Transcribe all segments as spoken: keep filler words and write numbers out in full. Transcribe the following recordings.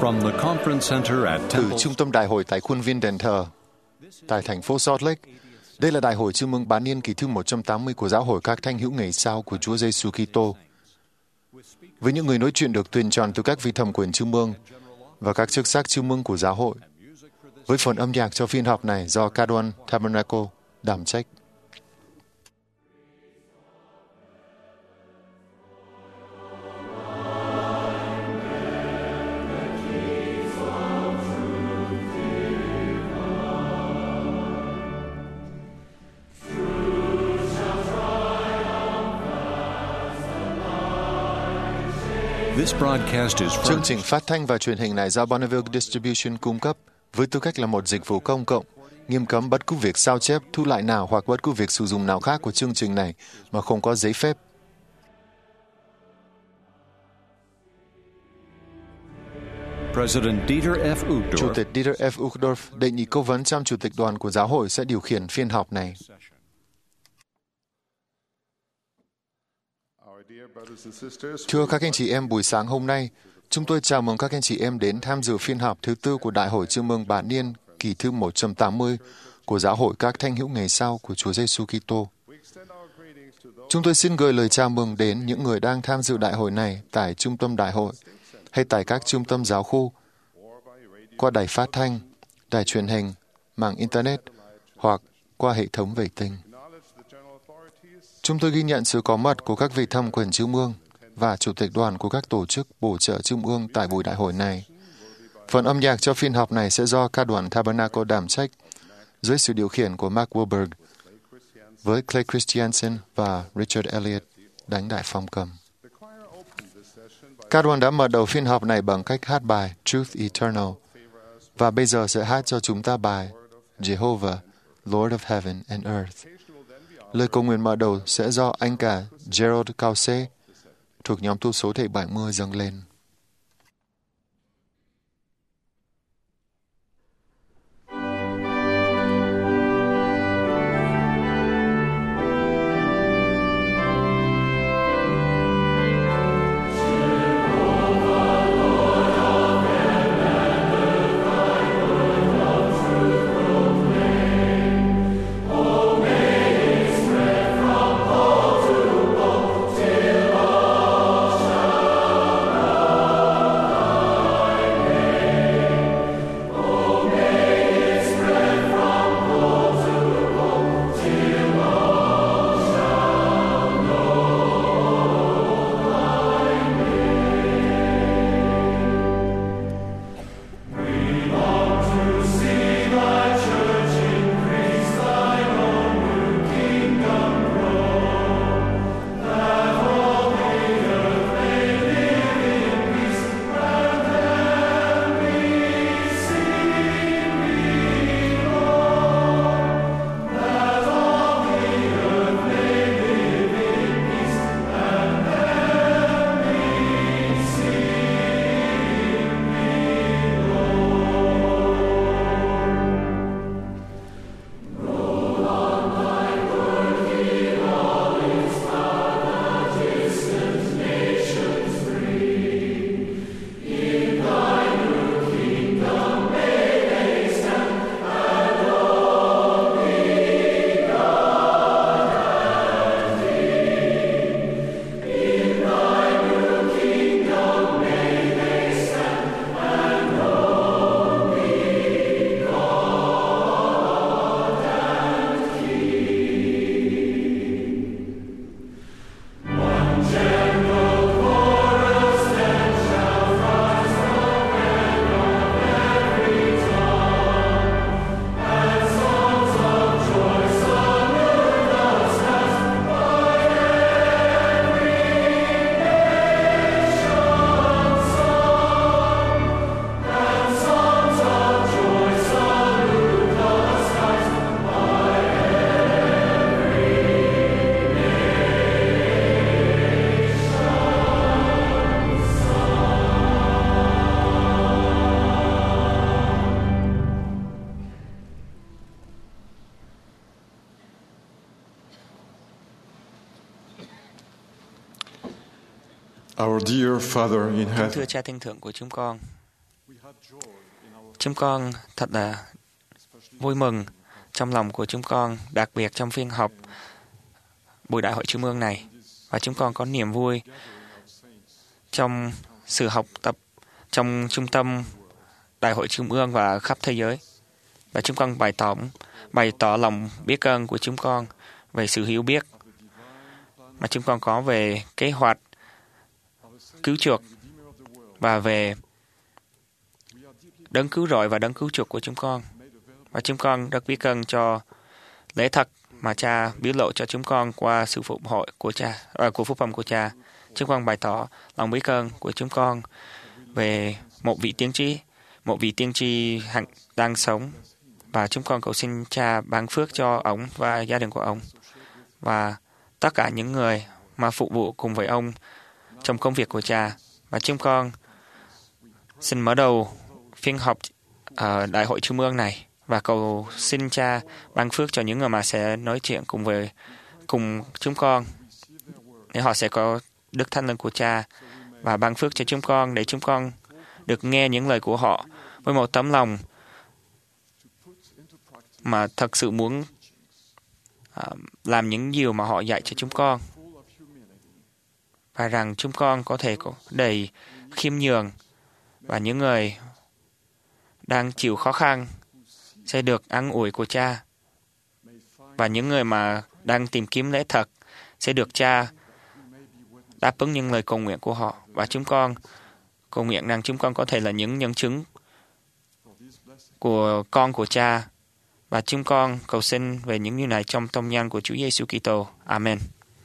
From the conference center at Từ Temple trung tâm đại hội tại khuôn viên đền thờ, tại thành phố Salt Lake, đây là đại hội chương mừng bán niên kỳ thứ một trăm tám mươi của Giáo hội các Thánh hữu ngày sau của Chúa Giêsu Kitô, với những người nói chuyện được tuyển chọn từ các vị thẩm quyền chương mừng và các chức sắc chương mừng của giáo hội, với phần âm nhạc cho phiên họp này do Cadwan Tabernacle đảm trách. This broadcast is Chương trình phát thanh và truyền hình này do Bonneville Distribution cung cấp với tư cách là một dịch vụ công cộng, nghiêm cấm bất cứ việc sao chép, thu lại nào hoặc bất cứ việc sử dụng nào khác của chương trình này mà không có giấy phép. President Dieter F. Uchtdorf, Chủ tịch Dieter F. Uchtdorf, đệ nhị cố vấn trong Chủ tịch đoàn của giáo hội sẽ điều khiển phiên họp này. Thưa các anh chị em, buổi sáng hôm nay, chúng tôi chào mừng các anh chị em đến tham dự phiên họp thứ tư của Đại hội chương mừng bán niên kỳ thứ một trăm tám mươi của Giáo hội các Thánh hữu ngày sau của Chúa Giêsu Kitô. Chúng tôi xin gửi lời chào mừng đến những người đang tham dự đại hội này tại trung tâm đại hội hay tại các trung tâm giáo khu, qua đài phát thanh, đài truyền hình, mạng Internet hoặc qua hệ thống vệ tinh. Chúng tôi ghi nhận sự có mặt của các vị thẩm quyền trung ương và chủ tịch đoàn của các tổ chức bổ trợ trung ương tại buổi đại hội này. Phần âm nhạc cho phiên họp này sẽ do ca đoàn Tabernacle đảm trách dưới sự điều khiển của Mark Wahlberg, với Clay Christiansen và Richard Elliott đánh đại phong cầm. Ca đoàn đã mở đầu phiên họp này bằng cách hát bài Truth Eternal, và bây giờ sẽ hát cho chúng ta bài Jehovah, Lord of Heaven and Earth. Lời cầu nguyện mở đầu sẽ do anh cả Gerald Cauce thuộc nhóm tu số thể bảy mươi dâng lên. Our dear Father in Kính heaven, thưa Cha Thiên Thượng của chúng con, Chúng con thật là vui mừng trong lòng của chúng con, đặc biệt trong phiên họp buổi đại hội trung ương này. Và chúng con có niềm vui trong sự học tập trong trung tâm đại hội trung ương và khắp thế giới. Và chúng con bày tỏ, bày tỏ lòng biết ơn của chúng con về sự hiểu biết mà chúng con có về kế hoạch cứu chuộc và về đấng cứu rỗi và đấng cứu chuộc của chúng con. Và chúng con rất biết ơn cho lễ thật mà Cha biểu lộ cho chúng con qua sự phục hội của Cha, à, của phúc âm của Cha. Chúng con bày tỏ lòng biết ơn của chúng con về một vị tiên tri, một vị tiên tri hằng đang sống, và chúng con cầu xin Cha ban phước cho ông và gia đình của ông và tất cả những người mà phục vụ cùng với ông trong công việc của Cha. Và chúng con xin mở đầu phiên họp ở đại hội trung ương này và cầu xin Cha ban phước cho những người mà sẽ nói chuyện cùng với cùng chúng con, để họ sẽ có đức thánh linh của Cha, và ban phước cho chúng con để chúng con được nghe những lời của họ với một tấm lòng mà thật sự muốn uh, làm những điều mà họ dạy cho chúng con, và rằng chúng con có thể có đầy khiêm nhường, và những người đang chịu khó khăn sẽ được an ủi của Cha, và những người mà đang tìm kiếm lẽ thật sẽ được Cha đáp ứng những lời cầu nguyện của họ. Và chúng con cầu nguyện rằng chúng con có thể là những nhân chứng của con của Cha, và chúng con cầu xin về những điều này trong tông nhân của Chúa Giêsu Kitô. Amen.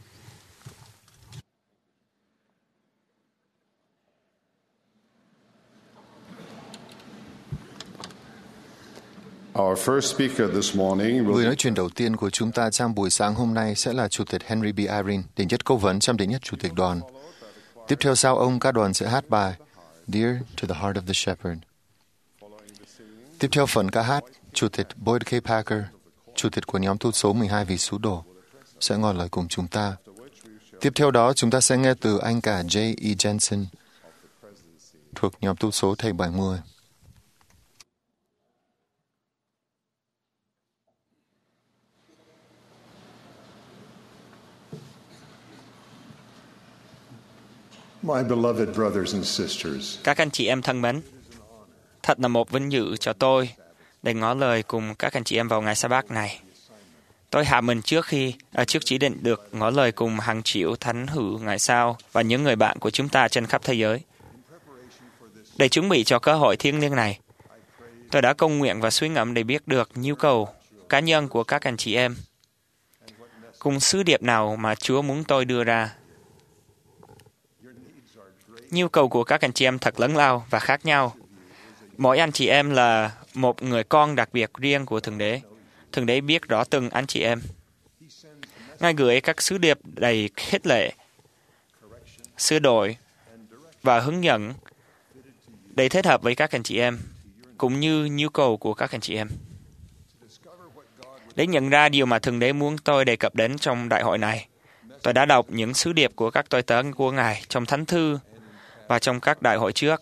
Our first speaker this morning Người will nói chuyện đầu tiên của chúng ta trong buổi sáng hôm nay sẽ là Chủ tịch Henry B. Eyring, đệ nhất cố vấn trong đệ nhất Chủ tịch đoàn. Tiếp theo sau ông, các đoàn sẽ hát bài Dear to the Heart of the Shepherd. Tiếp theo phần ca hát, Chủ tịch Boyd K. Packer, Chủ tịch của nhóm tu số mười hai vị sứ đồ, sẽ ngỏ lời cùng chúng ta. Tiếp theo đó, chúng ta sẽ nghe từ anh cả J. E. Jensen, thuộc nhóm tu số thầy bảy mươi. My beloved brothers and sisters, Các anh chị em thân mến, thật là một vinh dự cho tôi để ngỏ lời cùng các anh chị em vào ngày Sa-bát này. Tôi hạ mình trước khi ở trước chỉ định được ngỏ lời cùng hàng triệu thánh hữu ngày sau và những người bạn của chúng ta trên khắp thế giới. Để chuẩn bị cho cơ hội thiêng liêng này, tôi đã cầu nguyện và suy ngẫm để biết được nhu cầu cá nhân của các anh chị em, cùng sứ điệp nào mà Chúa muốn tôi đưa ra. Nhu cầu của các anh chị em thật lớn lao và khác nhau. Mỗi anh chị em là một người con đặc biệt riêng của Thượng Đế. Thượng Đế biết rõ từng anh chị em. Ngài gửi các sứ điệp đầy khích lệ, sửa đổi và hướng dẫn để thích hợp với các anh chị em, cũng như nhu cầu của các anh chị em. Để nhận ra điều mà Thượng Đế muốn tôi đề cập đến trong đại hội này, tôi đã đọc những sứ điệp của các tôi tớ của Ngài trong Thánh Thư và trong các đại hội trước.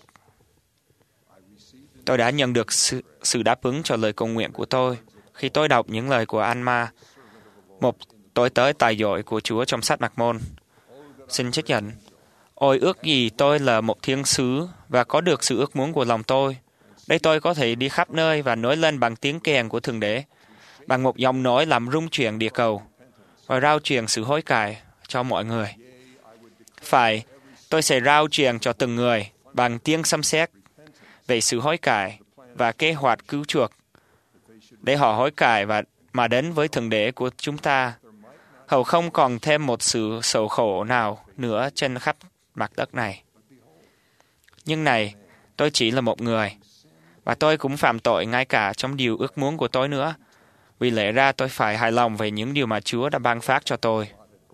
Tôi đã nhận được sự, sự đáp ứng cho lời cầu nguyện của tôi khi tôi đọc những lời của Anma, một tôi tớ tài giỏi của Chúa trong sách Mạc Môn. Xin trích dẫn: Ôi ước gì tôi là một thiên sứ và có được sự ước muốn của lòng tôi. Đây tôi có thể đi khắp nơi và nói lên bằng tiếng kèn của Thượng Đế, bằng một giọng nói làm rung chuyển địa cầu và rao truyền sự hối cải cho mọi người. Phải, tôi sẽ rao truyền cho từng người bằng tiếng sấm sét về sự hối cải và kế hoạch cứu chuộc, để họ hối cải và mà đến với Thượng Đế của chúng ta, hầu không còn thêm một sự sầu khổ nào nữa trên khắp mặt đất này. Nhưng này, tôi chỉ là một người, và tôi cũng phạm tội ngay cả trong điều ước muốn của tôi nữa. Vì lẽ ra tôi phải hài lòng về những điều mà Chúa đã ban phát cho tôi.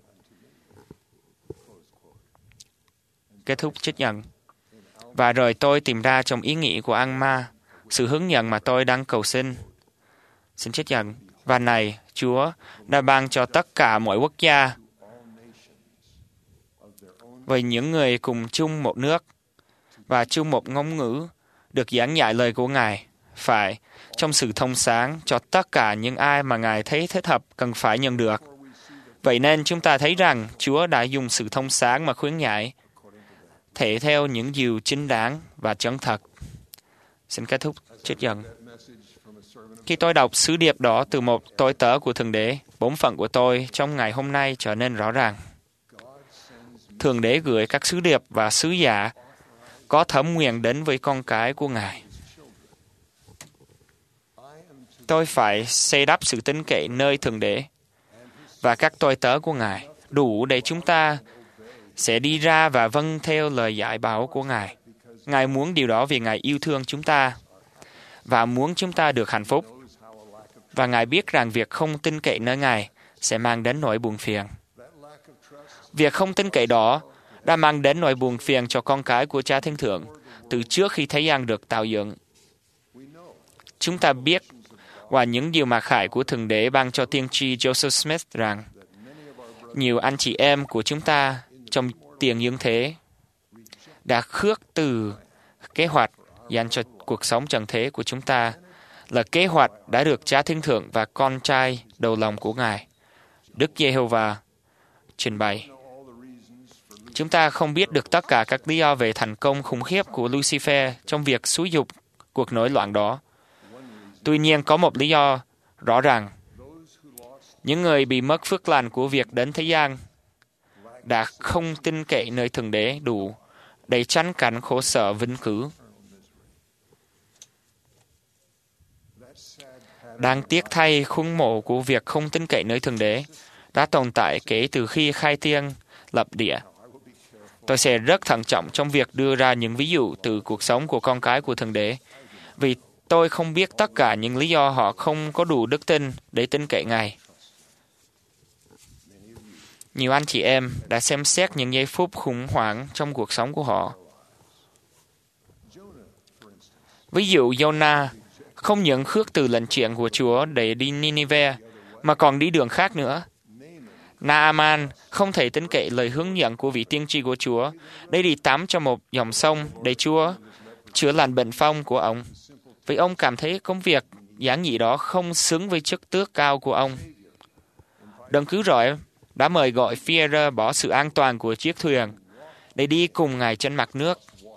Kết thúc trích nhận. Và rồi tôi tìm ra trong ý nghĩ của Anma sự hướng dẫn mà tôi đang cầu xin. Xin trích nhận. Và này, Chúa đã ban cho tất cả mọi quốc gia với những người cùng chung một nước và chung một ngôn ngữ được giảng dạy lời của Ngài, phải trong sự thông sáng cho tất cả những ai mà Ngài thấy thích hợp cần phải nhận được. Vậy nên chúng ta thấy rằng Chúa đã dùng sự thông sáng mà khuyến nhại, thể theo những điều chính đáng và chân thật. Xin kết thúc trích dẫn. Khi tôi đọc sứ điệp đó từ một tôi tớ của Thượng Đế, bổn phận của tôi trong ngày hôm nay trở nên rõ ràng. Thượng Đế gửi các sứ điệp và sứ giả có thẩm quyền đến với con cái của Ngài. Tôi phải xây đắp sự tín cậy nơi Thượng Đế và các tôi tớ của Ngài, đủ để chúng ta sẽ đi ra và vâng theo lời dạy bảo của Ngài. Ngài muốn điều đó vì Ngài yêu thương chúng ta và muốn chúng ta được hạnh phúc. Và Ngài biết rằng việc không tin cậy nơi Ngài sẽ mang đến nỗi buồn phiền. Việc không tin cậy đó đã mang đến nỗi buồn phiền cho con cái của Cha Thiên Thượng từ trước khi thế gian được tạo dựng. Chúng ta biết qua những điều mặc khải của Thượng Đế ban cho tiên tri Joseph Smith rằng nhiều anh chị em của chúng ta trong tiền dương thế đã khước từ kế hoạch dành cho cuộc sống trần thế của chúng ta, là kế hoạch đã được Cha Thiên Thượng và con trai đầu lòng của Ngài, Đức Giê-hô-va, trình bày. Chúng ta không biết được tất cả các lý do về thành công khủng khiếp của Lucifer trong việc xúi dục cuộc nổi loạn đó. Tuy nhiên, có một lý do rõ ràng. Những người bị mất phước lành của việc đến thế gian đã không tin cậy nơi Thượng Đế đủ để tránh cảnh khổ sở vĩnh cửu. Đáng tiếc thay, khuôn mộ của việc không tin cậy nơi Thượng Đế đã tồn tại kể từ khi khai thiên lập địa. Tôi sẽ rất thận trọng trong việc đưa ra những ví dụ từ cuộc sống của con cái của Thượng Đế, vì tôi không biết tất cả những lý do họ không có đủ đức tin để tin cậy Ngài. Nhiều anh chị em đã xem xét những giây phút khủng hoảng trong cuộc sống của họ. Ví dụ Jonah không những khước từ lệnh truyền của Chúa để đi Nineveh, mà còn đi đường khác nữa. Naaman không thể tin cậy lời hướng dẫn của vị tiên tri của Chúa để đi tắm trong một dòng sông để Chúa chữa lành bệnh phong của ông, vì ông cảm thấy công việc giản dị đó không xứng với chức tước cao của ông. Đấng cứu rỗi đã mời gọi Phi-e-rơ bỏ sự an toàn của chiếc thuyền để đi cùng Ngài trên mặt nước.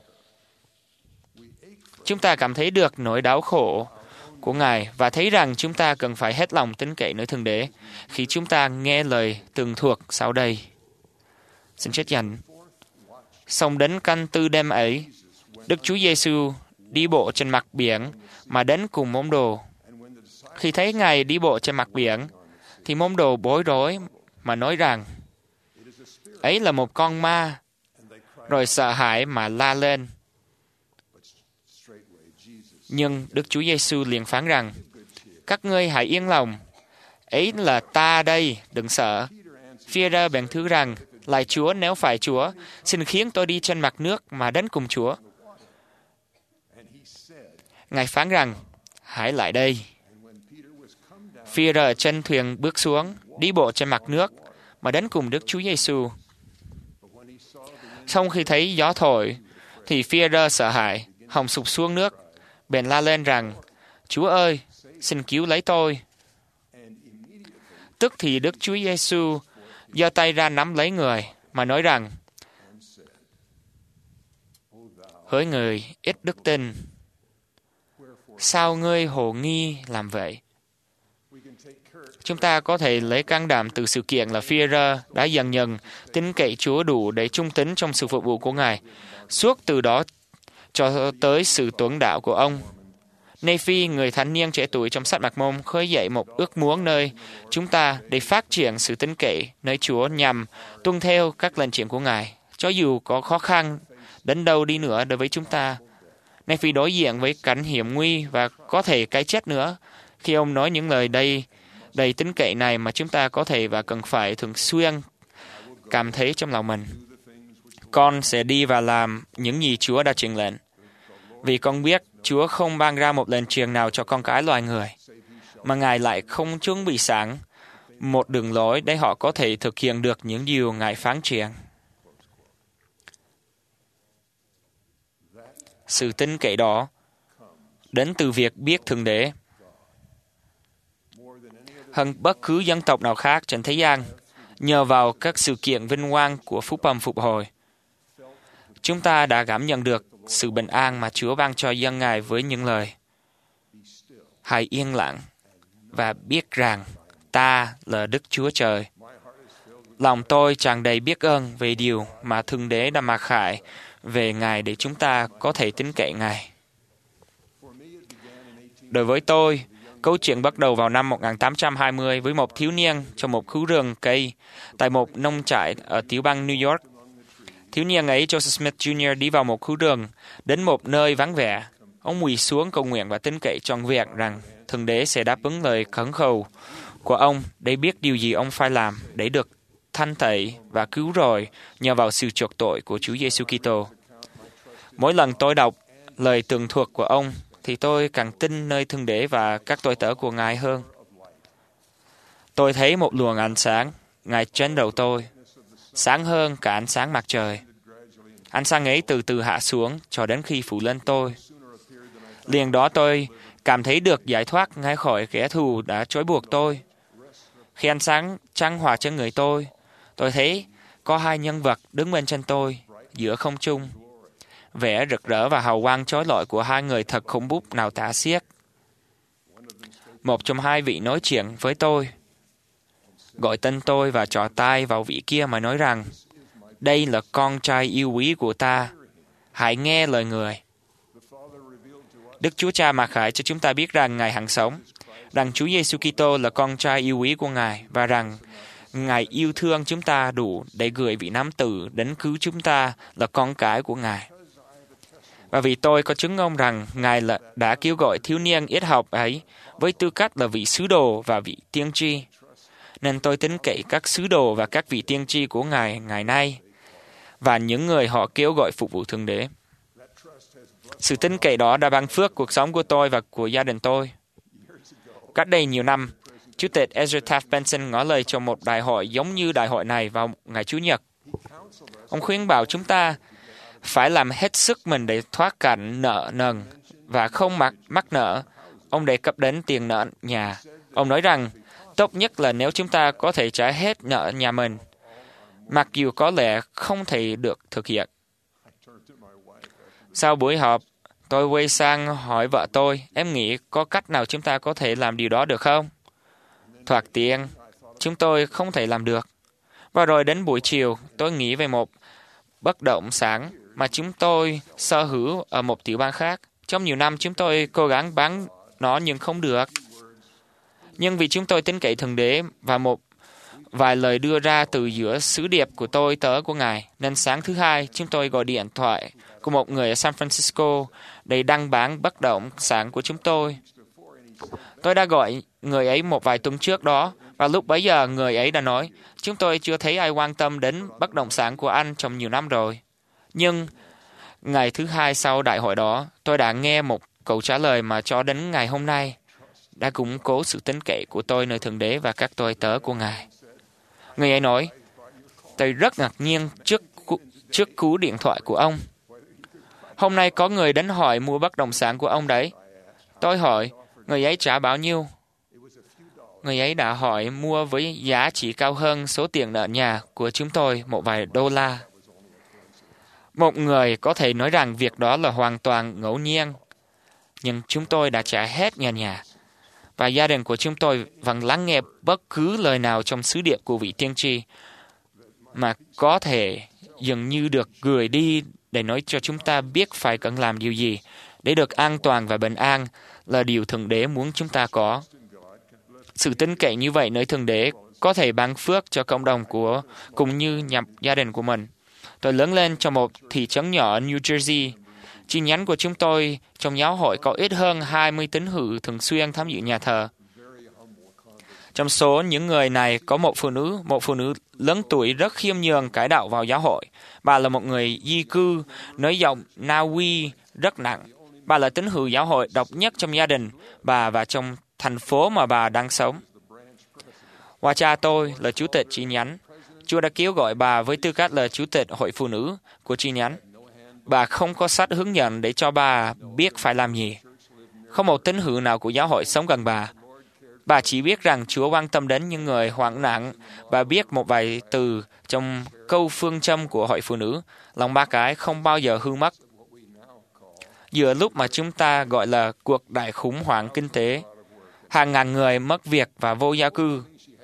Chúng ta cảm thấy được nỗi đau khổ của Ngài và thấy rằng chúng ta cần phải hết lòng tin cậy nơi Thượng Đế khi chúng ta nghe lời tường thuật sau đây. Xin trích dẫn. Xong đến canh tư đêm ấy, Đức Chúa Giêsu đi bộ trên mặt biển mà đến cùng môn đồ. Khi thấy Ngài đi bộ trên mặt biển, thì môn đồ bối rối mà nói rằng ấy là một con ma, rồi sợ hãi mà la lên. Nhưng Đức Chúa Giêsu liền phán rằng, các ngươi hãy yên lòng, ấy là ta đây, đừng sợ. Phi-e-rơ bèn thưa rằng, lạy Chúa, nếu phải Chúa, xin khiến tôi đi trên mặt nước mà đến cùng Chúa. Ngài phán rằng, hãy lại đây. Phi-e-rơ trên thuyền bước xuống, đi bộ trên mặt nước mà đến cùng Đức Chúa Giêsu. Xong khi thấy gió thổi, thì Phi-e-rơ sợ hãi, hòng sụp xuống nước, bèn la lên rằng, Chúa ơi, xin cứu lấy tôi. Tức thì Đức Chúa Giêsu giơ tay ra nắm lấy người, mà nói rằng, hỡi người ít đức tin, sao ngươi hồ nghi làm vậy? Chúng ta có thể lấy can đảm từ sự kiện là Phi-e-rơ đã dần dần tin cậy Chúa đủ để trung tín trong sự phục vụ của Ngài, suốt từ đó cho tới sự tuấn đạo của ông. Nephi, người thanh niên trẻ tuổi trong sách Mạc Môn, khơi dậy một ước muốn nơi chúng ta để phát triển sự tín cậy nơi Chúa nhằm tuân theo các lệnh truyền của Ngài, cho dù có khó khăn đến đâu đi nữa đối với chúng ta. Nephi đối diện với cảnh hiểm nguy và có thể cái chết nữa khi ông nói những lời đầy đầy tín cậy này mà chúng ta có thể và cần phải thường xuyên cảm thấy trong lòng mình. Con sẽ đi và làm những gì Chúa đã truyền lệnh, vì con biết Chúa không ban ra một lệnh truyền nào cho con cái loài người, mà Ngài lại không chuẩn bị sẵn một đường lối để họ có thể thực hiện được những điều Ngài phán truyền. Sự tin cậy đó đến từ việc biết Thượng Đế. Hơn bất cứ dân tộc nào khác trên thế gian, nhờ vào các sự kiện vinh quang của phúc âm phục hồi, chúng ta đã cảm nhận được sự bình an mà Chúa ban cho dân Ngài với những lời: hãy yên lặng và biết rằng ta là Đức Chúa Trời. Lòng tôi tràn đầy biết ơn về điều mà Thượng Đế đã mặc khải về Ngài để chúng ta có thể tín cậy Ngài. Đối với tôi, câu chuyện bắt đầu vào năm một nghìn tám trăm hai mươi với một thiếu niên trong một khu rừng cây tại một nông trại ở tiểu bang New York. Thiếu niên ấy, Joseph Smith Junior, đi vào một khu rừng, đến một nơi vắng vẻ. Ông quỳ xuống cầu nguyện và tín cậy trọn vẹn rằng Thượng Đế sẽ đáp ứng lời khẩn cầu của ông để biết điều gì ông phải làm để được thanh tẩy và cứu rỗi nhờ vào sự chuộc tội của Chúa Giêsu Kitô. Mỗi lần tôi đọc lời tường thuật của ông thì tôi càng tin nơi Thượng Đế và các tôi tớ của Ngài hơn. Tôi thấy một luồng ánh sáng ngay trên đầu tôi, sáng hơn cả ánh sáng mặt trời. Ánh sáng ấy từ từ hạ xuống cho đến khi phủ lên tôi. Liền đó tôi cảm thấy được giải thoát ngay khỏi kẻ thù đã trói buộc tôi. Khi ánh sáng trăng hòa trên người tôi, tôi thấy có hai nhân vật đứng bên chân tôi giữa không trung. Vẻ rực rỡ và hào quang chói lọi của hai người thật khủng bố nào tả xiết. Một trong hai vị nói chuyện với tôi, gọi tên tôi và trỏ tay vào vị kia mà nói rằng: đây là con trai yêu quý của ta, hãy nghe lời người. Đức Chúa Cha mặc khải cho chúng ta biết rằng Ngài hằng sống, rằng Chúa Giêsu Kitô là con trai yêu quý của Ngài và rằng Ngài yêu thương chúng ta đủ để gửi vị nắm tử đến cứu chúng ta là con cái của Ngài. Và vì tôi có chứng ngôn rằng Ngài là, đã kêu gọi thiếu niên ít học ấy với tư cách là vị sứ đồ và vị tiên tri, nên tôi tín cậy các sứ đồ và các vị tiên tri của Ngài ngày nay và những người họ kêu gọi phục vụ Thượng Đế. Sự tín cậy đó đã ban phước cuộc sống của tôi và của gia đình tôi. Cách đây nhiều năm, Chủ tịch Ezra Taft Benson ngỏ lời cho một đại hội giống như đại hội này vào ngày Chủ nhật. Ông khuyên bảo chúng ta phải làm hết sức mình để thoát cảnh nợ nần và không mắc mắc nợ. Ông đề cập đến tiền nợ nhà. Ông nói rằng tốt nhất là nếu chúng ta có thể trả hết nợ nhà mình, mặc dù có lẽ không thể được thực hiện. Sau buổi họp, tôi quay sang hỏi vợ tôi, em nghĩ có cách nào chúng ta có thể làm điều đó được không? Thoạt tiên, chúng tôi không thể làm được. Và rồi đến buổi chiều, tôi nghĩ về một bất động sản mà chúng tôi sở hữu ở một tiểu bang khác. Trong nhiều năm, chúng tôi cố gắng bán nó nhưng không được. Nhưng vì chúng tôi tín cậy Thượng Đế và một vài lời đưa ra từ giữa sứ điệp của tôi tớ của Ngài, nên sáng thứ hai, chúng tôi gọi điện thoại của một người ở San Francisco để đăng bán bất động sản của chúng tôi. Tôi đã gọi người ấy một vài tuần trước đó, và lúc bấy giờ người ấy đã nói, chúng tôi chưa thấy ai quan tâm đến bất động sản của anh trong nhiều năm rồi. Nhưng ngày thứ hai sau đại hội đó, tôi đã nghe một câu trả lời mà cho đến ngày hôm nay đã củng cố sự tín cậy của tôi nơi Thượng Đế và các tôi tớ của Ngài. Người ấy nói, tôi rất ngạc nhiên trước, trước cú điện thoại của ông. Hôm nay có người đến hỏi mua bất động sản của ông đấy. Tôi hỏi, người ấy trả bao nhiêu? Người ấy đã hỏi mua với giá chỉ cao hơn số tiền nợ nhà của chúng tôi một vài đô la. Một người có thể nói rằng việc đó là hoàn toàn ngẫu nhiên, nhưng chúng tôi đã trả hết nhà nhà. Và gia đình của chúng tôi vẫn lắng nghe bất cứ lời nào trong sứ điệp của vị tiên tri mà có thể dường như được gửi đi để nói cho chúng ta biết phải cần làm điều gì để được an toàn và bình an là điều Thượng Đế muốn chúng ta có. Sự tín cậy như vậy nơi Thượng Đế có thể ban phước cho cộng đồng của cũng như nhập gia đình của mình. Tôi lớn lên trong một thị trấn nhỏ ở New Jersey. Chi nhánh của chúng tôi trong giáo hội có ít hơn hai mươi tín hữu thường xuyên tham dự nhà thờ. Trong số những người này có một phụ nữ, một phụ nữ lớn tuổi rất khiêm nhường cải đạo vào giáo hội. Bà là một người di cư, nói giọng Na Uy rất nặng. Bà là tín hữu giáo hội độc nhất trong gia đình bà và trong thành phố mà bà đang sống. Và cha tôi là chủ tịch chi nhánh. Chúa đã kêu gọi bà với tư cách là chủ tịch hội phụ nữ của chi nhánh. Bà không có sách hướng dẫn để cho bà biết phải làm gì. Không một tín hữu nào của giáo hội sống gần bà. Bà chỉ biết rằng Chúa quan tâm đến những người hoạn nạn và biết một vài từ trong câu phương châm của hội phụ nữ, lòng ba cái không bao giờ hư mất. Giữa lúc mà chúng ta gọi là cuộc đại khủng hoảng kinh tế, hàng ngàn người mất việc và vô gia cư.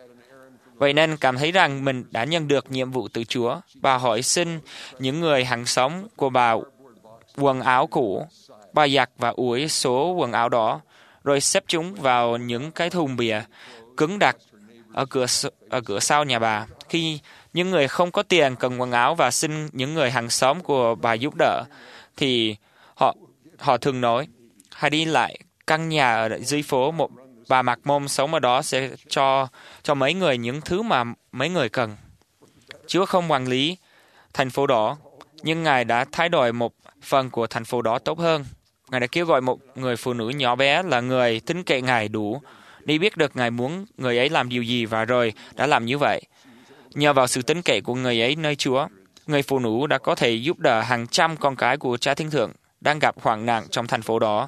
Vậy nên cảm thấy rằng mình đã nhận được nhiệm vụ từ Chúa. Bà hỏi xin những người hàng xóm của bà quần áo cũ. Bà giặt và ủi số quần áo đó, rồi xếp chúng vào những cái thùng bìa cứng đặc ở cửa, ở cửa sau nhà bà. Khi những người không có tiền cần quần áo và xin những người hàng xóm của bà giúp đỡ, thì họ họ thường nói, hãy đi lại căn nhà ở dưới phố, một bà mặc môn sống ở đó sẽ cho cho mấy người những thứ mà mấy người cần. Chúa không quản lý thành phố đó, nhưng Ngài đã thay đổi một phần của thành phố đó tốt hơn. Ngài đã kêu gọi một người phụ nữ nhỏ bé là người tín cậy Ngài đủ, đi biết được Ngài muốn người ấy làm điều gì và rồi đã làm như vậy. Nhờ vào sự tín cậy của người ấy nơi Chúa, người phụ nữ đã có thể giúp đỡ hàng trăm con cái của Cha Thiên Thượng đang gặp hoạn nạn trong thành phố đó.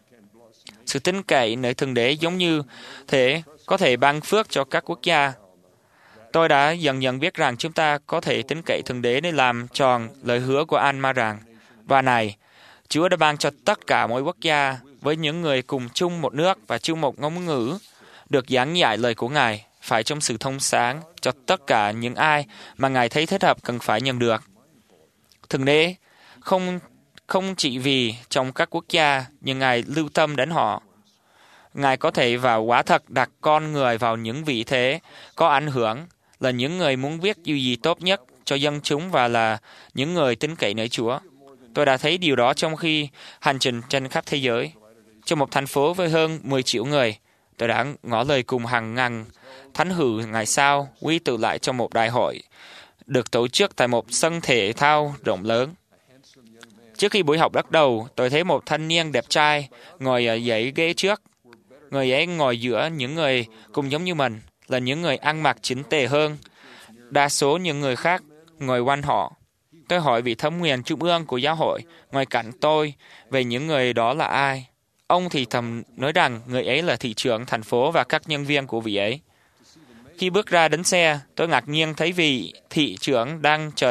Sự tín cậy nơi Thượng Đế giống như thế có thể ban phước cho các quốc gia. Tôi đã dần dần biết rằng chúng ta có thể tín cậy Thượng Đế để làm tròn lời hứa của An Ma rằng, và này, Chúa đã ban cho tất cả mỗi quốc gia với những người cùng chung một nước và chung một ngôn ngữ được giảng dạy lời của Ngài, phải trong sự thông sáng cho tất cả những ai mà Ngài thấy thích hợp cần phải nhận được. Thượng Đế không không chỉ vì trong các quốc gia, nhưng Ngài lưu tâm đến họ. Ngài có thể và quả thật đặt con người vào những vị thế có ảnh hưởng, là những người muốn biết điều gì tốt nhất cho dân chúng và là những người tín cậy nơi Chúa. Tôi đã thấy điều đó trong khi hành trình trên khắp thế giới. Trong một thành phố với hơn mười triệu người, tôi đã ngỏ lời cùng hàng ngàn thánh hữu ngày sau quy tụ lại trong một đại hội được tổ chức tại một sân thể thao rộng lớn. Trước khi buổi học bắt đầu, tôi thấy một thanh niên đẹp trai ngồi ở dãy ghế trước. Người ấy ngồi giữa những người cùng giống như mình, là những người ăn mặc chỉnh tề hơn. Đa số những người khác ngồi quanh họ. Tôi hỏi vị thống nguyên trung ương của giáo hội ngoài cạnh tôi về những người đó là ai. Ông thì thầm nói rằng người ấy là thị trưởng thành phố và các nhân viên của vị ấy. Khi bước ra đến xe, tôi ngạc nhiên thấy vị thị trưởng đang chờ,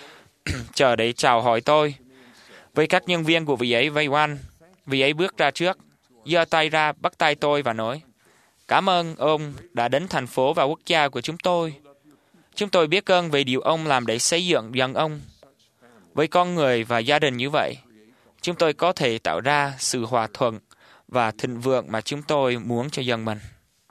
chờ để chào hỏi tôi. Với các nhân viên của vị ấy vây quanh, vị ấy bước ra trước, giơ tay ra bắt tay tôi và nói, cảm ơn ông đã đến thành phố và quốc gia của chúng tôi. Chúng tôi biết ơn về điều ông làm để xây dựng dân ông. Với con người và gia đình như vậy, chúng tôi có thể tạo ra sự hòa thuận và thịnh vượng mà chúng tôi muốn cho dân mình.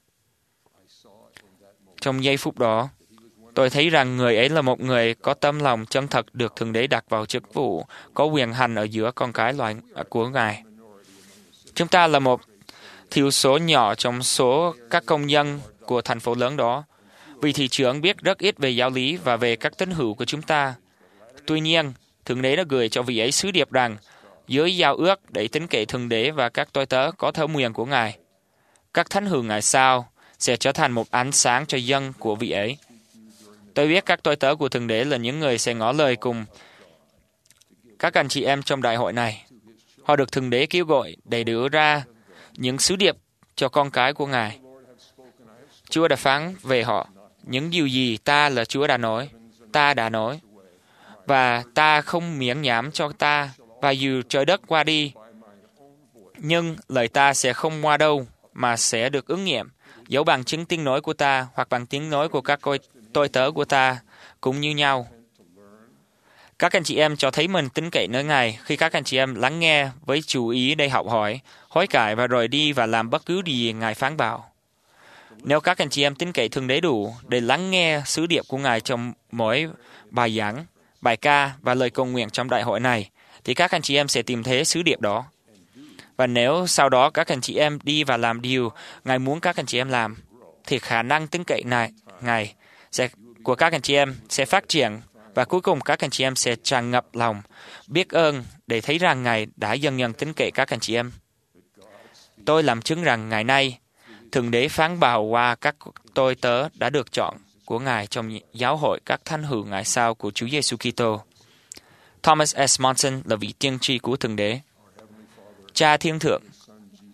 Trong giây phút đó, tôi thấy rằng người ấy là một người có tâm lòng chân thật được Thượng Đế đặt vào chức vụ, có quyền hành ở giữa con cái loài của Ngài. Chúng ta là một thiểu số nhỏ trong số các công dân của thành phố lớn đó. Vị thị trưởng biết rất ít về giáo lý và về các tín hữu của chúng ta. Tuy nhiên, Thượng Đế đã gửi cho vị ấy sứ điệp rằng, dưới giao ước để tín cậy Thượng Đế và các tôi tớ có thẩm quyền của Ngài, các thánh hữu Ngài sau sẽ trở thành một ánh sáng cho dân của vị ấy. Tôi biết các tôi tớ của Thượng Đế là những người sẽ ngỏ lời cùng các anh chị em trong đại hội này. Họ được Thượng Đế kêu gọi để đưa ra những sứ điệp cho con cái của Ngài. Chúa đã phán về họ, những điều gì ta là Chúa đã nói, ta đã nói. Và ta không miễn nhảm cho ta, và dù trời đất qua đi, nhưng lời ta sẽ không qua đâu, mà sẽ được ứng nghiệm, dẫu bằng chứng tiếng nói của ta, hoặc bằng tiếng nói của các tôi tớ của ta, cũng như nhau. Các anh chị em cho thấy mình tín cậy nơi Ngài khi các anh chị em lắng nghe với chú ý để học hỏi, hối cải và rồi đi và làm bất cứ điều gì Ngài phán bảo. Nếu các anh chị em tín cậy Thượng Đế đủ để lắng nghe sứ điệp của Ngài trong mỗi bài giảng, bài ca và lời cầu nguyện trong đại hội này, thì các anh chị em sẽ tìm thấy sứ điệp đó. Và nếu sau đó các anh chị em đi và làm điều Ngài muốn các anh chị em làm, thì khả năng tín cậy này Ngài sẽ, của các anh chị em sẽ phát triển, và cuối cùng các anh chị em sẽ tràn ngập lòng biết ơn để thấy rằng Ngài đã dần dần tín cậy các anh chị em. Tôi làm chứng rằng ngày nay, Thượng Đế phán bảo qua các tôi tớ đã được chọn của Ngài trong giáo hội các thánh hữu Ngài sau của Chúa Giêsu Kitô. Thomas S. Monson là vị tiên tri của Thượng Đế. Cha Thiên Thượng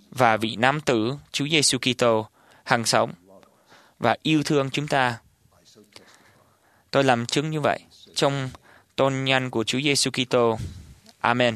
và vị nam tử Chúa Giêsu Kitô hằng sống và yêu thương chúng ta. Tôi làm chứng như vậy trong tôn nhân của Chúa Giêsu Kitô. Amen.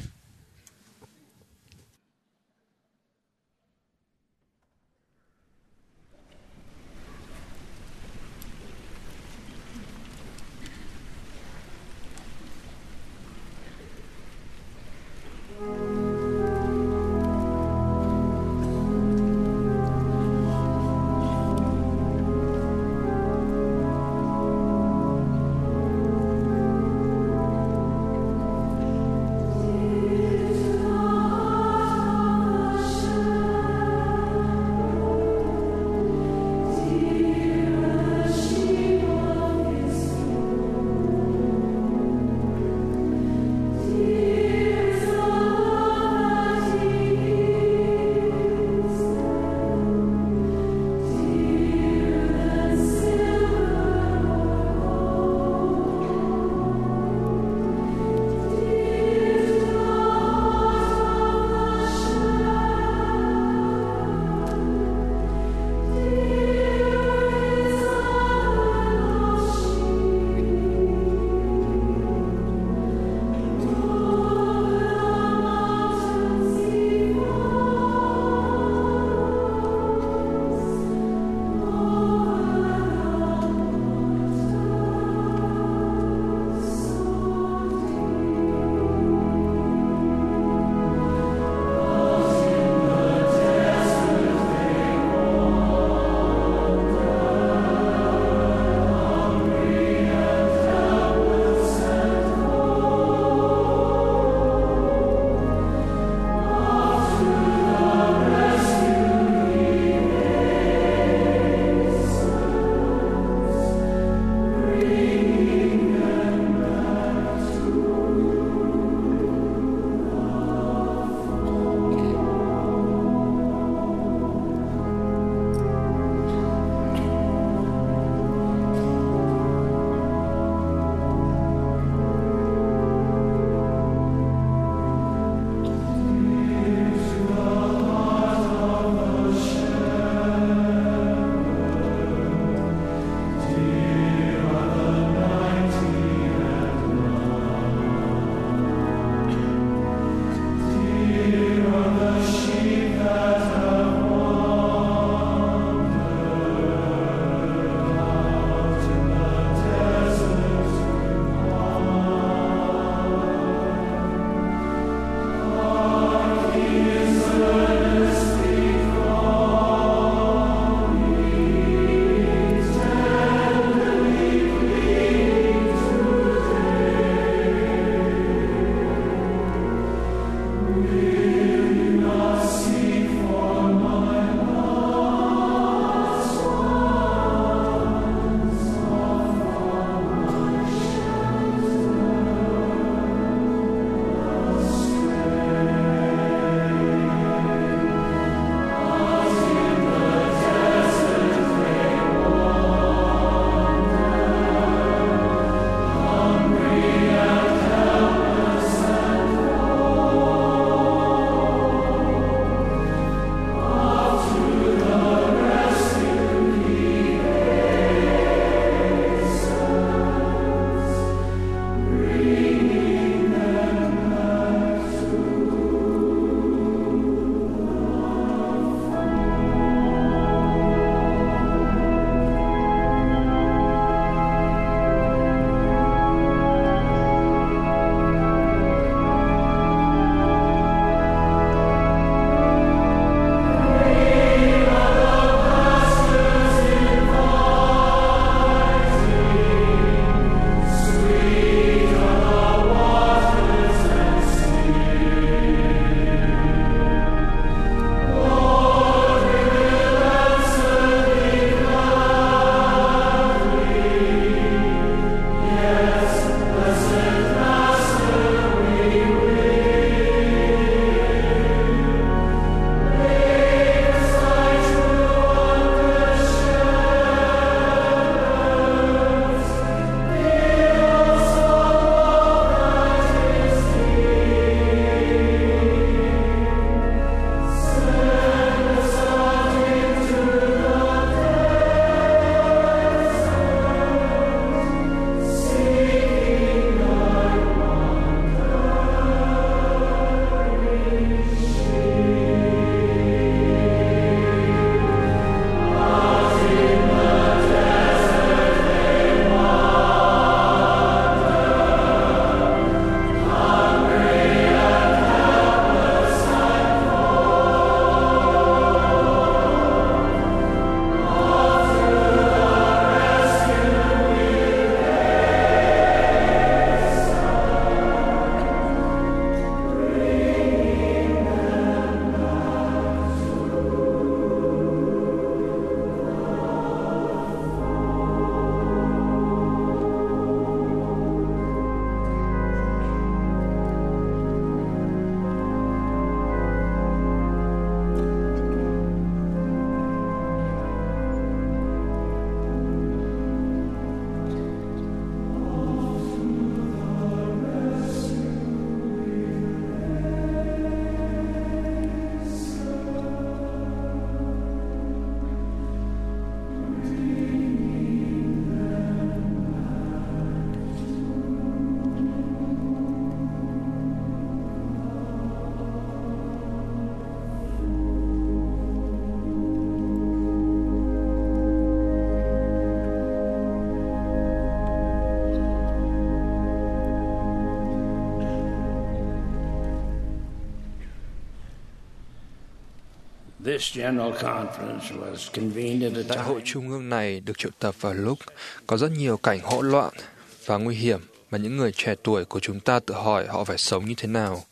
Đại hội Trung ương này được triệu tập vào lúc có rất nhiều cảnh hỗn loạn và nguy hiểm mà những người trẻ tuổi của chúng ta tự hỏi họ phải sống như thế nào.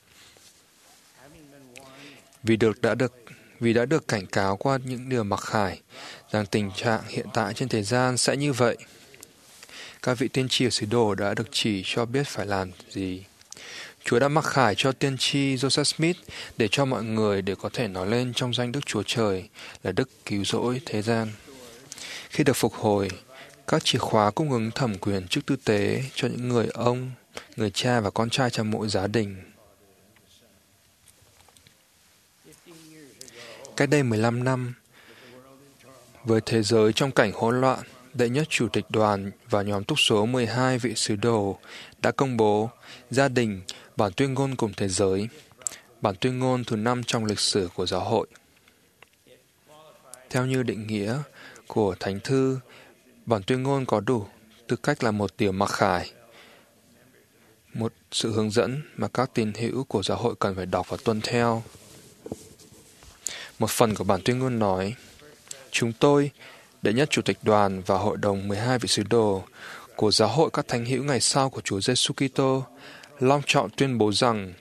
Vì được đã được vì đã được cảnh cáo qua những điều mặc khải rằng tình trạng hiện tại trên thế gian sẽ như vậy. Các vị tiên tri ở sứ đồ đã được chỉ cho biết phải làm gì. Chúa đã mặc khải cho tiên tri Joseph Smith để cho mọi người để có thể nói lên trong danh Đức Chúa Trời là Đức cứu rỗi thế gian. Khi được phục hồi, các chìa khóa cung ứng thẩm quyền chức tư tế cho những người ông, người cha và con trai trong mỗi gia đình. Cách đây mười lăm năm, với thế giới trong cảnh hỗn loạn, đệ nhất chủ tịch đoàn và nhóm túc số mười hai vị sứ đồ đã công bố Gia đình, bản tuyên ngôn cùng thế giới, bản tuyên ngôn thứ năm trong lịch sử của giáo hội. Theo như định nghĩa của Thánh thư, bản tuyên ngôn có đủ tư cách là một điều mặc khải, một sự hướng dẫn mà các tín hữu của giáo hội cần phải đọc và tuân theo. Một phần của bản tuyên ngôn nói, chúng tôi, đệ nhất chủ tịch đoàn và hội đồng mười hai vị sứ đồ của giáo hội các thánh hữu ngày sau của Chúa Giêsu Kitô, long trọng tuyên bố rằng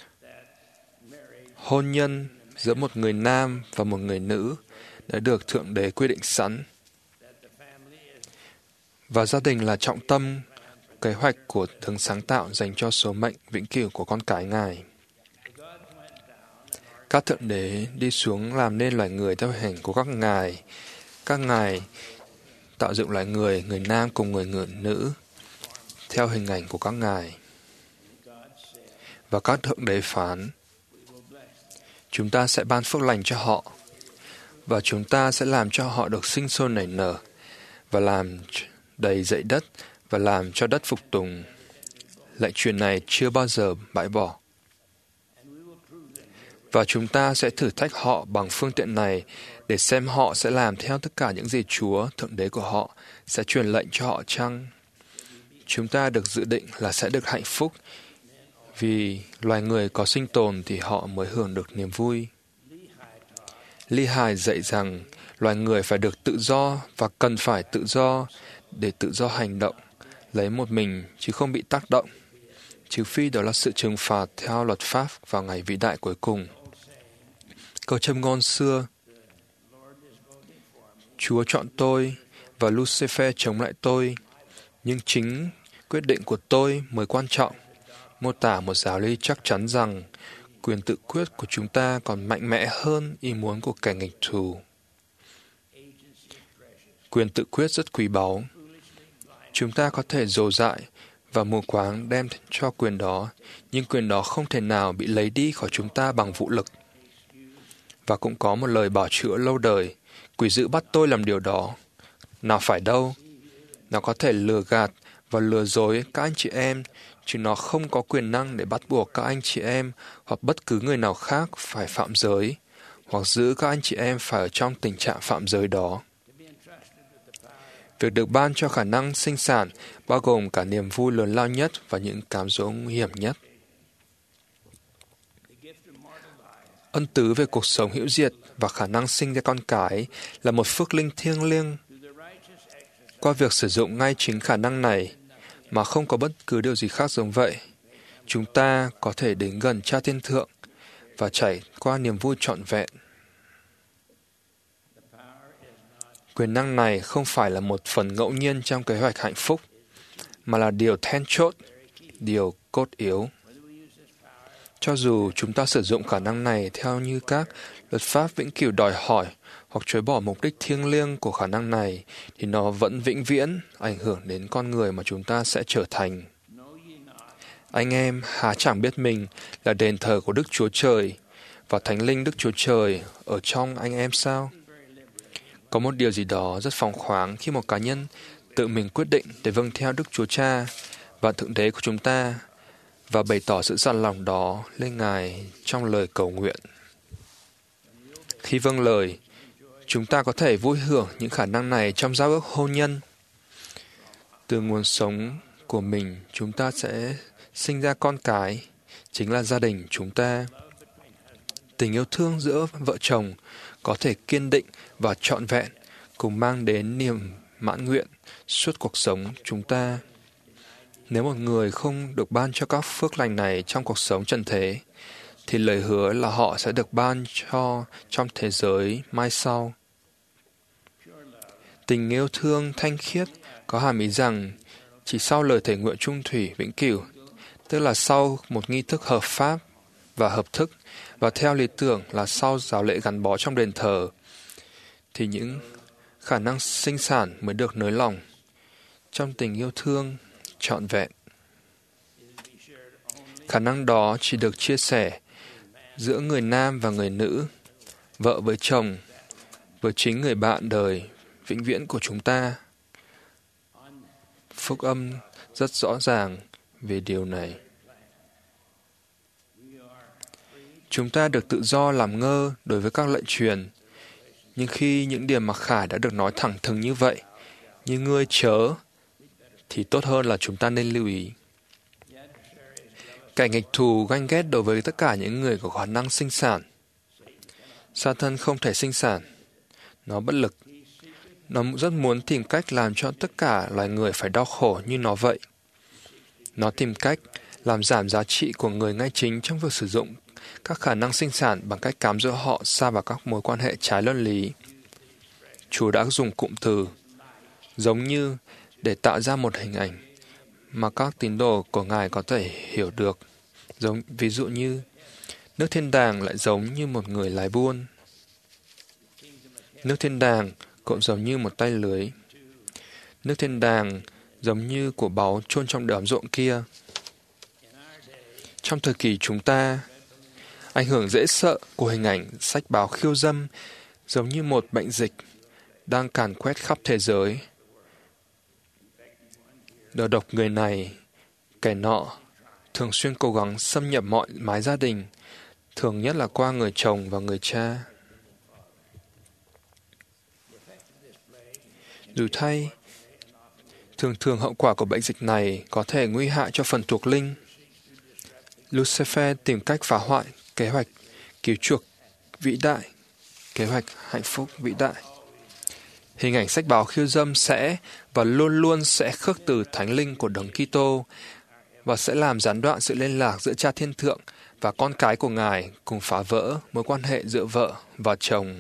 hôn nhân giữa một người nam và một người nữ đã được Thượng Đế quyết định sẵn, và gia đình là trọng tâm kế hoạch của Đấng sáng tạo dành cho số mệnh vĩnh cửu của con cái Ngài. Các Thượng Đế đi xuống làm nên loài người theo hình của các ngài. Các ngài tạo dựng loài người, người nam cùng người, người nữ, theo hình ảnh của các ngài. Và các Thượng Đế phán, chúng ta sẽ ban phước lành cho họ, và chúng ta sẽ làm cho họ được sinh sôi nảy nở, và làm đầy dẫy đất, và làm cho đất phục tùng. Lệnh truyền này chưa bao giờ bãi bỏ. Và chúng ta sẽ thử thách họ bằng phương tiện này để xem họ sẽ làm theo tất cả những gì Chúa, Thượng Đế của họ, sẽ truyền lệnh cho họ chăng. Chúng ta được dự định là sẽ được hạnh phúc, vì loài người có sinh tồn thì họ mới hưởng được niềm vui. Lehi dạy rằng loài người phải được tự do và cần phải tự do để tự do hành động, lấy một mình chứ không bị tác động, trừ phi đó là sự trừng phạt theo luật pháp vào ngày vĩ đại cuối cùng. Câu châm ngôn xưa, Chúa chọn tôi và Lucifer chống lại tôi, nhưng chính quyết định của tôi mới quan trọng, mô tả một giáo lý chắc chắn rằng quyền tự quyết của chúng ta còn mạnh mẽ hơn ý muốn của kẻ nghịch thù. Quyền tự quyết rất quý báu. Chúng ta có thể dồ dại và mù quáng đem cho quyền đó, nhưng quyền đó không thể nào bị lấy đi khỏi chúng ta bằng vũ lực. Và cũng có một lời bảo chữa lâu đời, quỷ dữ bắt tôi làm điều đó. Nào phải đâu. Nó có thể lừa gạt và lừa dối các anh chị em, chứ nó không có quyền năng để bắt buộc các anh chị em hoặc bất cứ người nào khác phải phạm giới, hoặc giữ các anh chị em phải ở trong tình trạng phạm giới đó. Việc được ban cho khả năng sinh sản bao gồm cả niềm vui lớn lao nhất và những cám dỗ nguy hiểm nhất. Ân tứ về cuộc sống hữu diệt và khả năng sinh ra con cái là một phước linh thiêng liêng. Qua việc sử dụng ngay chính khả năng này, mà không có bất cứ điều gì khác giống vậy, chúng ta có thể đến gần Cha Thiên Thượng và trải qua niềm vui trọn vẹn. Quyền năng này không phải là một phần ngẫu nhiên trong kế hoạch hạnh phúc, mà là điều then chốt, điều cốt yếu. Cho dù chúng ta sử dụng khả năng này theo như các luật pháp vĩnh cửu đòi hỏi hoặc chối bỏ mục đích thiêng liêng của khả năng này, thì nó vẫn vĩnh viễn ảnh hưởng đến con người mà chúng ta sẽ trở thành. Anh em há chẳng biết mình là đền thờ của Đức Chúa Trời và Thánh Linh Đức Chúa Trời ở trong anh em sao? Có một điều gì đó rất phóng khoáng khi một cá nhân tự mình quyết định để vâng theo Đức Chúa Cha và Thượng Đế của chúng ta và bày tỏ sự dặn lòng đó lên Ngài trong lời cầu nguyện. Khi vâng lời, chúng ta có thể vui hưởng những khả năng này trong giao ước hôn nhân. Từ nguồn sống của mình, chúng ta sẽ sinh ra con cái, chính là gia đình chúng ta. Tình yêu thương giữa vợ chồng có thể kiên định và trọn vẹn, cùng mang đến niềm mãn nguyện suốt cuộc sống chúng ta. Nếu một người không được ban cho các phước lành này trong cuộc sống trần thế, thì lời hứa là họ sẽ được ban cho trong thế giới mai sau. Tình yêu thương thanh khiết có hàm ý rằng chỉ sau lời thề nguyện chung thủy vĩnh cửu, tức là sau một nghi thức hợp pháp và hợp thức, và theo lý tưởng là sau giáo lễ gắn bó trong đền thờ, thì những khả năng sinh sản mới được nới lỏng trong tình yêu thương trọn vẹn. Khả năng đó chỉ được chia sẻ giữa người nam và người nữ, vợ với chồng, với chính người bạn đời vĩnh viễn của chúng ta. Phúc âm rất rõ ràng về điều này. Chúng ta được tự do làm ngơ đối với các lệnh truyền, nhưng khi những điều mặc khải đã được nói thẳng thừng như vậy, như ngươi chớ, thì tốt hơn là chúng ta nên lưu ý. Kẻ nghịch thù ganh ghét đối với tất cả những người có khả năng sinh sản. Sa-tan không thể sinh sản. Nó bất lực. Nó rất muốn tìm cách làm cho tất cả loài người phải đau khổ như nó vậy. Nó tìm cách làm giảm giá trị của người ngay chính trong việc sử dụng các khả năng sinh sản bằng cách cám dỗ họ sa vào các mối quan hệ trái luân lý. Chúa đã dùng cụm từ giống như để tạo ra một hình ảnh mà các tín đồ của Ngài có thể hiểu được. Giống ví dụ như nước thiên đàng lại giống như một người lái buôn. Nước thiên đàng cũng giống như một tay lưới. Nước thiên đàng giống như của báu chôn trong đám ruộng kia. Trong thời kỳ chúng ta, ảnh hưởng dễ sợ của hình ảnh sách báo khiêu dâm giống như một bệnh dịch đang càn quét khắp thế giới. Đầu độc người này, kẻ nọ, thường xuyên cố gắng xâm nhập mọi mái gia đình, thường nhất là qua người chồng và người cha. Dù thay, thường thường hậu quả của bệnh dịch này có thể nguy hại cho phần thuộc linh. Lucifer tìm cách phá hoại kế hoạch cứu chuộc vĩ đại, kế hoạch hạnh phúc vĩ đại. Hình ảnh sách báo khiêu dâm sẽ và luôn luôn sẽ khước từ thánh linh của Đấng Kitô và sẽ làm gián đoạn sự liên lạc giữa Cha Thiên Thượng và con cái của Ngài, cùng phá vỡ mối quan hệ giữa vợ và chồng.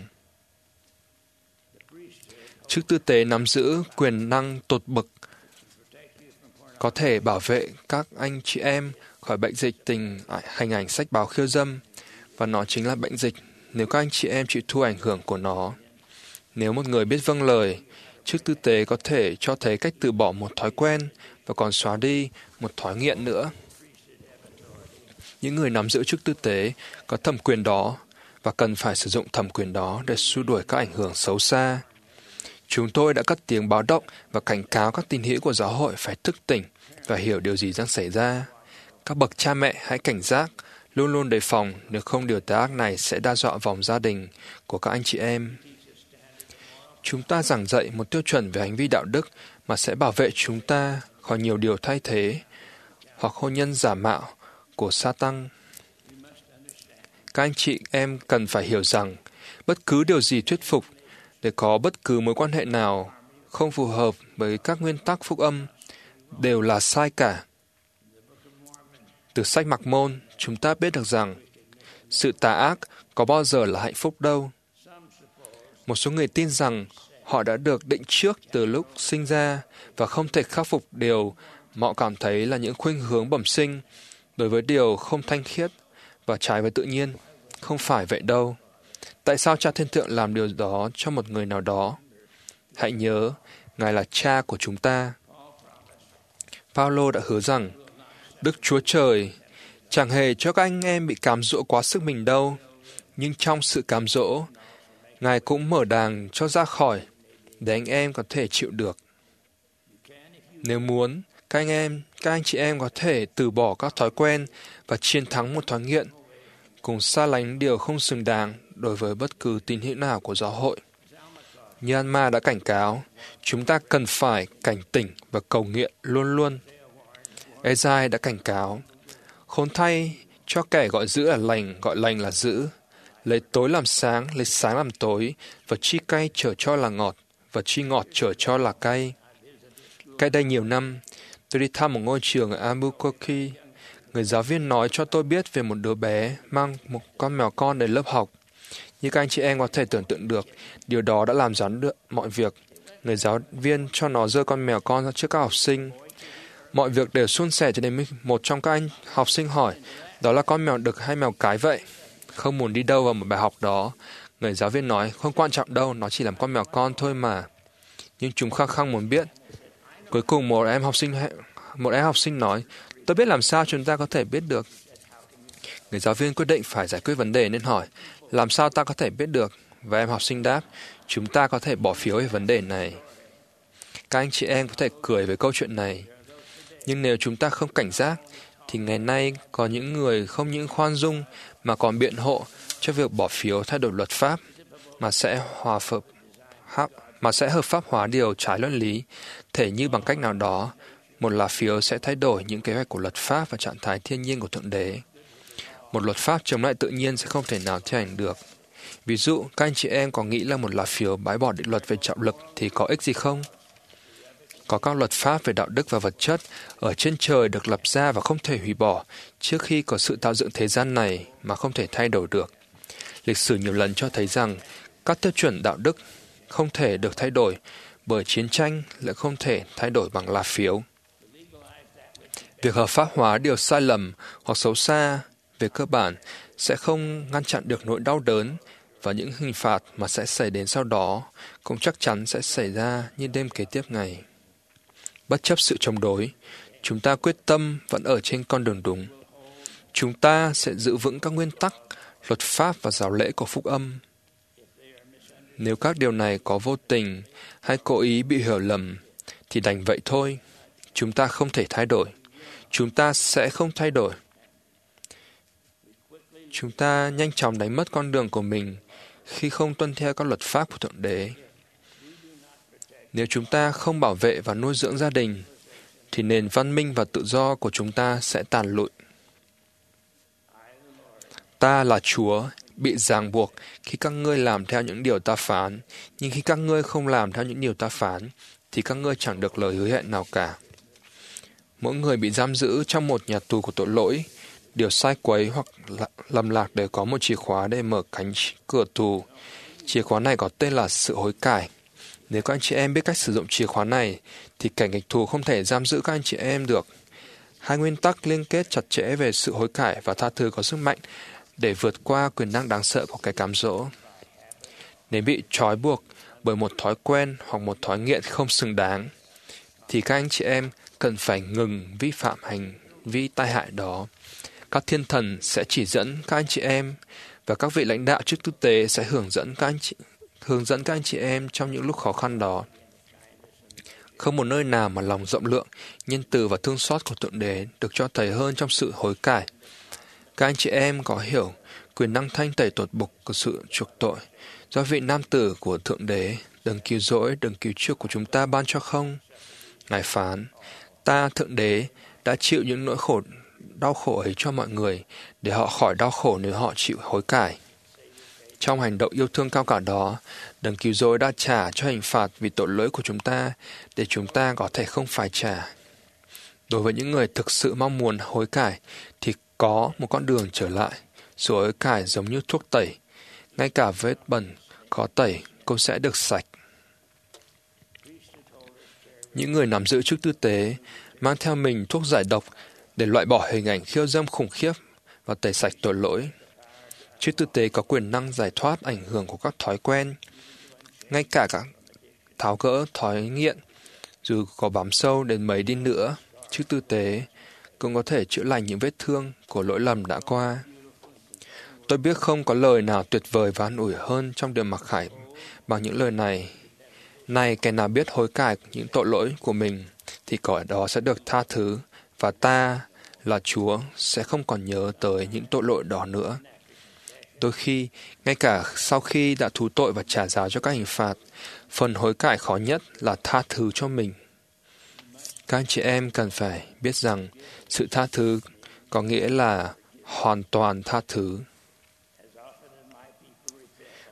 Chức tư tế nắm giữ quyền năng tột bậc, có thể bảo vệ các anh chị em khỏi bệnh dịch tình hình ảnh sách báo khiêu dâm, và nó chính là bệnh dịch nếu các anh chị em chịu thua ảnh hưởng của nó. Nếu một người biết vâng lời, chức tư tế có thể cho thấy cách từ bỏ một thói quen và còn xóa đi một thói nghiện nữa. Những người nắm giữ chức tư tế có thẩm quyền đó và cần phải sử dụng thẩm quyền đó để xua đuổi các ảnh hưởng xấu xa. Chúng tôi đã cất tiếng báo động và cảnh cáo các tín hữu của giáo hội phải thức tỉnh và hiểu điều gì đang xảy ra. Các bậc cha mẹ hãy cảnh giác, luôn luôn đề phòng, nếu không điều tà ác này sẽ đe dọa vòng gia đình của các anh chị em. Chúng ta giảng dạy một tiêu chuẩn về hành vi đạo đức mà sẽ bảo vệ chúng ta khỏi nhiều điều thay thế hoặc hôn nhân giả mạo của Sa-tan. Các anh chị em cần phải hiểu rằng bất cứ điều gì thuyết phục để có bất cứ mối quan hệ nào không phù hợp với các nguyên tắc phúc âm đều là sai cả. Từ sách Mặc Môn, chúng ta biết được rằng sự tà ác có bao giờ là hạnh phúc đâu. Một số người tin rằng họ đã được định trước từ lúc sinh ra và không thể khắc phục điều họ cảm thấy là những khuynh hướng bẩm sinh đối với điều không thanh khiết và trái với tự nhiên. Không phải vậy đâu. Tại sao Cha Thiên Thượng làm điều đó cho một người nào đó? Hãy nhớ, Ngài là Cha của chúng ta. Phaolô đã hứa rằng, Đức Chúa Trời chẳng hề cho các anh em bị cám dỗ quá sức mình đâu, nhưng trong sự cám dỗ, Ngài cũng mở đàng cho ra khỏi, để anh em có thể chịu được. Nếu muốn, các anh em, các anh chị em có thể từ bỏ các thói quen và chiến thắng một thói nghiện, cùng xa lánh điều không xứng đáng đối với bất cứ tín hữu nào của giáo hội. Như Alma đã cảnh cáo, chúng ta cần phải cảnh tỉnh và cầu nguyện luôn luôn. Esai đã cảnh cáo, khốn thay cho kẻ gọi giữ là lành, gọi lành là giữ, lấy tối làm sáng, lấy sáng làm tối, và chi cay trở cho là ngọt, và chi ngọt trở cho là cay. Cách đây nhiều năm, tôi đi thăm một ngôi trường ở Albuquerque. Người giáo viên nói cho tôi biết về một đứa bé mang một con mèo con đến lớp học. Như các anh chị em có thể tưởng tượng được, điều đó đã làm gián đoạn mọi việc. Người giáo viên cho nó giơ con mèo con ra trước các học sinh. Mọi việc đều suôn sẻ cho đến một trong các anh học sinh hỏi, đó là con mèo đực hay mèo cái vậy? Không muốn đi đâu vào một bài học đó, người giáo viên nói, không quan trọng đâu, nó chỉ là con mèo con thôi mà. Nhưng chúng khăng khăng muốn biết. Cuối cùng một em học sinh một em học sinh nói, tôi biết làm sao chúng ta có thể biết được. Người giáo viên quyết định phải giải quyết vấn đề nên hỏi, làm sao ta có thể biết được? Và em học sinh đáp, chúng ta có thể bỏ phiếu về vấn đề này. Các anh chị em có thể cười với câu chuyện này. Nhưng nếu chúng ta không cảnh giác, thì ngày nay có những người không những khoan dung mà còn biện hộ cho việc bỏ phiếu thay đổi luật pháp mà sẽ hòa hợp, mà sẽ hợp pháp hóa điều trái luân lý, thể như bằng cách nào đó, một lá phiếu sẽ thay đổi những kế hoạch của luật pháp và trạng thái thiên nhiên của Thượng Đế. Một luật pháp chống lại tự nhiên sẽ không thể nào thi hành được. Ví dụ, các anh chị em có nghĩ là một lá phiếu bãi bỏ định luật về trọng lực thì có ích gì không? Có các luật pháp về đạo đức và vật chất ở trên trời được lập ra và không thể hủy bỏ trước khi có sự tạo dựng thế gian này mà không thể thay đổi được. Lịch sử nhiều lần cho thấy rằng các tiêu chuẩn đạo đức không thể được thay đổi bởi chiến tranh lại không thể thay đổi bằng lá phiếu. Việc hợp pháp hóa điều sai lầm hoặc xấu xa về cơ bản sẽ không ngăn chặn được nỗi đau đớn và những hình phạt mà sẽ xảy đến sau đó cũng chắc chắn sẽ xảy ra như đêm kế tiếp ngày. Bất chấp sự chống đối, chúng ta quyết tâm vẫn ở trên con đường đúng. Chúng ta sẽ giữ vững các nguyên tắc, luật pháp và giáo lễ của phúc âm. Nếu các điều này có vô tình hay cố ý bị hiểu lầm, thì đành vậy thôi. Chúng ta không thể thay đổi. Chúng ta sẽ không thay đổi. Chúng ta nhanh chóng đánh mất con đường của mình khi không tuân theo các luật pháp của Thượng Đế. Nếu chúng ta không bảo vệ và nuôi dưỡng gia đình, thì nền văn minh và tự do của chúng ta sẽ tàn lụi. Ta là Chúa, bị ràng buộc khi các ngươi làm theo những điều ta phán, nhưng khi các ngươi không làm theo những điều ta phán, thì các ngươi chẳng được lời hứa hẹn nào cả. Mỗi người bị giam giữ trong một nhà tù của tội lỗi, điều sai quấy hoặc lầm lạc đều có một chìa khóa để mở cánh cửa tù. Chìa khóa này có tên là sự hối cải. Nếu các anh chị em biết cách sử dụng chìa khóa này, thì kẻ nghịch thù không thể giam giữ các anh chị em được. Hai nguyên tắc liên kết chặt chẽ về sự hối cải và tha thứ có sức mạnh để vượt qua quyền năng đáng sợ của cái cám dỗ. Nếu bị trói buộc bởi một thói quen hoặc một thói nghiện không xứng đáng, thì các anh chị em cần phải ngừng vi phạm hành vi tai hại đó. Các thiên thần sẽ chỉ dẫn các anh chị em và các vị lãnh đạo chức tư tế sẽ hướng dẫn các anh chị hướng dẫn các anh chị em trong những lúc khó khăn đó. Không một nơi nào mà lòng rộng lượng, nhân từ và thương xót của Thượng Đế được cho thấy hơn trong sự hối cải. Các anh chị em có hiểu quyền năng thanh tẩy tột bục của sự chuộc tội do vị nam tử của Thượng Đế, đấng cứu rỗi, đấng cứu chuộc của chúng ta ban cho không? Ngài phán, ta Thượng Đế đã chịu những nỗi khổ đau khổ ấy cho mọi người để họ khỏi đau khổ nếu họ chịu hối cải. Trong hành động yêu thương cao cả đó, đấng cứu rỗi đã trả cho hình phạt vì tội lỗi của chúng ta để chúng ta có thể không phải trả. Đối với những người thực sự mong muốn hối cải thì có một con đường trở lại. Sự hối cải giống như thuốc tẩy. Ngay cả vết bẩn có tẩy cũng sẽ được sạch. Những người nắm giữ chức tư tế mang theo mình thuốc giải độc để loại bỏ hình ảnh khiêu dâm khủng khiếp và tẩy sạch tội lỗi. Chức tư tế có quyền năng giải thoát ảnh hưởng của các thói quen, ngay cả các tháo gỡ thói nghiện, dù có bám sâu đến mấy đi nữa. Chức tư tế cũng có thể chữa lành những vết thương của lỗi lầm đã qua. Tôi biết không có lời nào tuyệt vời và an ủi hơn trong điều mặc khải bằng những lời này. Này, kẻ nào biết hối cải những tội lỗi của mình, thì kẻ đó sẽ được tha thứ, và ta là Chúa sẽ không còn nhớ tới những tội lỗi đó nữa. Đôi khi, ngay cả sau khi đã thú tội và trả giá cho các hình phạt, phần hối cải khó nhất là tha thứ cho mình. Các anh chị em cần phải biết rằng sự tha thứ có nghĩa là hoàn toàn tha thứ.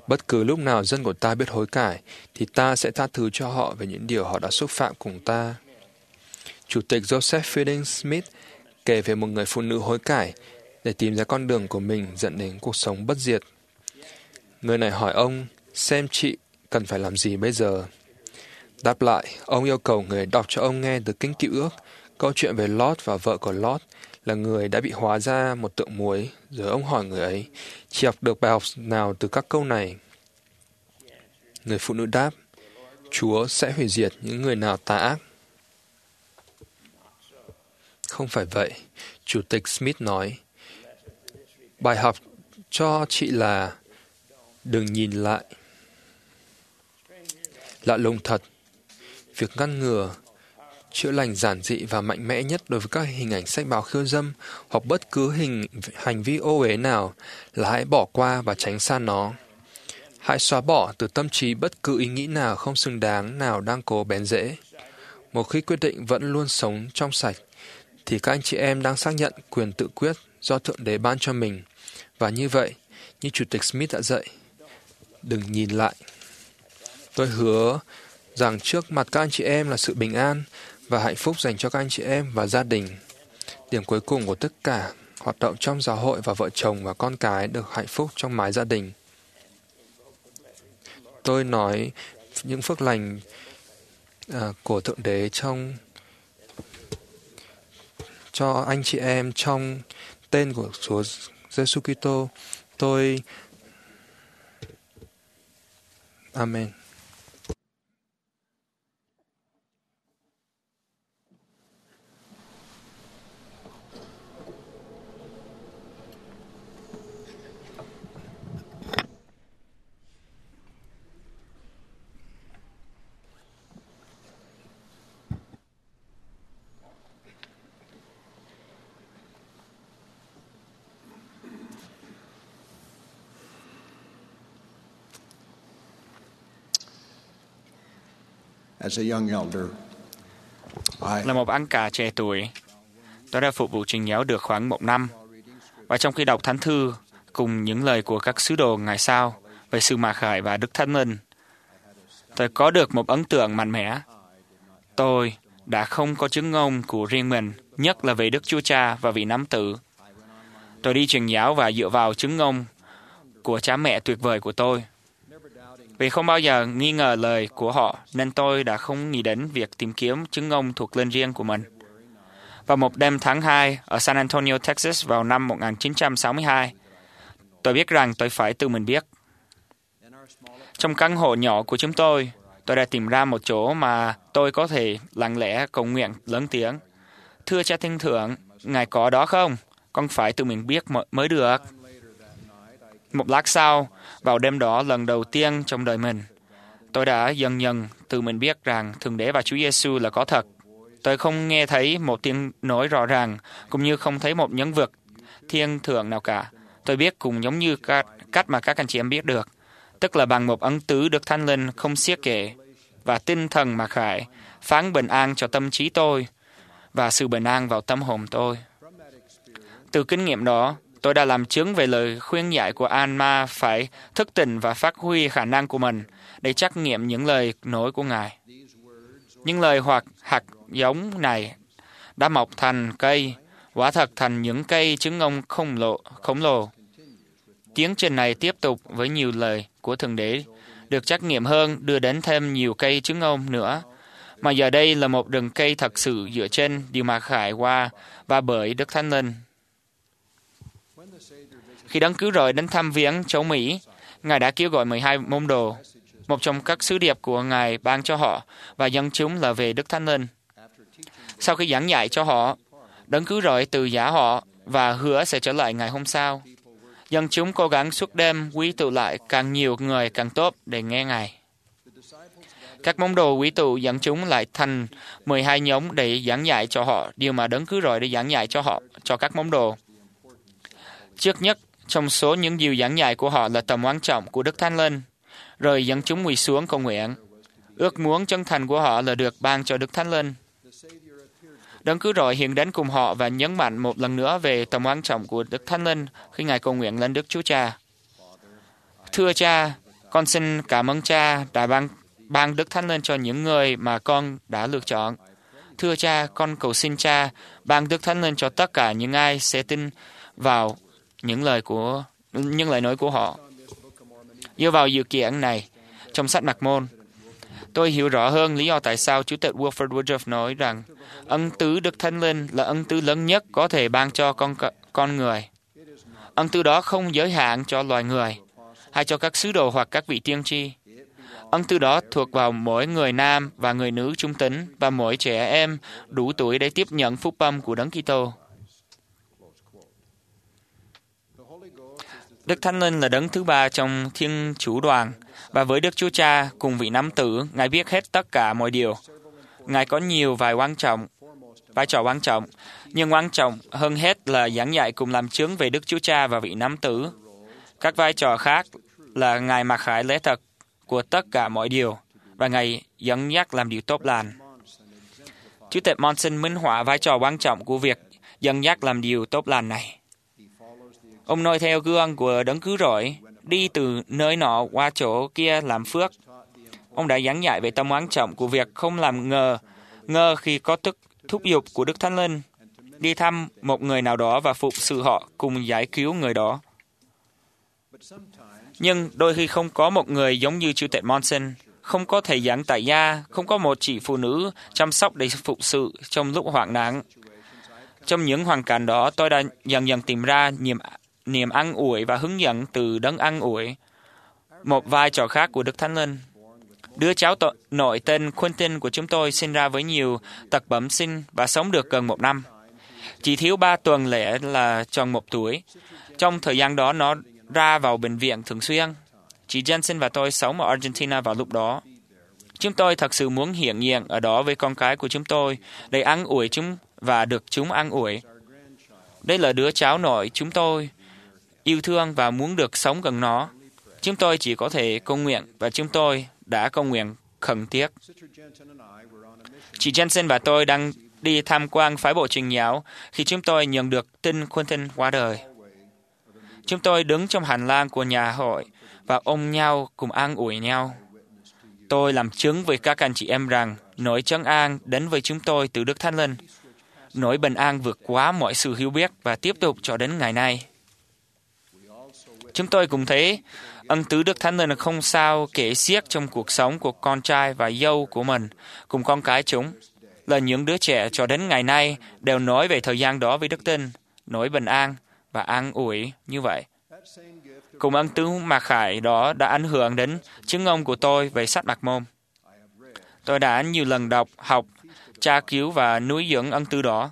Bất cứ lúc nào dân của ta biết hối cải, thì ta sẽ tha thứ cho họ về những điều họ đã xúc phạm cùng ta. Chủ tịch Joseph Fielding Smith kể về một người phụ nữ hối cải để tìm ra con đường của mình dẫn đến cuộc sống bất diệt. Người này hỏi ông xem chị cần phải làm gì bây giờ. Đáp lại, ông yêu cầu người đọc cho ông nghe từ Kinh Cựu Ước câu chuyện về Lot và vợ của Lot là người đã bị hóa ra một tượng muối. Rồi ông hỏi người ấy, chị học được bài học nào từ các câu này? Người phụ nữ đáp, Chúa sẽ hủy diệt những người nào tà ác. Không phải vậy, Chủ tịch Smith nói. Bài học cho chị là đừng nhìn lại. Lạ lùng thật, việc ngăn ngừa, chữa lành giản dị và mạnh mẽ nhất đối với các hình ảnh sách báo khiêu dâm hoặc bất cứ hình hành vi ô uế nào là hãy bỏ qua và tránh xa nó. Hãy xóa bỏ từ tâm trí bất cứ ý nghĩ nào không xứng đáng nào đang cố bén rễ. Một khi quyết định vẫn luôn sống trong sạch, thì các anh chị em đang xác nhận quyền tự quyết do Thượng Đế ban cho mình. Và như vậy, như Chủ tịch Smith đã dạy, đừng nhìn lại. Tôi hứa rằng trước mặt các anh chị em là sự bình an và hạnh phúc dành cho các anh chị em và gia đình. Điểm cuối cùng của tất cả hoạt động trong giáo hội và vợ chồng và con cái được hạnh phúc trong mái gia đình. Tôi nói những phước lành à, của Thượng Đế trong cho anh chị em trong tên của Chúa Giêsu Kitô. Tôi Amen. As a young elder, I Là một anh cả trẻ tuổi, tôi đã phục vụ truyền giáo được khoảng một năm. Và trong khi đọc Thánh Thư cùng những lời của các sứ đồ ngày sau về sự mặc khải và Đức Thánh Linh, tôi có được một ấn tượng mạnh mẽ. Tôi đã không có chứng ngôn của riêng mình, nhất là về Đức Chúa Cha và vị Nắm Tử. Tôi đi truyền giáo và dựa vào chứng ngôn của cha mẹ tuyệt vời của tôi. Vì không bao giờ nghi ngờ lời của họ, nên tôi đã không nghĩ đến việc tìm kiếm chứng ngôn thuộc linh riêng của mình. Vào một đêm tháng hai ở San Antonio, Texas vào năm một nghìn chín trăm sáu mươi hai, tôi biết rằng tôi phải tự mình biết. Trong căn hộ nhỏ của chúng tôi, tôi đã tìm ra một chỗ mà tôi có thể lặng lẽ cầu nguyện lớn tiếng. Thưa Cha Thiên Thượng, Ngài có đó không? Con phải tự mình biết mới được. Một lát sau, vào đêm đó lần đầu tiên trong đời mình, tôi đã dần dần tự mình biết rằng Thượng Đế và Chúa Giêsu là có thật. Tôi không nghe thấy một tiếng nói rõ ràng, cũng như không thấy một nhân vật thiên thượng nào cả. Tôi biết cũng giống như các, cách mà các anh chị em biết được, tức là bằng một ân tứ Đức Thánh Linh không xiết kể và tinh thần mặc khải, phán bình an cho tâm trí tôi và sự bình an vào tâm hồn tôi. Từ kinh nghiệm đó, tôi đã làm chứng về lời khuyên dạy của Alma phải thức tỉnh và phát huy khả năng của mình để trắc nghiệm những lời nói của Ngài. Những lời hoặc hạt giống này đã mọc thành cây, quả thật thành những cây chứng ngôn khổng lồ, khổng lồ. Tiến trình này tiếp tục với nhiều lời của Thượng Đế, được trắc nghiệm hơn, đưa đến thêm nhiều cây chứng ngôn nữa. Mà giờ đây là một rừng cây thật sự dựa trên điều mặc khải qua và bởi Đức Thánh Linh. Khi Đấng Cứu Rỗi đến thăm viếng châu Mỹ, Ngài đã kêu gọi mười hai môn đồ. Một trong các sứ điệp của Ngài ban cho họ và dân chúng là về Đức Thánh Linh. Sau khi giảng dạy cho họ, Đấng Cứu Rỗi từ giả họ và hứa sẽ trở lại ngày hôm sau. Dân chúng cố gắng suốt đêm quy tụ lại càng nhiều người càng tốt để nghe Ngài. Các môn đồ quý tụ dẫn chúng lại thành mười hai nhóm để giảng dạy cho họ điều mà Đấng Cứu Rỗi để giảng dạy cho họ, cho các môn đồ. Trước nhất, trong số những điều giảng dạy của họ là tầm quan trọng của Đức Thánh Linh, rồi dẫn chúng quỳ xuống cầu nguyện. Ước muốn chân thành của họ là được ban cho Đức Thánh Linh. Đấng Cứu Rỗi hiện đến cùng họ và nhấn mạnh một lần nữa về tầm quan trọng của Đức Thánh Linh khi Ngài cầu nguyện lên Đức Chúa Cha. Thưa Cha, Con xin cảm ơn Cha đã ban, ban Đức Thánh Linh cho những người mà con đã lựa chọn. Thưa Cha, con cầu xin Cha ban Đức Thánh Linh cho tất cả những ai sẽ tin vào những lời của những lời nói của họ. Dựa vào dự kiện này, trong sách Mạc Môn, tôi hiểu rõ hơn lý do tại sao Chủ tịch Wilford Woodruff nói rằng ân tứ Đức Thánh Linh là ân tứ lớn nhất có thể ban cho con con người. Ân tứ đó không giới hạn cho loài người, hay cho các sứ đồ hoặc các vị tiên tri. Ân tứ đó thuộc vào mỗi người nam và người nữ trung tín và mỗi trẻ em đủ tuổi để tiếp nhận phúc âm của Đấng Kitô. Đức Thánh Linh là đấng thứ ba trong Thiên Chủ đoàn, và với Đức Chúa Cha cùng vị Nắm Tử, Ngài biết hết tất cả mọi điều. Ngài có nhiều vai quan trọng, vai trò quan trọng, nhưng quan trọng hơn hết là giảng dạy cùng làm chứng về Đức Chúa Cha và vị Nắm Tử. Các vai trò khác là Ngài mặc khải lẽ thật của tất cả mọi điều, và Ngài dẫn dắt làm điều tốt lành. Chủ tịch Monson minh họa vai trò quan trọng của việc dẫn dắt làm điều tốt lành này. Ông noi theo gương của Đấng Cứu Rỗi, đi từ nơi nọ qua chỗ kia làm phước. Ông đã giảng dạy về tầm quan trọng của việc không làm ngờ, ngơ khi có thức thúc giục của Đức Thánh Linh, đi thăm một người nào đó và phục sự họ cùng giải cứu người đó. Nhưng đôi khi không có một người giống như Chủ tịch Monson, không có thầy giảng tại gia, không có một chị phụ nữ chăm sóc để phục sự trong lúc hoạn nạn. Trong những hoàn cảnh đó, tôi đã dần dần tìm ra niềm, niềm an ủi và hướng dẫn từ Đấng an ủi, một vai trò khác của Đức Thánh Linh. Đứa cháu tội, nội tên Quentin của chúng tôi sinh ra với nhiều tật bẩm sinh và sống được gần một năm. Chỉ thiếu ba tuần lễ là tròn một tuổi. Trong thời gian đó, nó ra vào bệnh viện thường xuyên. Chị Jensen và tôi sống ở Argentina vào lúc đó. Chúng tôi thật sự muốn hiện diện ở đó với con cái của chúng tôi để an ủi chúng và được chúng an ủi. Đây là đứa cháu nội chúng tôi yêu thương và muốn được sống gần nó. Chúng tôi chỉ có thể cầu nguyện và chúng tôi đã cầu nguyện khẩn thiết. Chị Jensen và tôi đang đi tham quan phái bộ truyền giáo khi chúng tôi nhận được tin Quentin qua đời. Chúng tôi đứng trong hành lang của nhà hội và ôm nhau cùng an ủi nhau. Tôi làm chứng với các anh chị em rằng nỗi trấn an đến với chúng tôi từ Đức Thánh Linh. Nỗi bình an vượt quá mọi sự hiểu biết và tiếp tục cho đến ngày nay. Chúng tôi cũng thấy ân tứ Đức Thánh Linh không sao kể xiết trong cuộc sống của con trai và dâu của mình cùng con cái chúng. Là những đứa trẻ cho đến ngày nay đều nói về thời gian đó với Đức Tin, nỗi bình an và an ủi như vậy. Cùng ân tứ mặc khải đó đã ảnh hưởng đến chứng ngôn của tôi về sách Mạc Môn. Tôi đã nhiều lần đọc, học, tra cứu và nuôi dưỡng ân tứ đó.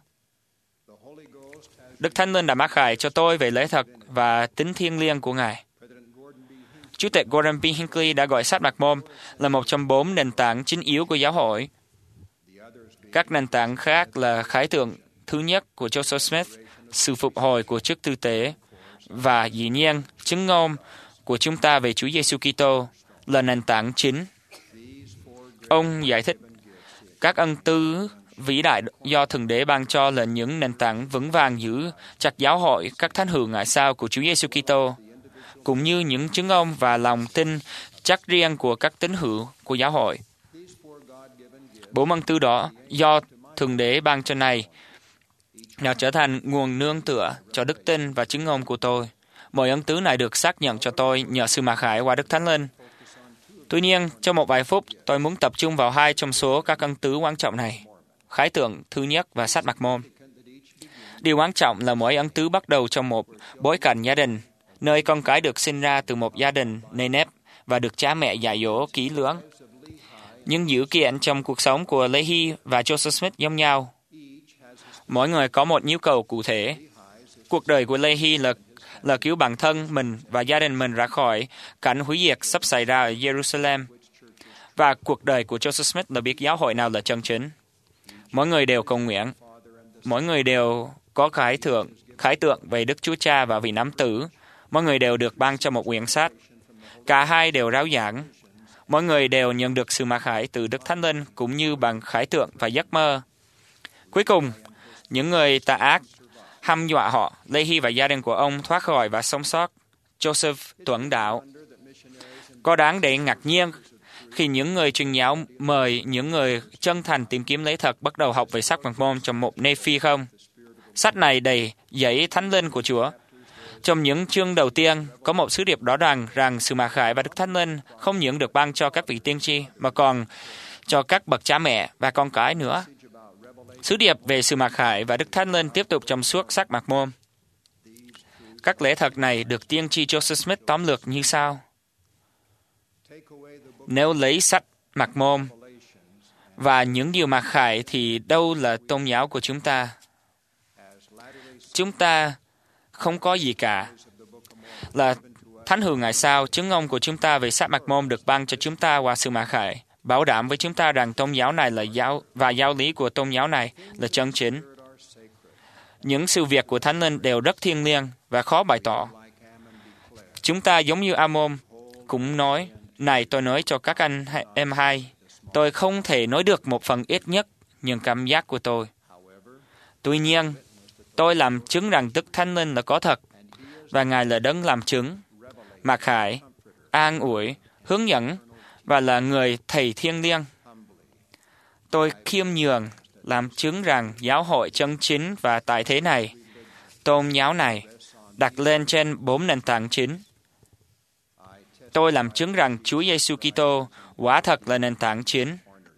Đức Thánh Linh đã mặc khải cho tôi về lẽ thật và tính thiêng liêng của Ngài. Chủ tịch Gordon B. Hinckley đã gọi sách Mạc Môn là một trong bốn nền tảng chính yếu của giáo hội. Các nền tảng khác là khải tượng thứ nhất của Joseph Smith, sự phục hồi của chức tư tế, và dĩ nhiên, chứng ngôn của chúng ta về Chúa Giêsu Kitô là nền tảng chính. Ông giải thích, các ân tứ vĩ đại do Thượng Đế ban cho là những nền tảng vững vàng giữ chặt giáo hội các thánh hữu ngại sao của Chúa Giêsu Kitô, cũng như những chứng ngôn và lòng tin chắc riêng của các tín hữu của giáo hội. Bốn ân tứ đó do Thượng Đế ban cho này nó trở thành nguồn nương tựa cho đức tin và chứng ngôn của tôi. Mọi ân tứ này được xác nhận cho tôi nhờ sự mặc khải qua Đức Thánh Linh. Tuy nhiên, trong một vài phút, tôi muốn tập trung vào hai trong số các ân tứ quan trọng này, khải tượng thứ nhất và sách Mạc Môn. Điều quan trọng là mỗi ân tứ bắt đầu trong một bối cảnh gia đình, nơi con cái được sinh ra từ một gia đình nề nếp và được cha mẹ dạy dỗ kỹ lưỡng. Nhưng dữ kiện trong cuộc sống của Lehi và Joseph Smith giống nhau. Mỗi người có một nhu cầu cụ thể. Cuộc đời của Lehi là là cứu bản thân mình và gia đình mình ra khỏi cảnh hủy diệt sắp xảy ra ở Jerusalem. Và cuộc đời của Joseph Smith là biết giáo hội nào là chân chính. Mỗi người đều cầu nguyện. Mỗi người đều có khải tượng, khải tượng về Đức Chúa Cha và vị Nắm Tử. Mỗi người đều được ban cho một quyển sách. Cả hai đều rao giảng. Mỗi người đều nhận được sự mặc khải từ Đức Thánh Linh cũng như bằng khải tượng và giấc mơ. Cuối cùng, những người tà ác hăm dọa họ. Lehi và gia đình của ông thoát khỏi và sống sót. Joseph tuẫn đạo. Có đáng để ngạc nhiên khi những người truyền giáo mời những người chân thành tìm kiếm lẽ thật bắt đầu học về sách Mạc Môn trong một Nephi không? Sách này đầy dẫy thánh linh của Chúa. Trong những chương đầu tiên, có một sứ điệp rõ ràng rằng sự mặc khải và Đức Thánh Linh không những được ban cho các vị tiên tri, mà còn cho các bậc cha mẹ và con cái nữa. Sứ điệp về sự mặc khải và Đức Thánh Linh tiếp tục trong suốt sách Mạc Môn. Các lẽ thật này được tiên tri Joseph Smith tóm lược như sau. Nếu lấy sách Mạc Môn và những điều mặc khải thì đâu là tôn giáo của chúng ta? Chúng ta không có gì cả. Là Thánh hữu ngày sau, chứng ngôn của chúng ta về sách Mạc Môn được ban cho chúng ta qua sự mặc khải, bảo đảm với chúng ta rằng tôn giáo này là giáo và giáo lý của tôn giáo này là chân chính. Những sự việc của Thánh Linh đều rất thiêng liêng và khó bày tỏ. Chúng ta giống như Amon cũng nói, này tôi nói cho các anh em hay, tôi không thể nói được một phần ít nhất những cảm giác của tôi. Tuy nhiên, tôi làm chứng rằng Đức Thánh Linh là có thật, và Ngài là đấng làm chứng, mặc khải, an ủi, hướng dẫn, và là người thầy thiêng liêng. Tôi khiêm nhường làm chứng rằng giáo hội chân chính và tại thế này, tôn giáo này, đặt lên trên bốn nền tảng chính. Tôi làm chứng rằng Chúa Giêsu Kitô quả thật là nền tảng chính.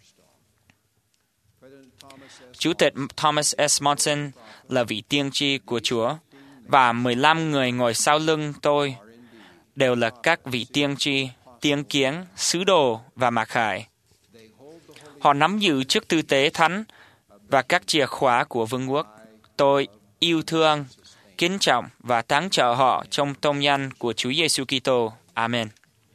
Chủ tịch Thomas S. Monson là vị tiên tri của Chúa, và mười lăm người ngồi sau lưng tôi đều là các vị tiên tri, tiên kiến, sứ đồ và mặc khải. Họ nắm giữ chức tư tế thánh và các chìa khóa của vương quốc. Tôi yêu thương, kính trọng và tán trợ họ trong tôn danh của Chúa Giêsu Kitô. Amen.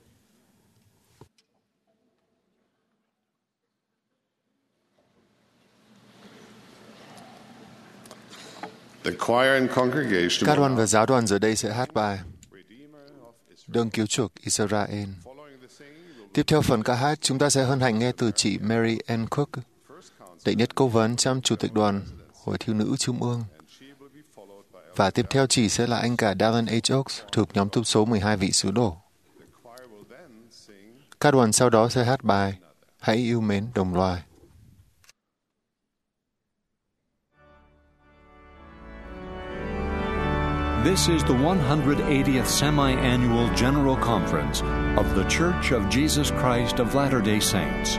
Các đoàn và giáo đoàn giờ đây sẽ hát bài Đấng cứu chuộc Israel. Tiếp theo phần ca hát, chúng ta sẽ hân hạnh nghe từ chị Mary Ann Cook, đệ nhất cố vấn trong Chủ tịch đoàn Hội Thiếu nữ Trung ương. Và tiếp theo chị sẽ là anh cả Dallin H. Oaks thuộc nhóm túc số mười hai vị sứ đồ. Các đoàn sau đó sẽ hát bài Hãy yêu mến đồng loài. This is the one hundred eightieth Semi-Annual General Conference of The Church of Jesus Christ of Latter-day Saints.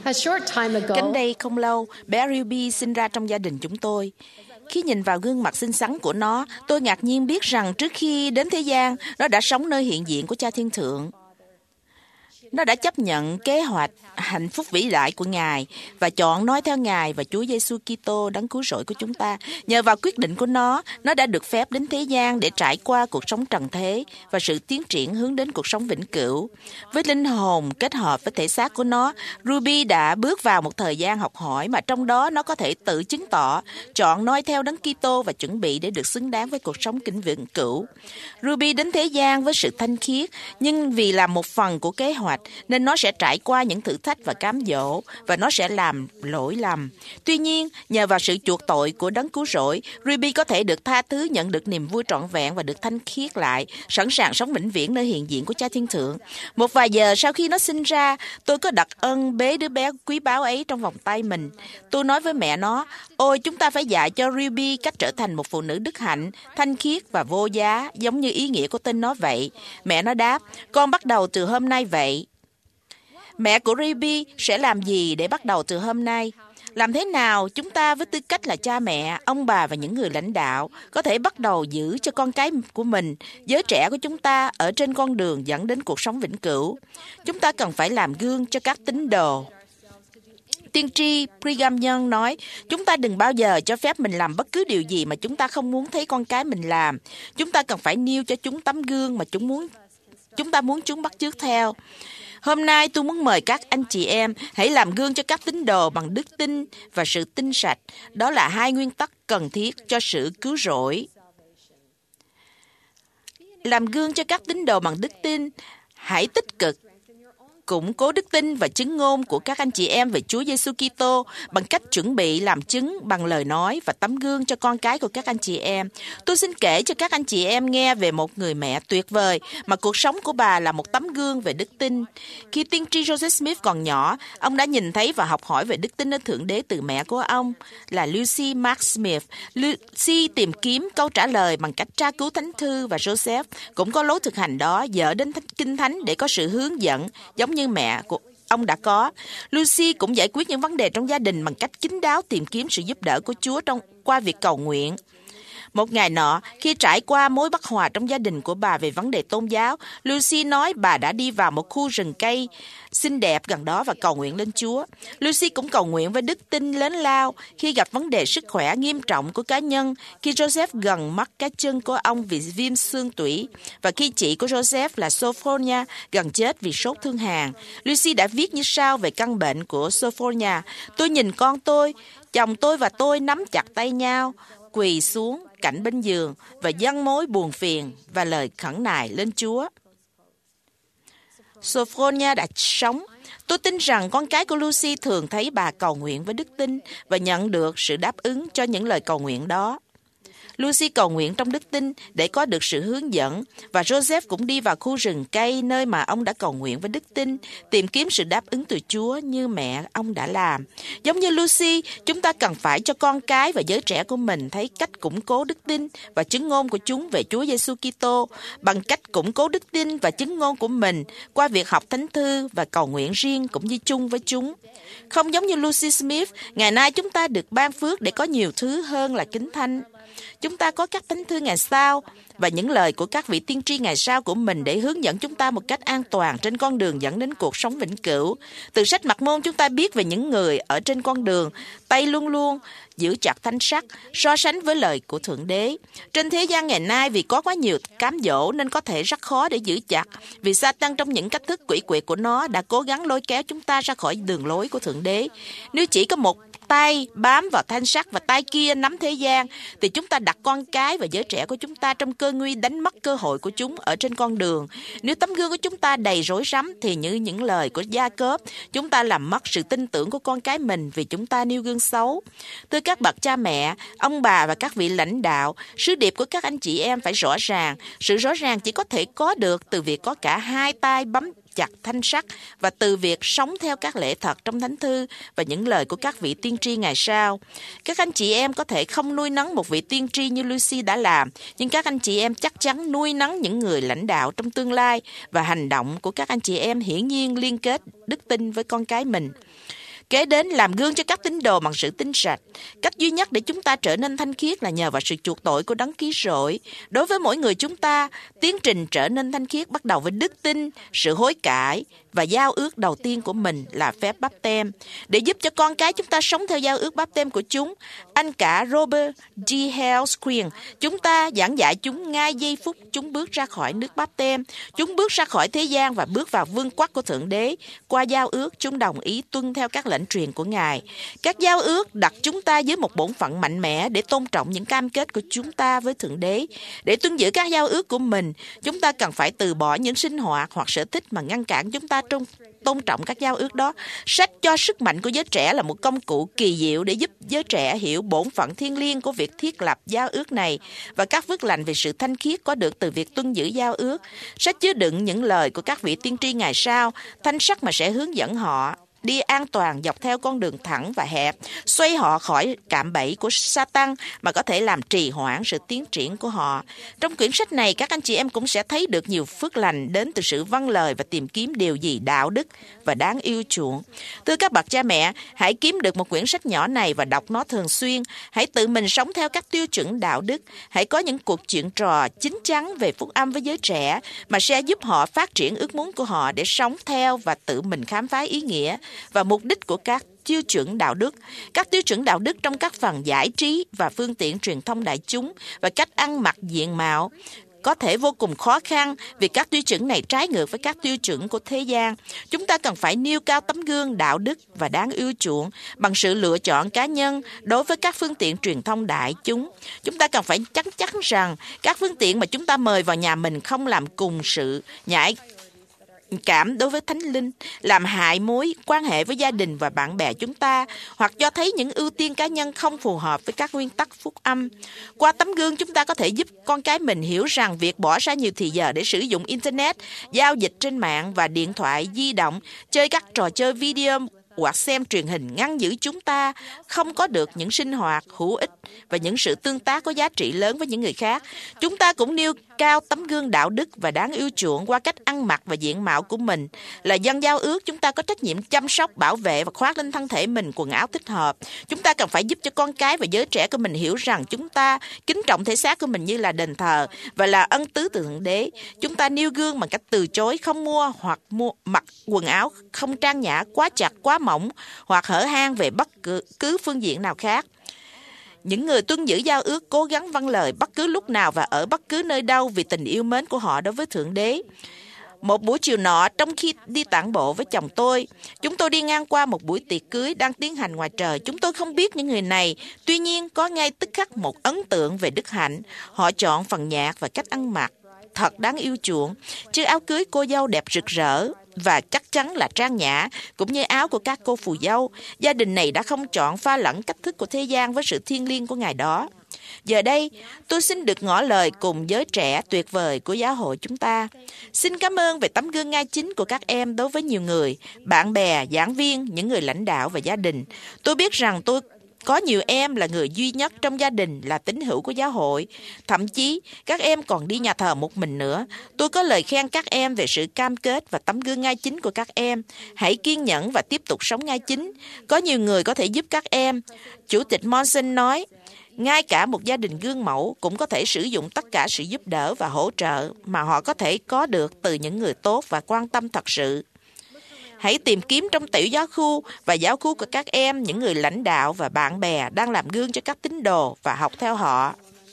Cách đây không lâu, bé Ruby sinh ra trong gia đình chúng tôi. Khi nhìn vào gương mặt xinh xắn của nó, tôi ngạc nhiên biết rằng trước khi đến thế gian, nó đã sống nơi hiện diện của Cha Thiên Thượng. Nó đã chấp nhận kế hoạch hạnh phúc vĩ đại của Ngài và chọn nói theo Ngài và Chúa Giêsu Kitô đấng cứu rỗi của chúng ta. Nhờ vào quyết định của nó, nó đã được phép đến thế gian để trải qua cuộc sống trần thế và sự tiến triển hướng đến cuộc sống vĩnh cửu. Với linh hồn kết hợp với thể xác của nó, Ruby đã bước vào một thời gian học hỏi mà trong đó nó có thể tự chứng tỏ, chọn nói theo đấng Kitô và chuẩn bị để được xứng đáng với cuộc sống vĩnh vĩnh cửu. Ruby đến thế gian với sự thanh khiết, nhưng vì là một phần của kế hoạch nên nó sẽ trải qua những thử thách và cám dỗ và nó sẽ làm lỗi lầm. Tuy nhiên, nhờ vào sự chuộc tội của đấng cứu rỗi, Ruby có thể được tha thứ, nhận được niềm vui trọn vẹn và được thanh khiết lại, sẵn sàng sống vĩnh viễn nơi hiện diện của Cha Thiên Thượng. Một vài giờ sau khi nó sinh ra, tôi có đặc ân bế đứa bé quý báu ấy trong vòng tay mình. Tôi nói với mẹ nó, ôi chúng ta phải dạy cho Ruby cách trở thành một phụ nữ đức hạnh, thanh khiết và vô giá, giống như ý nghĩa của tên nó vậy. Mẹ nó đáp, con bắt đầu từ hôm nay vậy. Mẹ của Ruby sẽ làm gì để bắt đầu từ hôm nay? Làm thế nào chúng ta với tư cách là cha mẹ, ông bà và những người lãnh đạo có thể bắt đầu giữ cho con cái của mình, giới trẻ của chúng ta ở trên con đường dẫn đến cuộc sống vĩnh cửu? Chúng ta cần phải làm gương cho các tín đồ. Tiên tri Brigham Young nói, chúng ta đừng bao giờ cho phép mình làm bất cứ điều gì mà chúng ta không muốn thấy con cái mình làm. Chúng ta cần phải nêu cho chúng tấm gương mà chúng muốn, chúng ta muốn chúng bắt chước theo. Hôm nay tôi muốn mời các anh chị em hãy làm gương cho các tín đồ bằng đức tin và sự tinh sạch. Đó là hai nguyên tắc cần thiết cho sự cứu rỗi. Làm gương cho các tín đồ bằng đức tin, hãy tích cực củng cố đức tin và chứng ngôn của các anh chị em về Chúa Giêsu Kitô bằng cách chuẩn bị làm chứng bằng lời nói và tấm gương cho con cái của các anh chị em. Tôi xin kể cho các anh chị em nghe về một người mẹ tuyệt vời mà cuộc sống của bà là một tấm gương về đức tin. Khi tiên tri Joseph Smith còn nhỏ, ông đã nhìn thấy và học hỏi về đức tin ở Thượng Đế từ mẹ của ông là Lucy Mark Smith. Lucy tìm kiếm câu trả lời bằng cách tra cứu Thánh Thư và Joseph cũng có lối thực hành đó dở đến Kinh Thánh để có sự hướng dẫn giống như mẹ của ông đã có. Lucy cũng giải quyết những vấn đề trong gia đình bằng cách kín đáo tìm kiếm sự giúp đỡ của Chúa trong qua việc cầu nguyện. Một ngày nọ, khi trải qua mối bất hòa trong gia đình của bà về vấn đề tôn giáo, Lucy nói bà đã đi vào một khu rừng cây xinh đẹp gần đó và cầu nguyện lên Chúa. Lucy cũng cầu nguyện với đức tin lớn lao khi gặp vấn đề sức khỏe nghiêm trọng của cá nhân, khi Joseph gần mất cái chân của ông vì viêm xương tủy, và khi chị của Joseph là Sophronia gần chết vì sốt thương hàn. Lucy đã viết như sau về căn bệnh của Sophronia: tôi nhìn con tôi, chồng tôi và tôi nắm chặt tay nhau, quỳ xuống cạnh bên giường và dâng mối buồn phiền và lời khẩn nài lên Chúa. Sophronia đã sống. Tôi tin rằng con cái của Lucy thường thấy bà cầu nguyện với đức tin và nhận được sự đáp ứng cho những lời cầu nguyện đó. Lucy cầu nguyện trong đức tin để có được sự hướng dẫn, và Joseph cũng đi vào khu rừng cây nơi mà ông đã cầu nguyện với đức tin, tìm kiếm sự đáp ứng từ Chúa như mẹ ông đã làm. Giống như Lucy, chúng ta cần phải cho con cái và giới trẻ của mình thấy cách củng cố đức tin và chứng ngôn của chúng về Chúa Giêsu Kitô bằng cách củng cố đức tin và chứng ngôn của mình qua việc học Thánh Thư và cầu nguyện riêng cũng như chung với chúng. Không giống như Lucy Smith, ngày nay chúng ta được ban phước để có nhiều thứ hơn là Kinh Thánh. Chúng ta có các Thánh Thư ngày sau và những lời của các vị tiên tri ngày sau của mình để hướng dẫn chúng ta một cách an toàn trên con đường dẫn đến cuộc sống vĩnh cửu. Từ sách Mặc Môn chúng ta biết về những người ở trên con đường, tay luôn luôn giữ chặt thanh sắt, so sánh với lời của Thượng Đế. Trên thế gian ngày nay vì có quá nhiều cám dỗ nên có thể rất khó để giữ chặt, vì Sa-tan trong những cách thức quỷ quyệt của nó đã cố gắng lôi kéo chúng ta ra khỏi đường lối của Thượng Đế. Nếu chỉ có một tay bám vào thanh sắt và tay kia nắm thế gian, thì chúng ta đặt con cái và giới trẻ của chúng ta trong cơ nguy đánh mất cơ hội của chúng ở trên con đường. Nếu tấm gương của chúng ta đầy rối rắm, thì như những lời của Gia-cốp, chúng ta làm mất sự tin tưởng của con cái mình vì chúng ta nêu gương xấu. Thưa các bậc cha mẹ, ông bà và các vị lãnh đạo, sứ điệp của các anh chị em phải rõ ràng. Sự rõ ràng chỉ có thể có được từ việc có cả hai tay bấm chặt thanh sắt và từ việc sống theo các lẽ thật trong Thánh Thư và những lời của các vị tiên tri ngày sau. Các anh chị em có thể không nuôi nấng một vị tiên tri như Lucy đã làm, nhưng các anh chị em chắc chắn nuôi nấng những người lãnh đạo trong tương lai, và hành động của các anh chị em hiển nhiên liên kết đức tin với con cái mình. Kế đến, làm gương cho các tín đồ bằng sự tinh sạch. Cách duy nhất để chúng ta trở nên thanh khiết là nhờ vào sự chuộc tội của Đấng Ký Rỗi. Đối với mỗi người chúng ta, tiến trình trở nên thanh khiết bắt đầu với đức tin, sự hối cải, và giao ước đầu tiên của mình là phép báp têm. Để giúp cho con cái chúng ta sống theo giao ước báp têm của chúng, anh cả Robert D. Hales khuyên chúng ta giảng dạy chúng ngay giây phút chúng bước ra khỏi nước báp têm. Chúng bước ra khỏi thế gian và bước vào vương quốc của Thượng Đế. Qua giao ước, chúng đồng ý tuân theo các lệnh truyền của Ngài. Các giao ước đặt chúng ta dưới một bổn phận mạnh mẽ để tôn trọng những cam kết của chúng ta với Thượng Đế. Để tuân giữ các giao ước của mình, chúng ta cần phải từ bỏ những sinh hoạt hoặc sở thích mà ngăn cản chúng ta trong tôn trọng các giao ước đó. Sách cho sức mạnh của giới trẻ là một công cụ kỳ diệu để giúp giới trẻ hiểu bổn phận thiêng liêng của việc thiết lập giao ước này và các phước lành về sự thanh khiết có được từ việc tuân giữ giao ước. Sách chứa đựng những lời của các vị tiên tri ngày sau, thanh sắc mà sẽ hướng dẫn họ đi an toàn dọc theo con đường thẳng và hẹp, xoay họ khỏi cạm bẫy của Satan mà có thể làm trì hoãn sự tiến triển của họ. Trong quyển sách này, các anh chị em cũng sẽ thấy được nhiều phước lành đến từ sự vâng lời và tìm kiếm điều gì đạo đức và đáng yêu chuộng. Thưa các bậc cha mẹ, hãy kiếm được một quyển sách nhỏ này và đọc nó thường xuyên. Hãy tự mình sống theo các tiêu chuẩn đạo đức. Hãy có những cuộc chuyện trò chín chắn về phúc âm với giới trẻ mà sẽ giúp họ phát triển ước muốn của họ để sống theo và tự mình khám phá ý nghĩa và mục đích của các tiêu chuẩn đạo đức. Các tiêu chuẩn đạo đức trong các phần giải trí và phương tiện truyền thông đại chúng và cách ăn mặc diện mạo có thể vô cùng khó khăn vì các tiêu chuẩn này trái ngược với các tiêu chuẩn của thế gian. Chúng ta cần phải nêu cao tấm gương đạo đức và đáng yêu chuộng bằng sự lựa chọn cá nhân đối với các phương tiện truyền thông đại chúng. Chúng ta cần phải chắc chắn rằng các phương tiện mà chúng ta mời vào nhà mình không làm cùng sự nhạy cảm đối với Thánh Linh, làm hại mối quan hệ với gia đình và bạn bè chúng ta, hoặc cho thấy những ưu tiên cá nhân không phù hợp với các nguyên tắc phúc âm. Qua tấm gương, chúng ta có thể giúp con cái mình hiểu rằng việc bỏ ra nhiều thì giờ để sử dụng Internet, giao dịch trên mạng và điện thoại di động, chơi các trò chơi video hoặc xem truyền hình ngăn giữ chúng ta không có được những sinh hoạt hữu ích và những sự tương tác có giá trị lớn với những người khác. Chúng ta cũng nêu cao tấm gương đạo đức và đáng yêu chuộng qua cách ăn mặc và diện mạo của mình. Là dân giao ước, chúng ta có trách nhiệm chăm sóc, bảo vệ và khoác lên thân thể mình quần áo thích hợp. Chúng ta cần phải giúp cho con cái và giới trẻ của mình hiểu rằng chúng ta kính trọng thể xác của mình như là đền thờ và là ân tứ từ Thượng Đế. Chúng ta nêu gương bằng cách từ chối không mua hoặc mua mặc quần áo không trang nhã, quá chặt, quá mỏng hoặc hở hang về bất cứ, cứ phương diện nào khác. Những người tuân giữ giao ước cố gắng vâng lời bất cứ lúc nào và ở bất cứ nơi đâu vì tình yêu mến của họ đối với Thượng Đế. Một buổi chiều nọ, trong khi đi tản bộ với chồng tôi, chúng tôi đi ngang qua một buổi tiệc cưới đang tiến hành ngoài trời. Chúng tôi không biết những người này, tuy nhiên có ngay tức khắc một ấn tượng về đức hạnh. Họ chọn phần nhạc và cách ăn mặc thật đáng yêu chuộng. Chiếc áo cưới cô dâu đẹp rực rỡ và chắc chắn là trang nhã, cũng như áo của các cô phù dâu. Gia đình này đã không chọn pha lẫn cách thức của thế gian với sự thiêng liêng của ngày đó. Giờ đây, tôi xin được ngỏ lời cùng giới trẻ tuyệt vời của giáo hội chúng ta. Xin cảm ơn về tấm gương ngay chính của các em đối với nhiều người, bạn bè, giảng viên, những người lãnh đạo và gia đình. Tôi biết rằng tôi có nhiều em là người duy nhất trong gia đình là tín hữu của giáo hội. Thậm chí, các em còn đi nhà thờ một mình nữa. Tôi có lời khen các em về sự cam kết và tấm gương ngay chính của các em. Hãy kiên nhẫn và tiếp tục sống ngay chính. Có nhiều người có thể giúp các em. Chủ tịch Monson nói, ngay cả một gia đình gương mẫu cũng có thể sử dụng tất cả sự giúp đỡ và hỗ trợ mà họ có thể có được từ những người tốt và quan tâm thật sự. Hãy tìm kiếm trong tiểu giáo khu và giáo khu của các em những người lãnh đạo và bạn bè đang làm gương cho các tín đồ và học theo họ.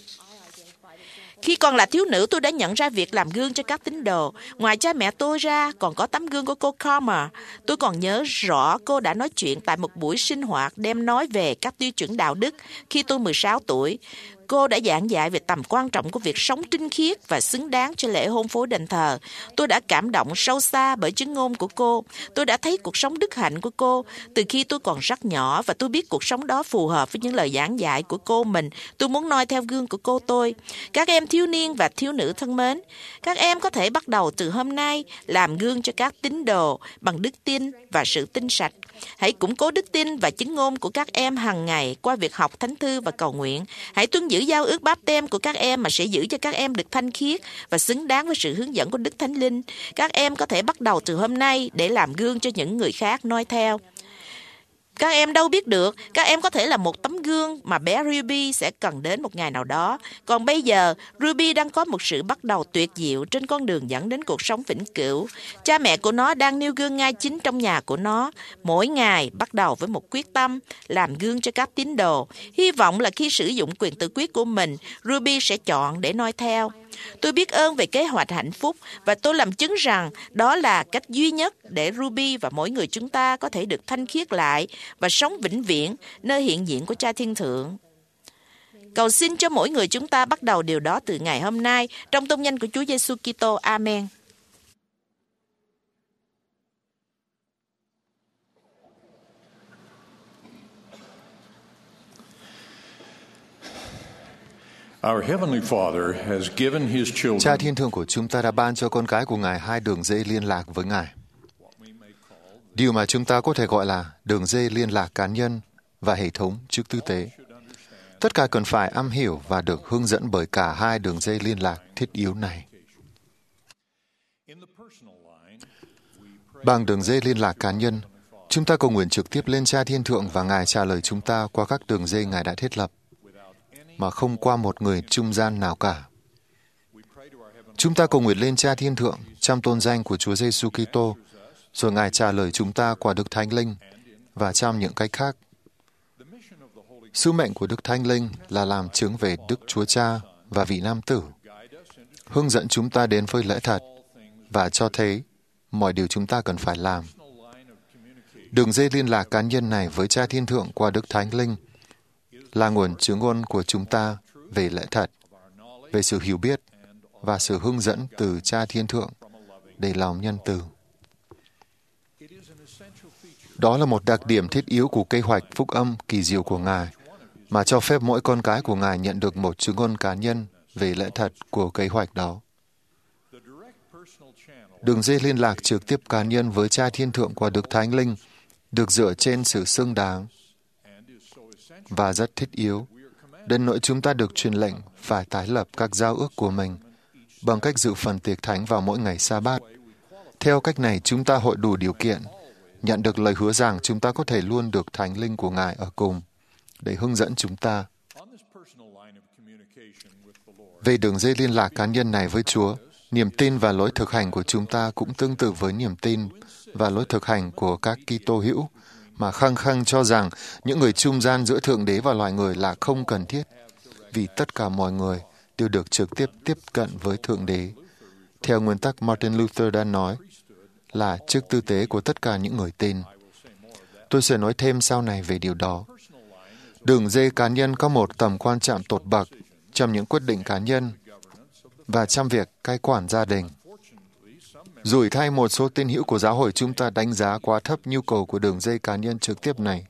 Khi còn là thiếu nữ, tôi đã nhận ra việc làm gương cho các tín đồ. Ngoài cha mẹ tôi ra, còn có tấm gương của cô Carmer. Tôi còn nhớ rõ cô đã nói chuyện tại một buổi sinh hoạt đem nói về các tiêu chuẩn đạo đức khi tôi mười sáu tuổi. Cô đã giảng dạy về tầm quan trọng của việc sống trinh khiết và xứng đáng cho lễ hôn phối đền thờ. Tôi đã cảm động sâu xa bởi chứng ngôn của cô. Tôi đã thấy cuộc sống đức hạnh của cô từ khi tôi còn rất nhỏ và tôi biết cuộc sống đó phù hợp với những lời giảng dạy của cô mình. Tôi muốn noi theo gương của cô tôi. Các em thiếu niên và thiếu nữ thân mến, các em có thể bắt đầu từ hôm nay làm gương cho các tín đồ bằng đức tin và sự tinh sạch. Hãy củng cố đức tin và chứng ngôn của các em hàng ngày qua việc học thánh thư và cầu nguyện. Hãy tuân giữ giao ước báp têm của các em mà sẽ giữ cho các em được thanh khiết và xứng đáng với sự hướng dẫn của Đức Thánh Linh. Các em có thể bắt đầu từ hôm nay để làm gương cho những người khác noi theo. Các em đâu biết được, các em có thể là một tấm gương mà bé Ruby sẽ cần đến một ngày nào đó. Còn bây giờ, Ruby đang có một sự bắt đầu tuyệt diệu trên con đường dẫn đến cuộc sống vĩnh cửu. Cha mẹ của nó đang nêu gương ngay chính trong nhà của nó. Mỗi ngày bắt đầu với một quyết tâm, làm gương cho các tín đồ. Hy vọng là khi sử dụng quyền tự quyết của mình, Ruby sẽ chọn để noi theo. Tôi biết ơn về kế hoạch hạnh phúc và tôi làm chứng rằng đó là cách duy nhất để Ruby và mỗi người chúng ta có thể được thanh khiết lại và sống vĩnh viễn nơi hiện diện của Cha Thiên Thượng. Cầu xin cho mỗi người chúng ta bắt đầu điều đó từ ngày hôm nay trong tôn danh của Chúa Giêsu Kitô. Amen. Our Heavenly Father has given His children Cha Thiên Thượng của chúng ta đã ban cho con cái của Ngài hai đường dây liên lạc với Ngài. Điều mà chúng ta có thể gọi là đường dây liên lạc cá nhân và hệ thống chức tư tế. Tất cả cần phải am hiểu và được hướng dẫn bởi cả hai đường dây liên lạc thiết yếu này. Bằng đường dây liên lạc cá nhân, chúng ta cầu nguyện trực tiếp lên Cha Thiên Thượng và Ngài trả lời chúng ta qua các đường dây Ngài đã thiết lập, mà không qua một người trung gian nào cả. Chúng ta cầu nguyện lên Cha Thiên Thượng trong tôn danh của Chúa Giêsu Kitô, rồi Ngài trả lời chúng ta qua Đức Thánh Linh và trong những cách khác. Sứ mệnh của Đức Thánh Linh là làm chứng về Đức Chúa Cha và vị Nam Tử, hướng dẫn chúng ta đến với lẽ thật và cho thấy mọi điều chúng ta cần phải làm. Đường dây liên lạc cá nhân này với Cha Thiên Thượng qua Đức Thánh Linh là nguồn chứng ngôn của chúng ta về lẽ thật, về sự hiểu biết và sự hướng dẫn từ Cha Thiên Thượng đầy lòng nhân từ. Đó là một đặc điểm thiết yếu của kế hoạch phúc âm kỳ diệu của Ngài, mà cho phép mỗi con cái của Ngài nhận được một chứng ngôn cá nhân về lẽ thật của kế hoạch đó. Đường dây liên lạc trực tiếp cá nhân với Cha Thiên Thượng qua Đức Thánh Linh được dựa trên sự xứng đáng và rất thiết yếu, đến nỗi chúng ta được truyền lệnh phải tái lập các giao ước của mình bằng cách dự phần tiệc thánh vào mỗi ngày sa-bát. Theo cách này, chúng ta hội đủ điều kiện nhận được lời hứa rằng chúng ta có thể luôn được Thánh Linh của Ngài ở cùng để hướng dẫn chúng ta. Về đường dây liên lạc cá nhân này với Chúa, niềm tin và lối thực hành của chúng ta cũng tương tự với niềm tin và lối thực hành của các Kitô hữu, mà khăng khăng cho rằng những người trung gian giữa Thượng Đế và loài người là không cần thiết, vì tất cả mọi người đều được trực tiếp tiếp cận với Thượng Đế. Theo nguyên tắc Martin Luther đã nói, là chức tư tế của tất cả những người tin. Tôi sẽ nói thêm sau này về điều đó. Đường dây cá nhân có một tầm quan trọng tột bậc trong những quyết định cá nhân và trong việc cai quản gia đình. Rủi thay một số tín hữu của giáo hội chúng ta đánh giá quá thấp nhu cầu của đường dây cá nhân trực tiếp này.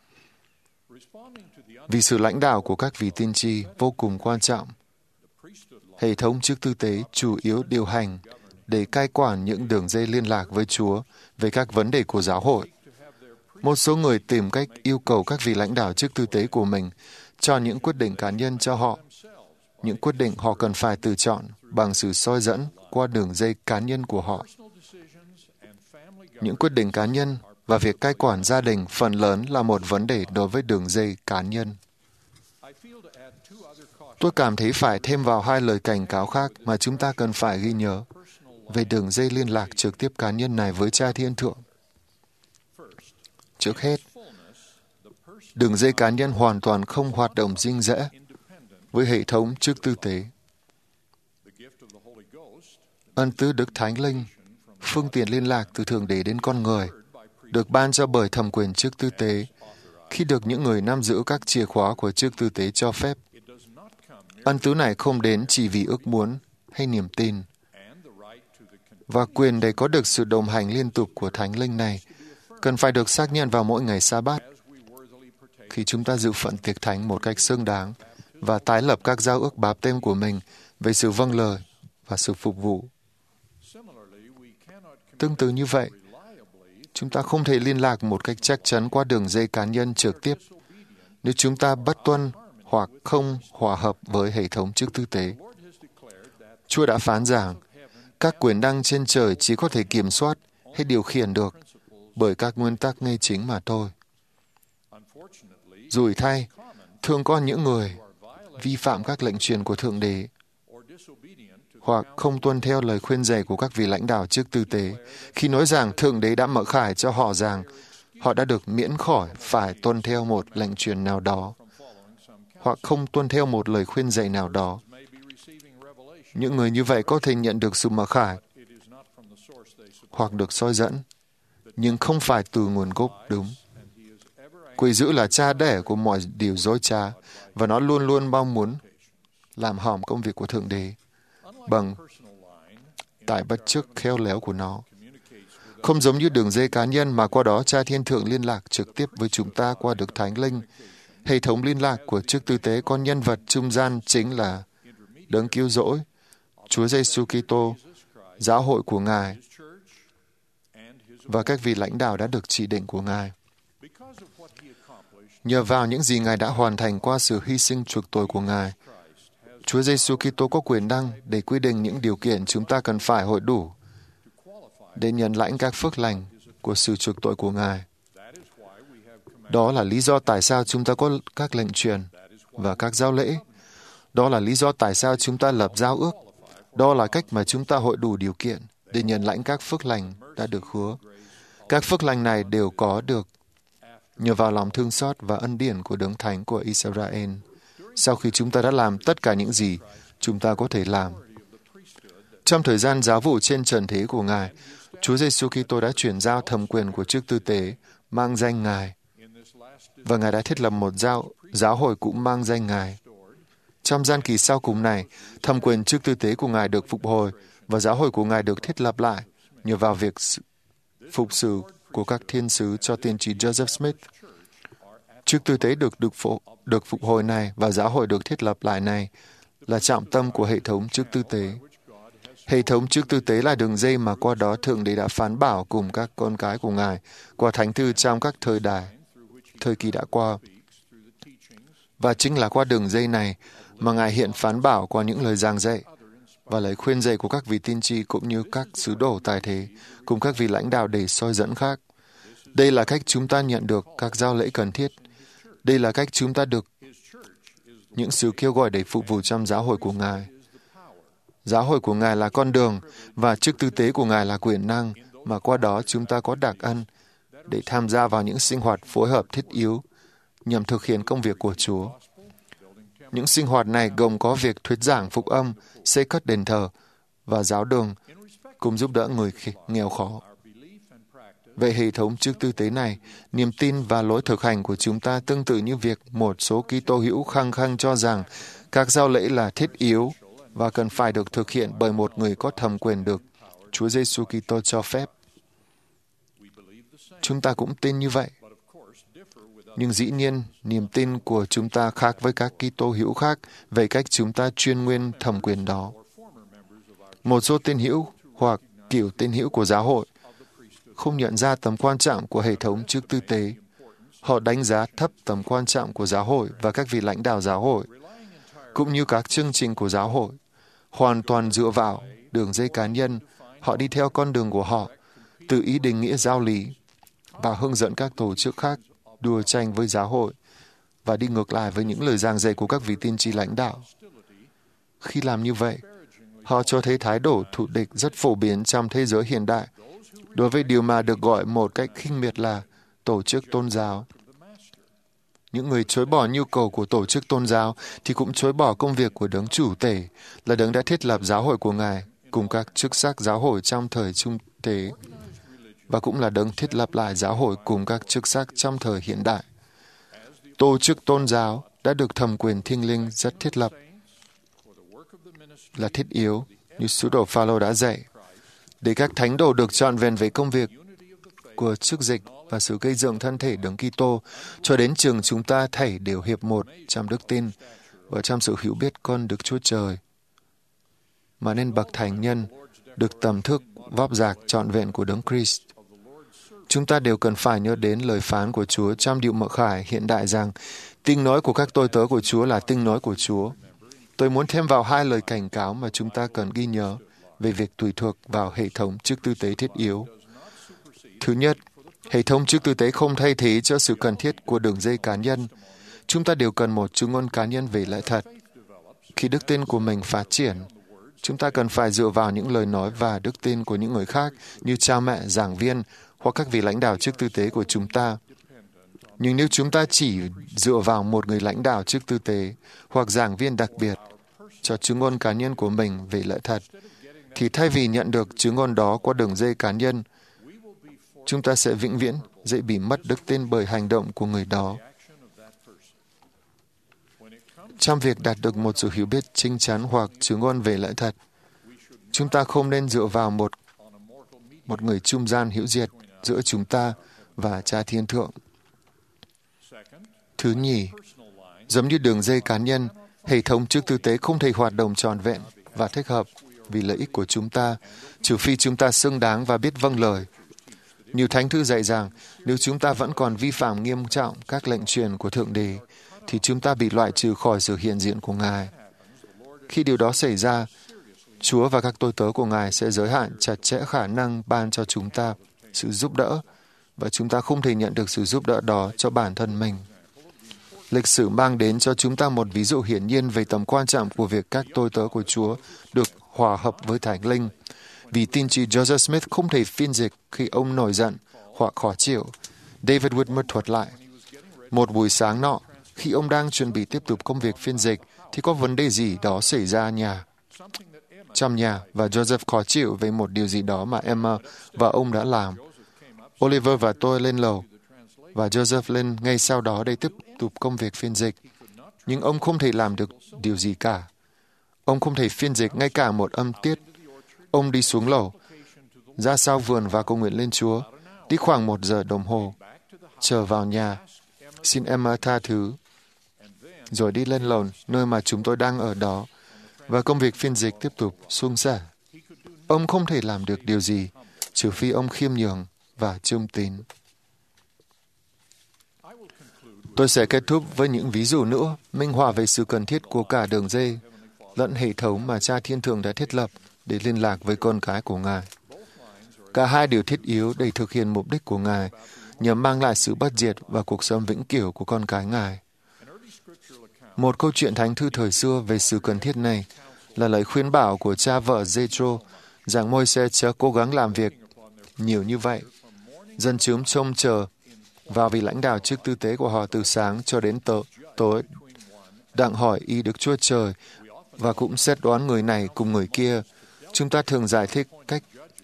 Vì sự lãnh đạo của các vị tiên tri vô cùng quan trọng, hệ thống chức tư tế chủ yếu điều hành để cai quản những đường dây liên lạc với Chúa về các vấn đề của giáo hội. Một số người tìm cách yêu cầu các vị lãnh đạo chức tư tế của mình cho những quyết định cá nhân cho họ. Những quyết định họ cần phải tự chọn bằng sự soi dẫn qua đường dây cá nhân của họ. Những quyết định cá nhân và việc cai quản gia đình phần lớn là một vấn đề đối với đường dây cá nhân. Tôi cảm thấy phải thêm vào hai lời cảnh cáo khác mà chúng ta cần phải ghi nhớ về đường dây liên lạc trực tiếp cá nhân này với Cha Thiên Thượng. Trước hết, đường dây cá nhân hoàn toàn không hoạt động riêng rẽ với hệ thống chức tư tế. Ân tứ Đức Thánh Linh, phương tiện liên lạc từ Thượng Đế đến con người, được ban cho bởi thẩm quyền chức tư tế khi được những người nắm giữ các chìa khóa của chức tư tế cho phép. Ân tứ này không đến chỉ vì ước muốn hay niềm tin. Và quyền để có được sự đồng hành liên tục của Thánh Linh này cần phải được xác nhận vào mỗi ngày sa-bát, khi chúng ta dự phận tiệc thánh một cách xứng đáng và tái lập các giao ước báp têm của mình về sự vâng lời và sự phục vụ. Tương tự như vậy, chúng ta không thể liên lạc một cách chắc chắn qua đường dây cá nhân trực tiếp nếu chúng ta bất tuân hoặc không hòa hợp với hệ thống chức tư tế. Chúa đã phán rằng các quyền năng trên trời chỉ có thể kiểm soát hay điều khiển được bởi các nguyên tắc ngay chính mà thôi. Rủi thay, thường có những người vi phạm các lệnh truyền của Thượng Đế hoặc không tuân theo lời khuyên dạy của các vị lãnh đạo chức tư tế khi nói rằng Thượng Đế đã mở khải cho họ rằng họ đã được miễn khỏi phải tuân theo một lệnh truyền nào đó hoặc không tuân theo một lời khuyên dạy nào đó. Những người như vậy có thể nhận được sự mặc khải hoặc được soi dẫn, nhưng không phải từ nguồn gốc đúng. Quỷ dữ là cha đẻ của mọi điều dối trá, và nó luôn luôn mong muốn làm hỏng công việc của Thượng Đế bằng tài bất chức khéo léo của nó. Không giống như đường dây cá nhân mà qua đó Cha Thiên Thượng liên lạc trực tiếp với chúng ta qua Đức Thánh Linh, hệ thống liên lạc của chức tư tế có nhân vật trung gian chính là Đấng Cứu Rỗi, Chúa Giêsu Kitô, giáo hội của Ngài và các vị lãnh đạo đã được chỉ định của Ngài. Nhờ vào những gì Ngài đã hoàn thành qua sự hy sinh chuộc tội của Ngài, Chúa Giêsu Kitô có quyền năng để quy định những điều kiện chúng ta cần phải hội đủ để nhận lãnh các phước lành của sự chuộc tội của Ngài. Đó là lý do tại sao chúng ta có các lệnh truyền và các giao lễ. Đó là lý do tại sao chúng ta lập giao ước. Đó là cách mà chúng ta hội đủ điều kiện để nhận lãnh các phước lành đã được hứa. Các phước lành này đều có được nhờ vào lòng thương xót và ân điển của Đấng Thánh của Israel. Sau khi chúng ta đã làm tất cả những gì chúng ta có thể làm. Trong thời gian giáo vụ trên trần thế của Ngài, Chúa Giêsu Kitô đã chuyển giao thẩm quyền của chức tư tế mang danh Ngài, và Ngài đã thiết lập một giáo, giáo hội cũng mang danh Ngài. Trong gian kỳ sau cùng này, thẩm quyền chức tư tế của Ngài được phục hồi và giáo hội của Ngài được thiết lập lại nhờ vào việc phục sự của các thiên sứ cho tiên tri Joseph Smith. Chức tư tế được, được, phục, được phục hồi này và giáo hội được thiết lập lại này là trọng tâm của hệ thống chức tư tế. Hệ thống chức tư tế là đường dây mà qua đó Thượng Đế đã phán bảo cùng các con cái của Ngài qua thánh thư trong các thời đại, thời kỳ đã qua. Và chính là qua đường dây này mà Ngài hiện phán bảo qua những lời giảng dạy và lời khuyên dạy của các vị tiên tri cũng như các sứ đồ tài thế cùng các vị lãnh đạo để soi dẫn khác. Đây là cách chúng ta nhận được các giao lễ cần thiết. Đây là cách chúng ta được những sự kêu gọi để phục vụ trong giáo hội của Ngài. Giáo hội của Ngài là con đường và chức tư tế của Ngài là quyền năng mà qua đó chúng ta có đặc ân để tham gia vào những sinh hoạt phối hợp thiết yếu nhằm thực hiện công việc của Chúa. Những sinh hoạt này gồm có việc thuyết giảng phúc âm, xây cất đền thờ và giáo đường, cùng giúp đỡ người nghèo khó. Về hệ thống chức tư tế này, niềm tin và lối thực hành của chúng ta tương tự như việc một số Kitô hữu khăng khăng cho rằng các giao lễ là thiết yếu và cần phải được thực hiện bởi một người có thẩm quyền được Chúa Giêsu Kitô cho phép. Chúng ta cũng tin như vậy. Nhưng dĩ nhiên, niềm tin của chúng ta khác với các Kitô hữu khác về cách chúng ta chuyên nguyên thẩm quyền đó. Một số tín hữu hoặc kiểu tín hữu của giáo hội không nhận ra tầm quan trọng của hệ thống chức tư tế. Họ đánh giá thấp tầm quan trọng của giáo hội và các vị lãnh đạo giáo hội, cũng như các chương trình của giáo hội. Hoàn toàn dựa vào đường dây cá nhân, họ đi theo con đường của họ, tự ý định nghĩa giáo lý và hướng dẫn các tổ chức khác đua tranh với giáo hội và đi ngược lại với những lời giảng dạy của các vị tiên tri lãnh đạo. Khi làm như vậy, họ cho thấy thái độ thù địch rất phổ biến trong thế giới hiện đại đối với điều mà được gọi một cách khinh miệt là tổ chức tôn giáo. Những người chối bỏ nhu cầu của tổ chức tôn giáo thì cũng chối bỏ công việc của Đấng chủ tể là Đấng đã thiết lập giáo hội của Ngài cùng các chức sắc giáo hội trong thời trung tế và cũng là Đấng thiết lập lại giáo hội cùng các chức sắc trong thời hiện đại. Tổ chức tôn giáo đã được thẩm quyền thiêng liêng rất thiết lập là thiết yếu như sứ đồ Phao-lô đã dạy để các thánh đồ được trọn vẹn về công việc của chức dịch và sự gây dựng thân thể Đấng Kitô cho đến chừng chúng ta thảy đều hiệp một trong đức tin và trong sự hiểu biết con Đức Chúa Trời, mà nên bậc thánh nhân được tầm thức vóc dạc trọn vẹn của Đấng Christ. Chúng ta đều cần phải nhớ đến lời phán của Chúa trong Điệu Mặc Khải hiện đại rằng tiếng nói của các tôi tớ của Chúa là tiếng nói của Chúa. Tôi muốn thêm vào hai lời cảnh cáo mà chúng ta cần ghi nhớ về việc tùy thuộc vào hệ thống chức tư tế thiết yếu. Thứ nhất, hệ thống chức tư tế không thay thế cho sự cần thiết của đường dây cá nhân. Chúng ta đều cần một chứng ngôn cá nhân về lẽ thật. Khi đức tin của mình phát triển, chúng ta cần phải dựa vào những lời nói và đức tin của những người khác như cha mẹ, giảng viên hoặc các vị lãnh đạo chức tư tế của chúng ta. Nhưng nếu chúng ta chỉ dựa vào một người lãnh đạo chức tư tế hoặc giảng viên đặc biệt cho chứng ngôn cá nhân của mình về lẽ thật, thì thay vì nhận được chứng ngôn đó qua đường dây cá nhân, chúng ta sẽ vĩnh viễn dễ bị mất đức tin bởi hành động của người đó. Trong việc đạt được một sự hiểu biết chính chắn hoặc chứng ngôn về lẽ thật, chúng ta không nên dựa vào một, một người trung gian hữu diệt giữa chúng ta và Cha Thiên Thượng. Thứ nhì, giống như đường dây cá nhân, hệ thống chức tư tế không thể hoạt động trọn vẹn và thích hợp vì lợi ích của chúng ta, trừ phi chúng ta xứng đáng và biết vâng lời. Như Thánh Thư dạy rằng, nếu chúng ta vẫn còn vi phạm nghiêm trọng các lệnh truyền của Thượng Đế, thì chúng ta bị loại trừ khỏi sự hiện diện của Ngài. Khi điều đó xảy ra, Chúa và các tôi tớ của Ngài sẽ giới hạn chặt chẽ khả năng ban cho chúng ta sự giúp đỡ, và chúng ta không thể nhận được sự giúp đỡ đó cho bản thân mình. Lịch sử mang đến cho chúng ta một ví dụ hiển nhiên về tầm quan trọng của việc các tôi tớ của Chúa được hòa hợp với Thánh Linh. Vì tiên tri Joseph Smith không thể phiên dịch khi ông nổi giận hoặc khó chịu. David Whitmer thuật lại. Một buổi sáng nọ, khi ông đang chuẩn bị tiếp tục công việc phiên dịch, thì có vấn đề gì đó xảy ra nhà. Trong nhà, và Joseph khó chịu về một điều gì đó mà Emma và ông đã làm. Oliver và tôi lên lầu, và Joseph lên ngay sau đó để tiếp tục công việc phiên dịch. Nhưng ông không thể làm được điều gì cả. Ông không thể phiên dịch ngay cả một âm tiết. Ông đi xuống lầu, ra sau vườn và cầu nguyện lên Chúa, đi khoảng một giờ đồng hồ, trở vào nhà, xin Emma tha thứ, rồi đi lên lầu nơi mà chúng tôi đang ở đó, và công việc phiên dịch tiếp tục suôn sẻ. Ông không thể làm được điều gì, trừ phi ông khiêm nhường và trung tín. Tôi sẽ kết thúc với những ví dụ nữa, minh họa về sự cần thiết của cả đường dây lẫn hệ thống mà Cha Thiên Thượng đã thiết lập để liên lạc với con cái của Ngài. Cả hai đều thiết yếu để thực hiện mục đích của Ngài, nhằm mang lại sự bất diệt và cuộc sống vĩnh cửu của con cái Ngài. Một câu chuyện Thánh Thư thời xưa về sự cần thiết này là lời khuyên bảo của cha vợ Jethro rằng Môi-se chớ cố gắng làm việc nhiều như vậy. Dân chúng trông chờ vào vị lãnh đạo chức tư tế của họ từ sáng cho đến tớ, tối, đặng hỏi ý Đức Chúa Trời và cũng xét đoán người này cùng người kia. Chúng ta thường giải thích cách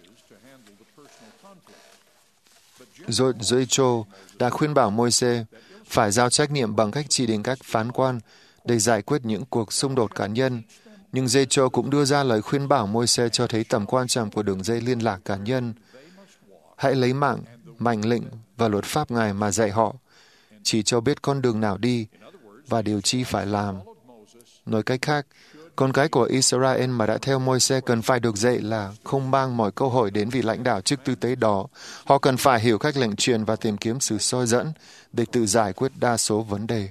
rồi Jethro đã khuyên bảo Môi-se phải giao trách nhiệm bằng cách chỉ định các phán quan để giải quyết những cuộc xung đột cá nhân. Nhưng Jethro cũng đưa ra lời khuyên bảo Môi-se cho thấy tầm quan trọng của đường dây liên lạc cá nhân. Hãy lấy mạng, mệnh lệnh và luật pháp Ngài mà dạy họ, chỉ cho biết con đường nào đi và điều chi phải làm. Nói cách khác, con cái của Israel mà đã theo Môi-se cần phải được dạy là không mang mọi câu hỏi đến vị lãnh đạo chức tư tế đó. Họ cần phải hiểu các lệnh truyền và tìm kiếm sự soi dẫn để tự giải quyết đa số vấn đề.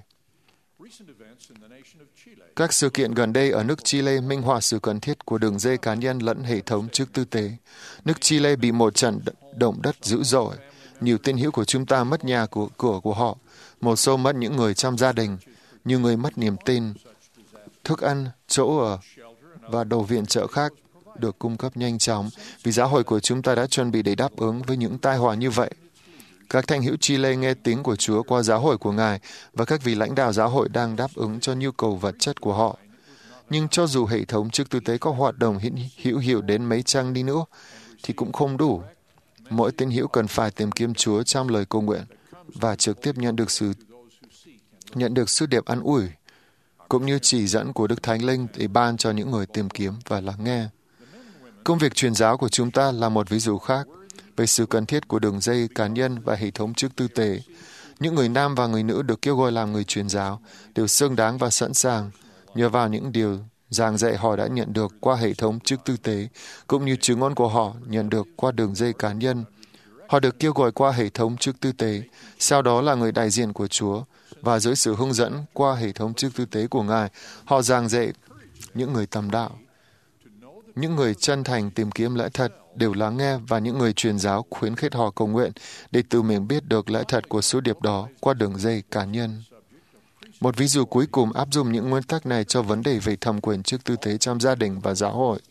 Các sự kiện gần đây ở nước Chile minh họa sự cần thiết của đường dây cá nhân lẫn hệ thống chức tư tế. Nước Chile bị một trận động đất dữ dội. Nhiều tín hữu của chúng ta mất nhà của cửa của họ. Một số mất những người trong gia đình. Nhiều người mất niềm tin. Thức ăn, chỗ ở và đồ viện trợ khác được cung cấp nhanh chóng vì giáo hội của chúng ta đã chuẩn bị để đáp ứng với những tai họa như vậy. Các thánh hữu Chile nghe tiếng của Chúa qua giáo hội của Ngài và các vị lãnh đạo giáo hội đang đáp ứng cho nhu cầu vật chất của họ. Nhưng cho dù hệ thống chức tư tế có hoạt động hữu hiệu đến mấy chăng đi nữa, thì cũng không đủ. Mỗi tín hữu cần phải tìm kiếm Chúa trong lời cầu nguyện và trực tiếp nhận được sự nhận được sứ điệp an ủi, cũng như chỉ dẫn của Đức Thánh Linh để ban cho những người tìm kiếm và lắng nghe. Công việc truyền giáo của chúng ta là một ví dụ khác về sự cần thiết của đường dây cá nhân và hệ thống chức tư tế. Những người nam và người nữ được kêu gọi làm người truyền giáo đều xứng đáng và sẵn sàng nhờ vào những điều giảng dạy họ đã nhận được qua hệ thống chức tư tế, cũng như chứng ngôn của họ nhận được qua đường dây cá nhân. Họ được kêu gọi qua hệ thống chức tư tế, sau đó là người đại diện của Chúa, và dưới sự hướng dẫn qua hệ thống chức tư tế của Ngài, họ giảng dạy những người tầm đạo. Những người chân thành tìm kiếm lẽ thật đều lắng nghe, và những người truyền giáo khuyến khích họ cầu nguyện để tự mình biết được lẽ thật của sứ điệp đó qua đường dây cá nhân. Một ví dụ cuối cùng áp dụng những nguyên tắc này cho vấn đề về thẩm quyền trước tư tế trong gia đình và giáo hội.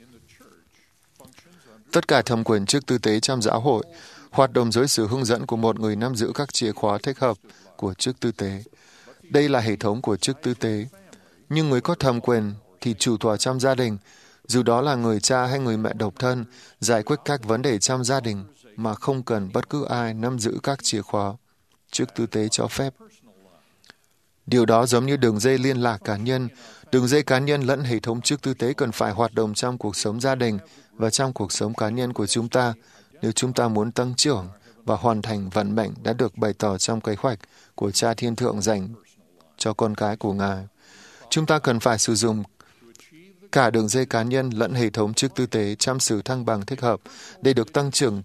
Tất cả thẩm quyền trước tư tế trong giáo hội hoạt động dưới sự hướng dẫn của một người nắm giữ các chìa khóa thích hợp của chức tư tế. Đây là hệ thống của chức tư tế. Nhưng người có thẩm quyền thì chủ tọa trong gia đình, dù đó là người cha hay người mẹ độc thân, giải quyết các vấn đề trong gia đình mà không cần bất cứ ai nắm giữ các chìa khóa chức tư tế cho phép. Điều đó giống như đường dây liên lạc cá nhân. Đường dây cá nhân lẫn hệ thống chức tư tế cần phải hoạt động trong cuộc sống gia đình và trong cuộc sống cá nhân của chúng ta nếu chúng ta muốn tăng trưởng và hoàn thành vận mệnh đã được bày tỏ trong kế hoạch của Cha Thiên Thượng dành cho con cái của Ngài. Chúng ta cần phải sử dụng cả đường dây cá nhân lẫn hệ thống chức tư tế trong sự thăng bằng thích hợp để được tăng trưởng.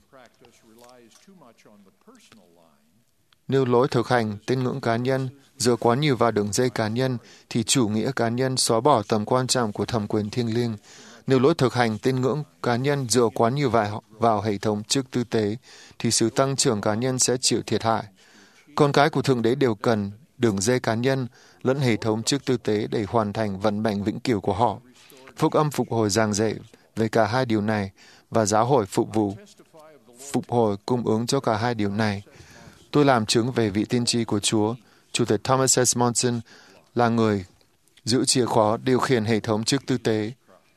Nếu lối thực hành tín ngưỡng cá nhân dựa quá nhiều vào đường dây cá nhân, thì chủ nghĩa cá nhân xóa bỏ tầm quan trọng của thẩm quyền thiêng liêng. Nếu lối thực hành tín ngưỡng cá nhân dựa quá nhiều vào, vào hệ thống chức tư tế, thì sự tăng trưởng cá nhân sẽ chịu thiệt hại. Con cái của Thượng Đế đều cần đường dây cá nhân lẫn hệ thống chức tư tế để hoàn thành vận mệnh vĩnh cửu của họ. Phúc âm phục hồi giảng dạy về cả hai điều này, và giáo hội phục vụ phục hồi cung ứng cho cả hai điều này. Tôi làm chứng về vị tiên tri của Chúa. Chủ tịch Thomas S. Monson là người giữ chìa khóa điều khiển hệ thống chức tư tế.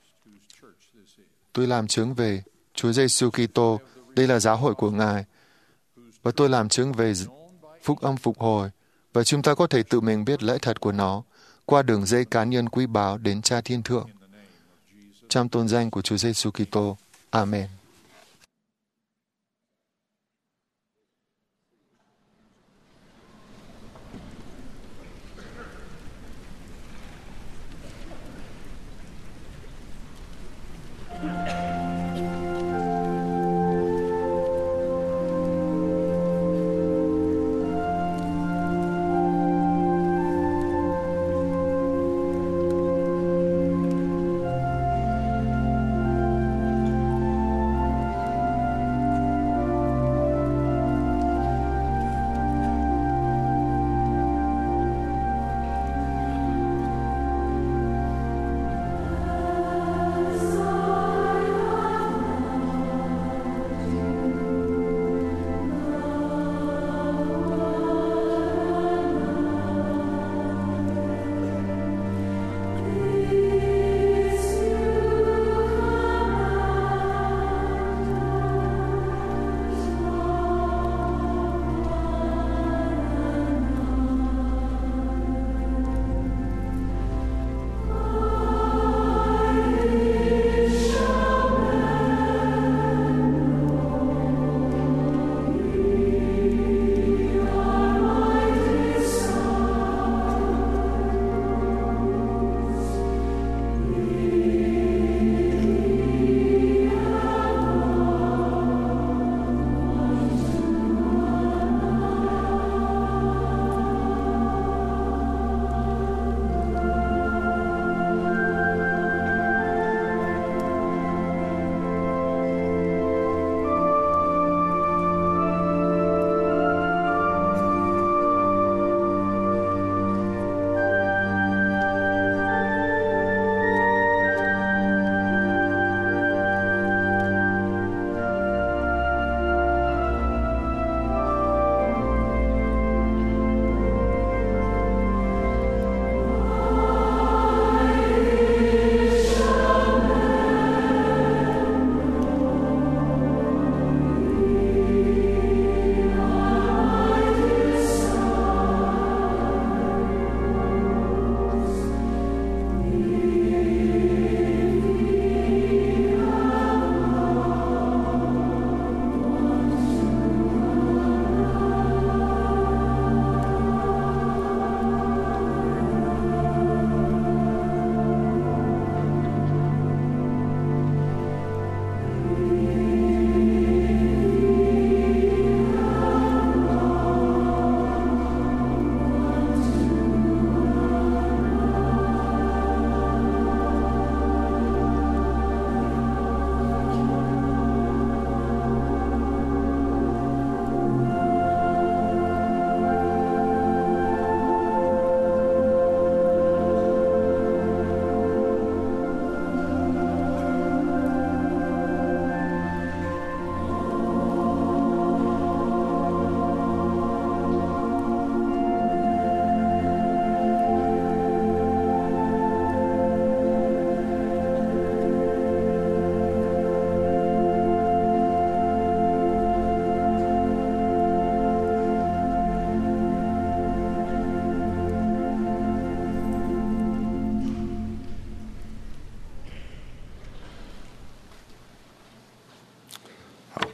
Tôi làm chứng về Chúa Giêsu Kitô, đây là giáo hội của Ngài. Và tôi làm chứng về phúc âm phục hồi, và chúng ta có thể tự mình biết lẽ thật của nó qua đường dây cá nhân quý báu đến Cha Thiên Thượng. Trong tôn danh của Chúa Giêsu Kitô. Amen.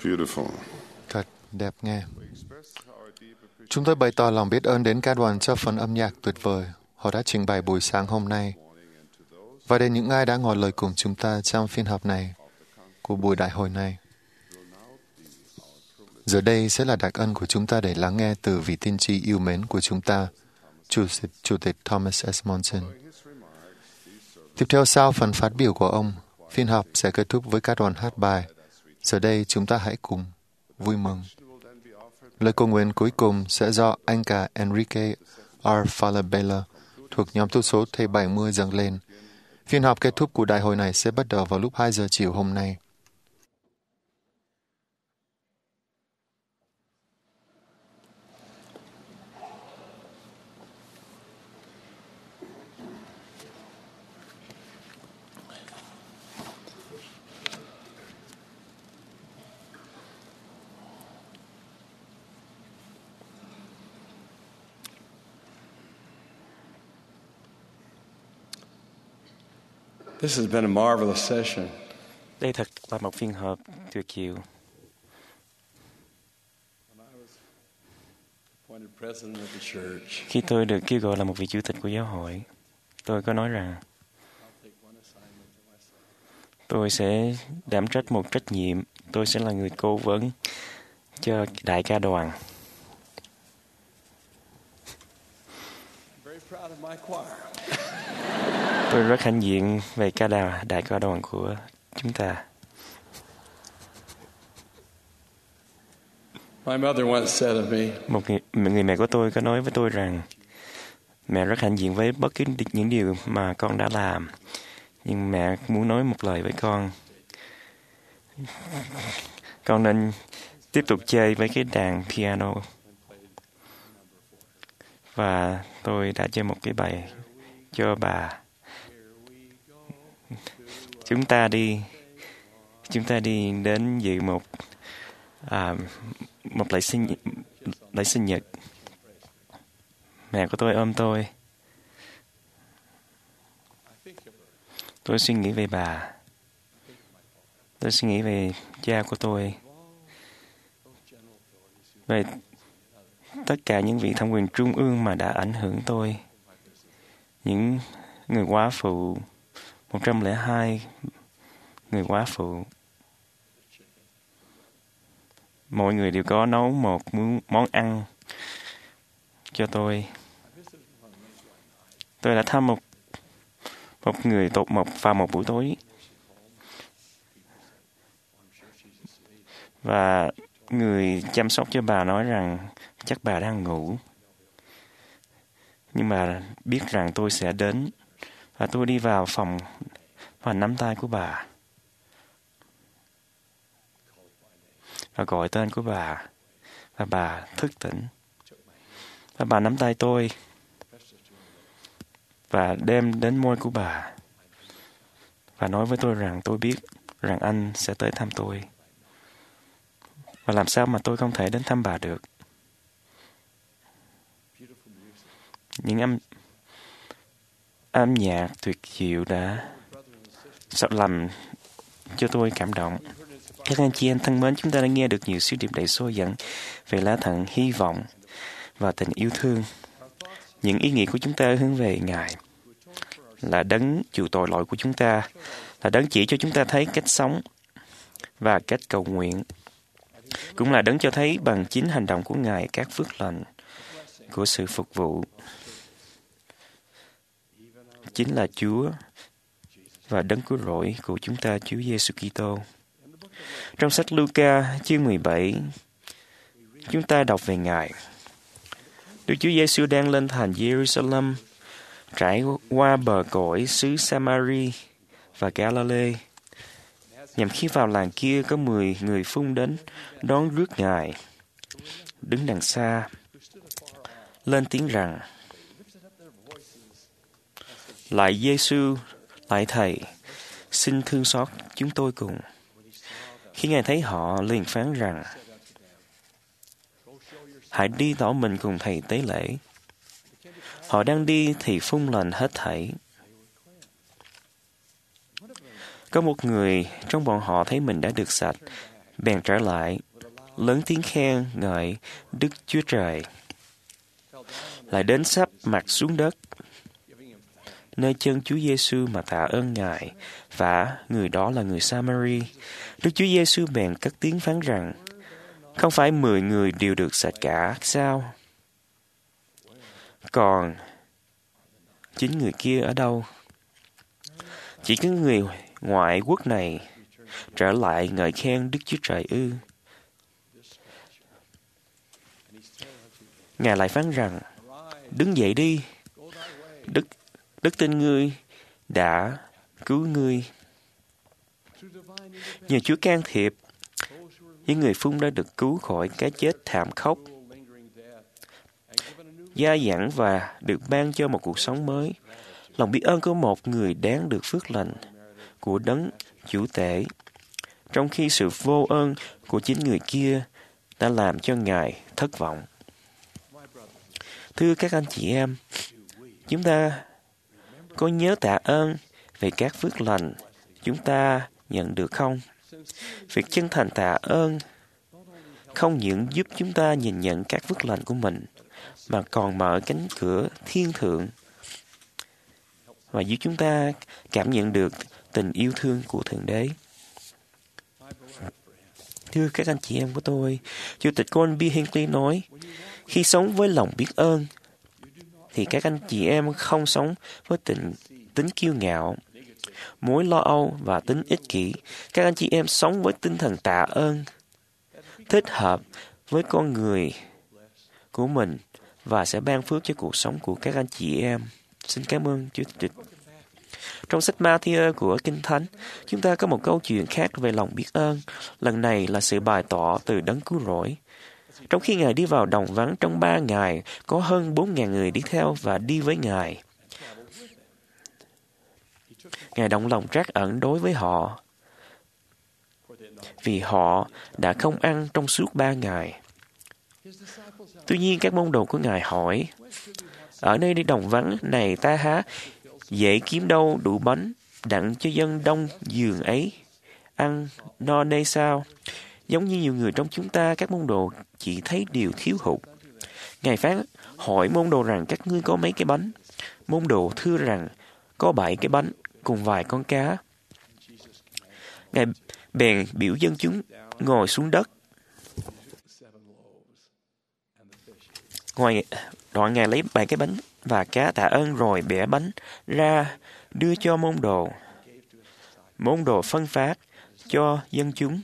Beautiful. Thật đẹp nghe. Chúng tôi bày tỏ lòng biết ơn đến ca đoàn cho phần âm nhạc tuyệt vời họ đã trình bày buổi sáng hôm nay, và đến những ai đã ngỏ lời cùng chúng ta trong phiên họp này của buổi đại hội này. Giờ đây sẽ là đặc ân của chúng ta để lắng nghe từ vị tiên tri yêu mến của chúng ta, Chủ, Chủ tịch Thomas S. Monson. Tiếp theo sau phần phát biểu của ông, phiên họp sẽ kết thúc với các đoàn hát bài. Giờ đây chúng ta hãy cùng vui mừng. Lời cầu nguyện cuối cùng sẽ do anh cả Enrique R. Falabella thuộc nhóm tố số T bảy mươi dâng lên. Phiên họp kết thúc của đại hội này sẽ bắt đầu vào lúc hai giờ chiều hôm nay. This has been a marvelous session. Đây thật là một phiên họp tuyệt diệu. Khi tôi được kêu gọi là một vị chủ tịch của giáo hội, tôi có nói rằng tôi sẽ đảm trách một trách nhiệm. Tôi sẽ là người cố vấn cho đại ca đoàn. Tôi rất hãnh diện về ca đà, đại ca đoàn của chúng ta. My mother once said of me, Một người, người mẹ của tôi có nói với tôi rằng mẹ rất hãnh diện với bất cứ những điều mà con đã làm. Nhưng mẹ muốn nói một lời với con. Con nên tiếp tục chơi với cái đàn piano. Và tôi đã chơi một cái bài cho bà. Chúng ta đi, chúng ta đi đến dự một à, một lễ sinh lễ sinh nhật. Mẹ của tôi ôm tôi. Tôi suy nghĩ về bà. Tôi suy nghĩ về cha của tôi. Về tất cả những vị thẩm quyền trung ương mà đã ảnh hưởng tôi. Những người quá phụ, một trăm lẻ hai người quá phụ. Mọi người đều có nấu một món ăn cho tôi. Tôi đã thăm một một người tột một vào một buổi tối. Và người chăm sóc cho bà nói rằng chắc bà đang ngủ. Nhưng mà biết rằng tôi sẽ đến. Và tôi đi vào phòng và nắm tay của bà. Và gọi tên của bà. Và bà thức tỉnh. Và bà nắm tay tôi. Và đem đến môi của bà. Và nói với tôi rằng tôi biết rằng anh sẽ tới thăm tôi. Và làm sao mà tôi không thể đến thăm bà được. Những âm âm nhạc tuyệt diệu đã làm cho tôi cảm động. Các anh chị em thân mến, chúng ta đã nghe được nhiều sứ điệp đầy sôi dẫn về lá thận hy vọng và tình yêu thương. Những ý nghĩa của chúng ta hướng về Ngài là đấng chịu tội lỗi của chúng ta, là đấng chỉ cho chúng ta thấy cách sống và cách cầu nguyện. Cũng là đấng cho thấy bằng chính hành động của Ngài các phước lành của sự phục vụ. Chính là Chúa và đấng cứu rỗi của chúng ta, Chúa Giêsu Kitô. Trong sách Luca chương mười bảy, chúng ta đọc về Ngài. Đức Chúa Giêsu đang lên thành Jerusalem, trải qua bờ cõi xứ Samari và Galilee. Nhằm khi vào làng kia có mười người phun đến đón rước Ngài. Đứng đằng xa, lên tiếng rằng: Lạy Giêsu, lạy Thầy, xin thương xót chúng tôi cùng. Khi Ngài thấy họ, liền phán rằng: Hãy đi tỏ mình cùng Thầy tế lễ. Họ đang đi thì phun lành hết thảy. Có một người trong bọn họ thấy mình đã được sạch, bèn trở lại, lớn tiếng khen ngợi Đức Chúa Trời. Lại đến sắp mặt xuống đất, nơi chân Chúa Giêsu mà tạ ơn Ngài, và người đó là người Samari. Đức Chúa Giêsu bèn cất tiếng phán rằng: không phải mười người đều được sạch cả sao? Còn chín người kia ở đâu? Chỉ có người ngoại quốc này trở lại ngợi khen Đức Chúa Trời ư? Ngài lại phán rằng: đứng dậy đi, đức đức tin ngươi đã cứu ngươi. Nhờ Chúa can thiệp, những người phun đã được cứu khỏi cái chết thảm khốc, gia dẳng và được ban cho một cuộc sống mới. Lòng biết ơn của một người đáng được phước lành của đấng chủ tể, trong khi sự vô ơn của chính người kia đã làm cho Ngài thất vọng. Thưa các anh chị em, chúng ta có nhớ tạ ơn về các phước lành chúng ta nhận được không? Việc chân thành tạ ơn không những giúp chúng ta nhìn nhận các phước lành của mình, mà còn mở cánh cửa thiên thượng và giúp chúng ta cảm nhận được tình yêu thương của Thượng Đế. Thưa các anh chị em của tôi, Chủ tịch John B. Hinckley nói, khi sống với lòng biết ơn, thì các anh chị em không sống với tình tính kiêu ngạo, mối lo âu và tính ích kỷ. Các anh chị em sống với tinh thần tạ ơn, thích hợp với con người của mình và sẽ ban phước cho cuộc sống của các anh chị em. Xin cảm ơn Chúa Tịch. Trong sách Ma-thi-ơ của Kinh Thánh, chúng ta có một câu chuyện khác về lòng biết ơn. Lần này là sự bày tỏ từ đấng cứu rỗi. Trong khi Ngài đi vào đồng vắng trong ba ngày, có hơn bốn ngàn người đi theo và đi với Ngài. Ngài động lòng trắc ẩn đối với họ, vì họ đã không ăn trong suốt ba ngày. Tuy nhiên, các môn đồ của Ngài hỏi, ở nơi đi đồng vắng này ta há dễ kiếm đâu đủ bánh đặng cho dân đông giường ấy ăn no nê sao? Giống như nhiều người trong chúng ta, các môn đồ chỉ thấy điều thiếu hụt. Ngài phán hỏi môn đồ rằng các ngươi có mấy cái bánh? Môn đồ thưa rằng có bảy cái bánh cùng vài con cá. Ngài bèn biểu dân chúng ngồi xuống đất. Ngoài đoạn Ngài lấy bảy cái bánh và cá tạ ơn rồi bẻ bánh ra đưa cho môn đồ. Môn đồ phân phát cho dân chúng.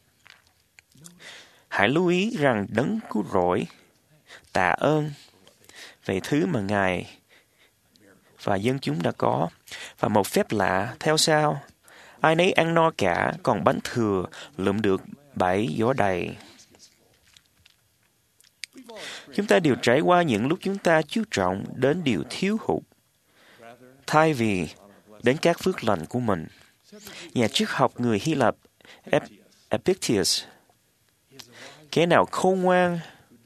Hãy lưu ý rằng đấng cứu rỗi tạ ơn về thứ mà Ngài và dân chúng đã có, và một phép lạ theo sau. Ai nấy ăn no cả, còn bánh thừa lượm được bảy giỏ đầy. Chúng ta đều trải qua những lúc chúng ta chú trọng đến điều thiếu hụt, thay vì đến các phước lành của mình. Nhà triết học người Hy Lạp Epictetus, kẻ nào khôn ngoan,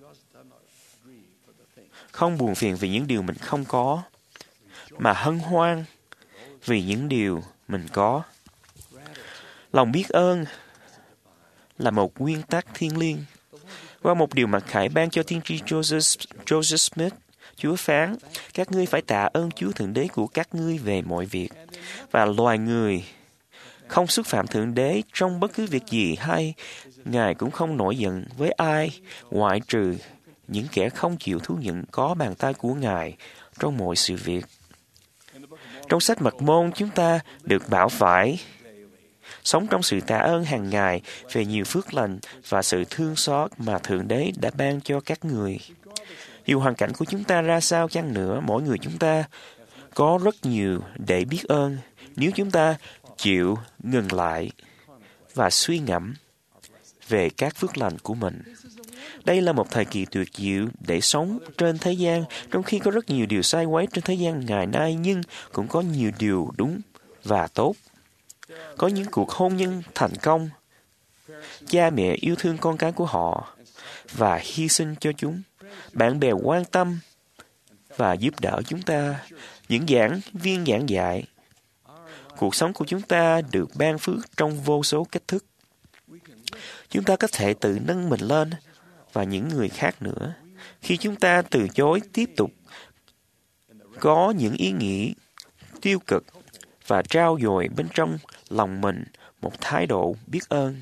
không buồn phiền vì những điều mình không có, mà hân hoan vì những điều mình có. Lòng biết ơn là một nguyên tắc thiêng liêng. Qua một điều mặc khải ban cho tiên tri Joseph, Joseph Smith, Chúa phán, các ngươi phải tạ ơn Chúa Thượng Đế của các ngươi về mọi việc. Và loài người không xúc phạm Thượng Đế trong bất cứ việc gì, hay Ngài cũng không nổi giận với ai, ngoại trừ những kẻ không chịu thú nhận có bàn tay của Ngài trong mọi sự việc. Trong sách Mật Môn, chúng ta được bảo phải sống trong sự tạ ơn hàng ngày về nhiều phước lành và sự thương xót mà Thượng Đế đã ban cho các người. Dù hoàn cảnh của chúng ta ra sao chăng nữa, mỗi người chúng ta có rất nhiều để biết ơn nếu chúng ta chịu ngừng lại và suy ngẫm về các phước lành của mình. Đây là một thời kỳ tuyệt diệu để sống trên thế gian, trong khi có rất nhiều điều sai quấy trên thế gian ngày nay, nhưng cũng có nhiều điều đúng và tốt. Có những cuộc hôn nhân thành công, cha mẹ yêu thương con cái của họ và hy sinh cho chúng, bạn bè quan tâm và giúp đỡ chúng ta, những giảng viên giảng dạy. Cuộc sống của chúng ta được ban phước trong vô số cách thức. Chúng ta có thể tự nâng mình lên và những người khác nữa. Khi chúng ta từ chối tiếp tục có những ý nghĩ tiêu cực và trao dồi bên trong lòng mình một thái độ biết ơn.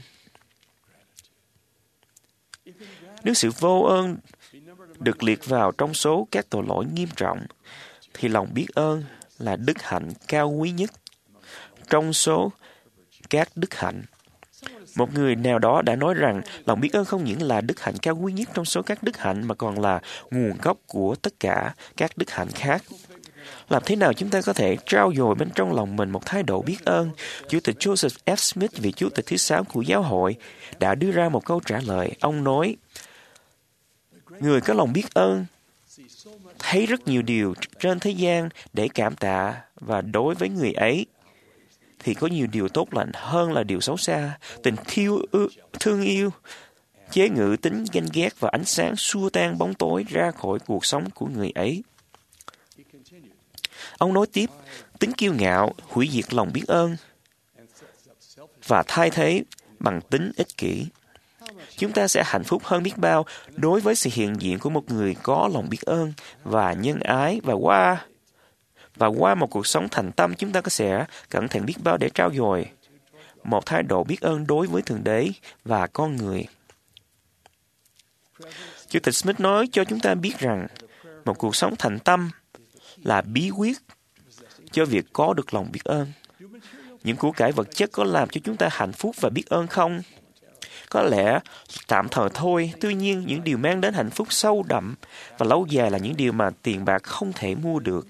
Nếu sự vô ơn được liệt vào trong số các tội lỗi nghiêm trọng, thì lòng biết ơn là đức hạnh cao quý nhất trong số các đức hạnh. Một người nào đó đã nói rằng lòng biết ơn không những là đức hạnh cao quý nhất trong số các đức hạnh mà còn là nguồn gốc của tất cả các đức hạnh khác. Làm thế nào chúng ta có thể trao dồi bên trong lòng mình một thái độ biết ơn? Chủ tịch Joseph F. Smith, vị chủ tịch thứ sáu của giáo hội, đã đưa ra một câu trả lời. Ông nói, người có lòng biết ơn thấy rất nhiều điều trên thế gian để cảm tạ, và đối với người ấy thì có nhiều điều tốt lành hơn là điều xấu xa. Tình thiêu ư, thương yêu, chế ngự tính ganh ghét và ánh sáng xua tan bóng tối ra khỏi cuộc sống của người ấy. Ông nói tiếp, tính kiêu ngạo hủy diệt lòng biết ơn và thay thế bằng tính ích kỷ. Chúng ta sẽ hạnh phúc hơn biết bao đối với sự hiện diện của một người có lòng biết ơn và nhân ái, và qua và qua một cuộc sống thành tâm, chúng ta có sẽ cẩn thận biết bao để trao dồi một thái độ biết ơn đối với Thượng Đế và con người. Chủ tịch Smith nói cho chúng ta biết rằng một cuộc sống thành tâm là bí quyết cho việc có được lòng biết ơn. Những của cải vật chất có làm cho chúng ta hạnh phúc và biết ơn không? Có lẽ tạm thời thôi, tuy nhiên những điều mang đến hạnh phúc sâu đậm và lâu dài là những điều mà tiền bạc không thể mua được.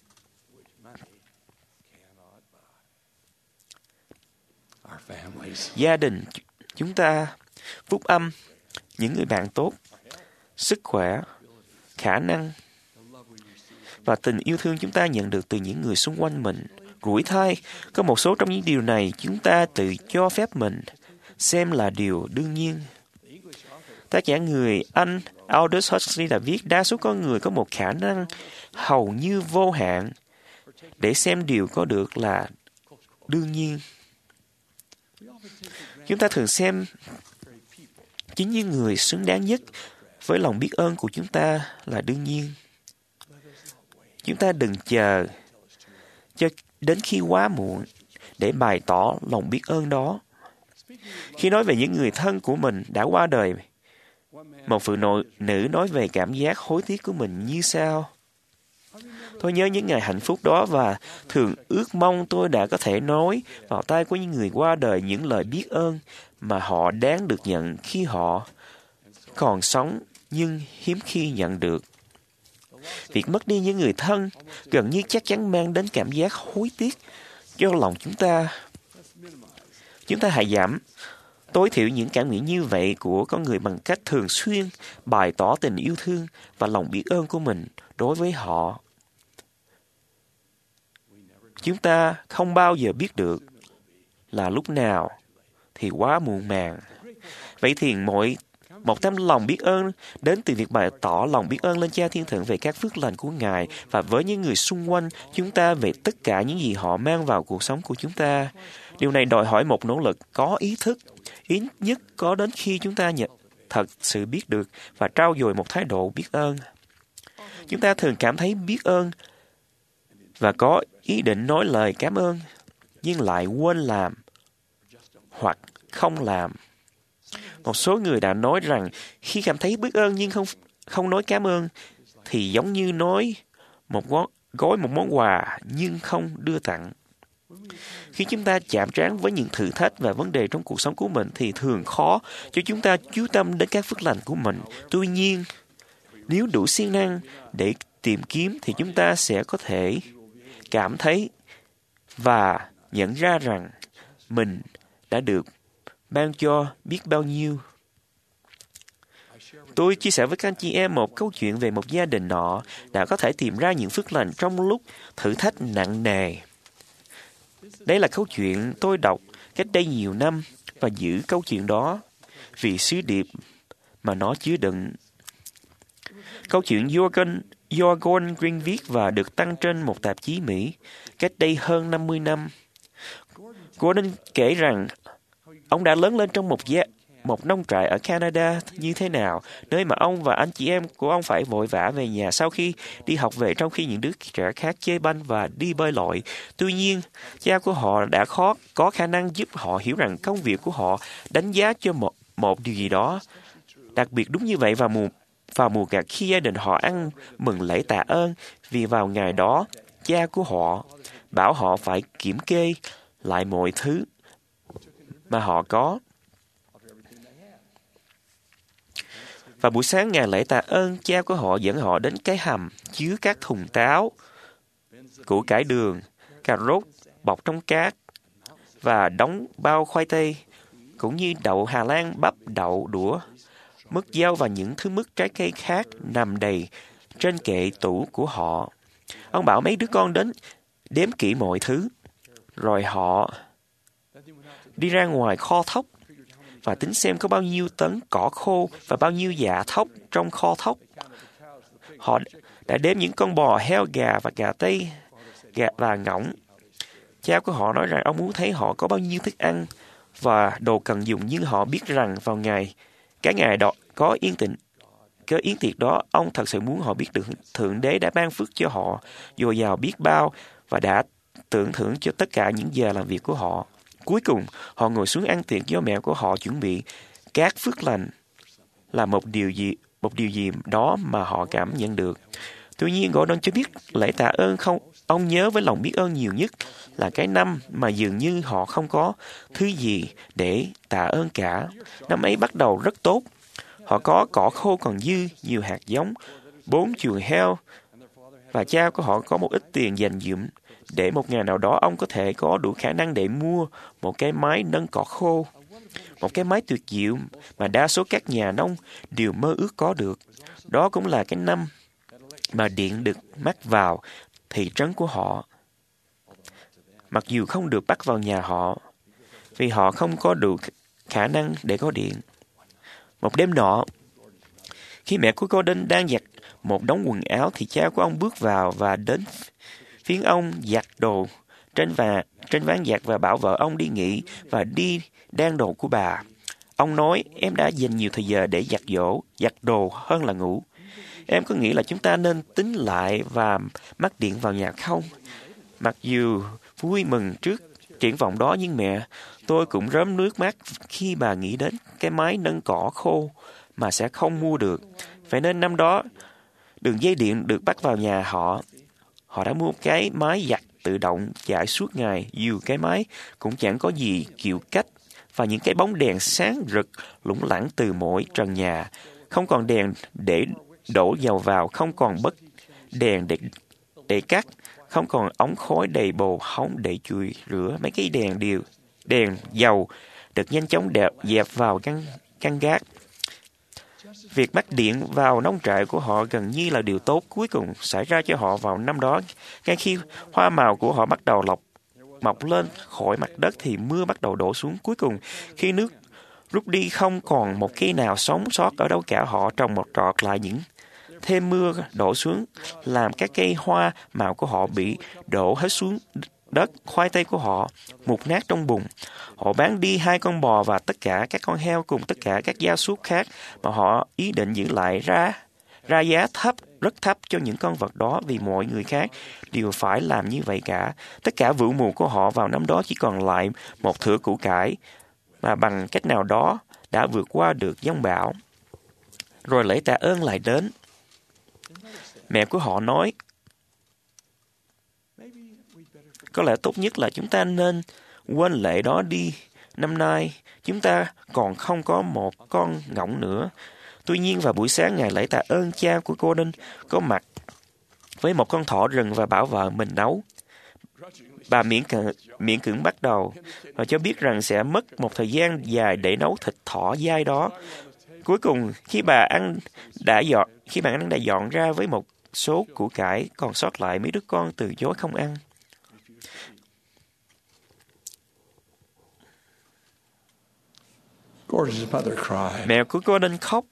Gia đình chúng ta, phúc âm, những người bạn tốt, sức khỏe, khả năng và tình yêu thương chúng ta nhận được từ những người xung quanh mình. Rủi thay, có một số trong những điều này chúng ta tự cho phép mình xem là điều đương nhiên. Tác giả người Anh Aldous Huxley đã viết, đa số con người có một khả năng hầu như vô hạn để xem điều có được là đương nhiên. Chúng ta thường xem chính những người xứng đáng nhất với lòng biết ơn của chúng ta là đương nhiên. Chúng ta đừng chờ cho đến khi quá muộn để bày tỏ lòng biết ơn đó. Khi nói về những người thân của mình đã qua đời, một phụ nữ nói về cảm giác hối tiếc của mình như sau. Tôi nhớ những ngày hạnh phúc đó và thường ước mong tôi đã có thể nói vào tai của những người qua đời những lời biết ơn mà họ đáng được nhận khi họ còn sống nhưng hiếm khi nhận được. Việc mất đi những người thân gần như chắc chắn mang đến cảm giác hối tiếc cho lòng chúng ta. Chúng ta hãy giảm tối thiểu những cảm nghĩ như vậy của con người bằng cách thường xuyên bày tỏ tình yêu thương và lòng biết ơn của mình đối với họ. Chúng ta không bao giờ biết được là lúc nào thì quá muộn màng. Vậy thì mỗi một tấm lòng biết ơn đến từ việc bày tỏ lòng biết ơn lên Cha Thiên Thượng về các phước lành của Ngài và với những người xung quanh chúng ta về tất cả những gì họ mang vào cuộc sống của chúng ta. Điều này đòi hỏi một nỗ lực có ý thức, ít nhất có đến khi chúng ta nhận thật sự biết được và trau dồi một thái độ biết ơn. Chúng ta thường cảm thấy biết ơn và có ý định nói lời cảm ơn, nhưng lại quên làm hoặc không làm. Một số người đã nói rằng khi cảm thấy biết ơn nhưng không không nói cảm ơn thì giống như nói một gói, gói một món quà nhưng không đưa tặng. Khi chúng ta chạm trán với những thử thách và vấn đề trong cuộc sống của mình thì thường khó cho chúng ta chú tâm đến các phước lành của mình. Tuy nhiên, nếu đủ siêng năng để tìm kiếm thì chúng ta sẽ có thể cảm thấy và nhận ra rằng mình đã được ban cho biết bao nhiêu. Tôi chia sẻ với các anh chị em một câu chuyện về một gia đình nọ đã có thể tìm ra những phước lành trong lúc thử thách nặng nề. Đây là câu chuyện tôi đọc cách đây nhiều năm và giữ câu chuyện đó vì sứ điệp mà nó chứa đựng. Câu chuyện Jorgen, do Gordon Green viết và được đăng trên một tạp chí Mỹ cách đây hơn năm mươi năm. Gordon kể rằng ông đã lớn lên trong một gia, một nông trại ở Canada như thế nào, nơi mà ông và anh chị em của ông phải vội vã về nhà sau khi đi học về, trong khi những đứa trẻ khác chơi banh và đi bơi lội. Tuy nhiên, cha của họ đã khó có khả năng giúp họ hiểu rằng công việc của họ đánh giá cho một, một điều gì đó. Đặc biệt đúng như vậy vào mùa vào mùa gặt, khi gia đình họ ăn mừng lễ tạ ơn, vì vào ngày đó, cha của họ bảo họ phải kiểm kê lại mọi thứ mà họ có. Và buổi sáng ngày lễ tạ ơn, cha của họ dẫn họ đến cái hầm chứa các thùng táo, củ cải đường, cà rốt bọc trong cát và đóng bao khoai tây, cũng như đậu Hà Lan, bắp, đậu, đũa, mứt dâu và những thứ mứt trái cây khác nằm đầy trên kệ tủ của họ. Ông bảo mấy đứa con đến đếm kỹ mọi thứ, rồi họ đi ra ngoài kho thóc và tính xem có bao nhiêu tấn cỏ khô và bao nhiêu dạ thóc trong kho thóc. Họ đã đếm những con bò, heo, gà và gà tây, gà và ngỗng. Cha của họ nói rằng ông muốn thấy họ có bao nhiêu thức ăn và đồ cần dùng, nhưng họ biết rằng vào ngày cái ngày đó có yên tĩnh, cái yến tiệc đó, ông thật sự muốn họ biết được Thượng Đế đã ban phước cho họ dồi dào biết bao và đã tưởng thưởng cho tất cả những giờ làm việc của họ. Cuối cùng, họ ngồi xuống ăn tiệc do mẹ của họ chuẩn bị các phước lành là một điều gì một điều gì đó mà họ cảm nhận được. Tuy nhiên, Gordon cho biết lễ tạ ơn không ông nhớ với lòng biết ơn nhiều nhất là cái năm mà dường như họ không có thứ gì để tạ ơn cả. Năm ấy bắt đầu rất tốt. Họ có cỏ khô còn dư, nhiều hạt giống, bốn chuồng heo, và cha của họ có một ít tiền dành dụm để một ngày nào đó ông có thể có đủ khả năng để mua một cái máy nâng cỏ khô. Một cái máy tuyệt diệu mà đa số các nhà nông đều mơ ước có được. Đó cũng là cái năm mà điện được mắc vào thị trấn của họ. Mặc dù không được bắt vào nhà họ, vì họ không có đủ khả năng để có điện. Một đêm nọ, khi mẹ của Gordon đang giặt một đống quần áo, thì cha của ông bước vào và đến phiến ông giặt đồ trên và trên ván giặt và bảo vợ ông đi nghỉ và đi đan đồ của bà. Ông nói, em đã dành nhiều thời giờ để giặt giỗ, giặt đồ hơn là ngủ. Em có nghĩ là chúng ta nên tính lại và mắc điện vào nhà không? Mặc dù vui mừng trước triển vọng đó, nhưng mẹ, tôi cũng rớm nước mắt khi bà nghĩ đến cái máy nâng cỏ khô mà sẽ không mua được. Vậy nên năm đó, đường dây điện được bắt vào nhà họ. Họ đã mua cái máy giặt tự động chạy suốt ngày, dù cái máy cũng chẳng có gì chịu cách, và những cái bóng đèn sáng rực lủng lẳng từ mỗi trần nhà. Không còn đèn để đổ dầu vào, không còn bất đèn để, để cắt, không còn ống khói đầy bồ hóng để chùi rửa. Mấy cái đèn đều đèn dầu được nhanh chóng đẹp dẹp vào căn căn gác. Việc bắt điện vào nông trại của họ gần như là điều tốt cuối cùng xảy ra cho họ vào năm đó. Ngay khi hoa màu của họ bắt đầu lọc mọc lên khỏi mặt đất thì mưa bắt đầu đổ xuống. Cuối cùng, khi nước rút đi không còn một cây nào sống sót ở đâu cả, họ trồng một trọt lại những thêm mưa đổ xuống, làm các cây hoa màu của họ bị đổ hết xuống đất. Khoai tây của họ mục nát trong bùn. Họ bán đi hai con bò và tất cả các con heo cùng tất cả các gia súc khác mà họ ý định giữ lại ra ra giá thấp, rất thấp cho những con vật đó, vì mọi người khác đều phải làm như vậy cả. Tất cả vụ mùa của họ vào năm đó chỉ còn lại một thửa củ cải mà bằng cách nào đó đã vượt qua được giông bão. Rồi lễ tạ ơn lại đến. Mẹ của họ nói, có lẽ tốt nhất là chúng ta nên quên lễ đó đi. Năm nay, chúng ta còn không có một con ngỗng nữa. Tuy nhiên, vào buổi sáng ngày lễ tạ ơn, cha của Gordon có mặt với một con thỏ rừng và bảo vợ mình nấu. Bà miễn cưỡng, miễn cưỡng bắt đầu và cho biết rằng sẽ mất một thời gian dài để nấu thịt thỏ dai đó. Cuối cùng, khi bà ăn đã dọn, khi bà ăn đã dọn ra với một số củ cải còn sót lại, mấy đứa con từ chối không ăn. Mẹ của Gordon khóc.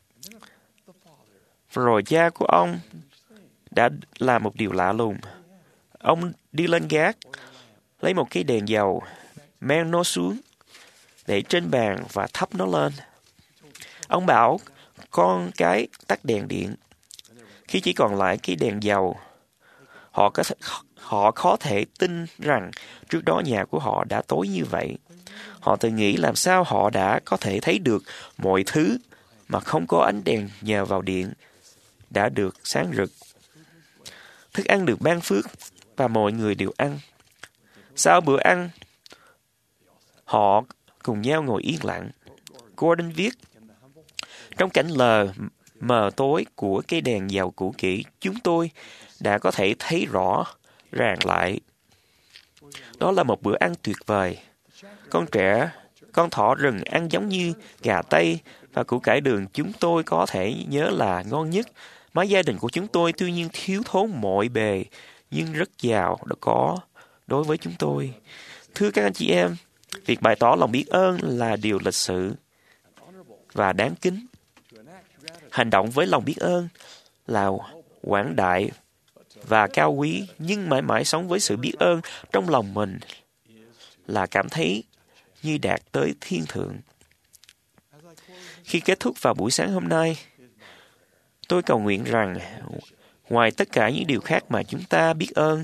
Rồi cha của ông đã làm một điều lạ lùng. Ông đi lên gác, lấy một cái đèn dầu, mang nó xuống để trên bàn và thắp nó lên. Ông bảo con cái tắt đèn điện. Khi chỉ còn lại cái đèn dầu, họ có thể, họ khó thể tin rằng trước đó nhà của họ đã tối như vậy. Họ tự nghĩ làm sao họ đã có thể thấy được mọi thứ mà không có ánh đèn nhờ vào điện đã được sáng rực. Thức ăn được ban phước và mọi người đều ăn. Sau bữa ăn, họ cùng nhau ngồi yên lặng. Gordon viết, trong cảnh lờ mờ tối của cây đèn dầu cũ kỹ, chúng tôi đã có thể thấy rõ ràng lại. Đó là một bữa ăn tuyệt vời. Con trẻ, con thỏ rừng ăn giống như gà Tây và củ cải đường chúng tôi có thể nhớ là ngon nhất. Mái gia đình của chúng tôi tuy nhiên thiếu thốn mọi bề, nhưng rất giàu đã có đối với chúng tôi. Thưa các anh chị em, việc bày tỏ lòng biết ơn là điều lịch sự và đáng kính. Hành động với lòng biết ơn là quảng đại và cao quý, nhưng mãi mãi sống với sự biết ơn trong lòng mình là cảm thấy như đạt tới thiên thượng. Khi kết thúc vào buổi sáng hôm nay, tôi cầu nguyện rằng ngoài tất cả những điều khác mà chúng ta biết ơn,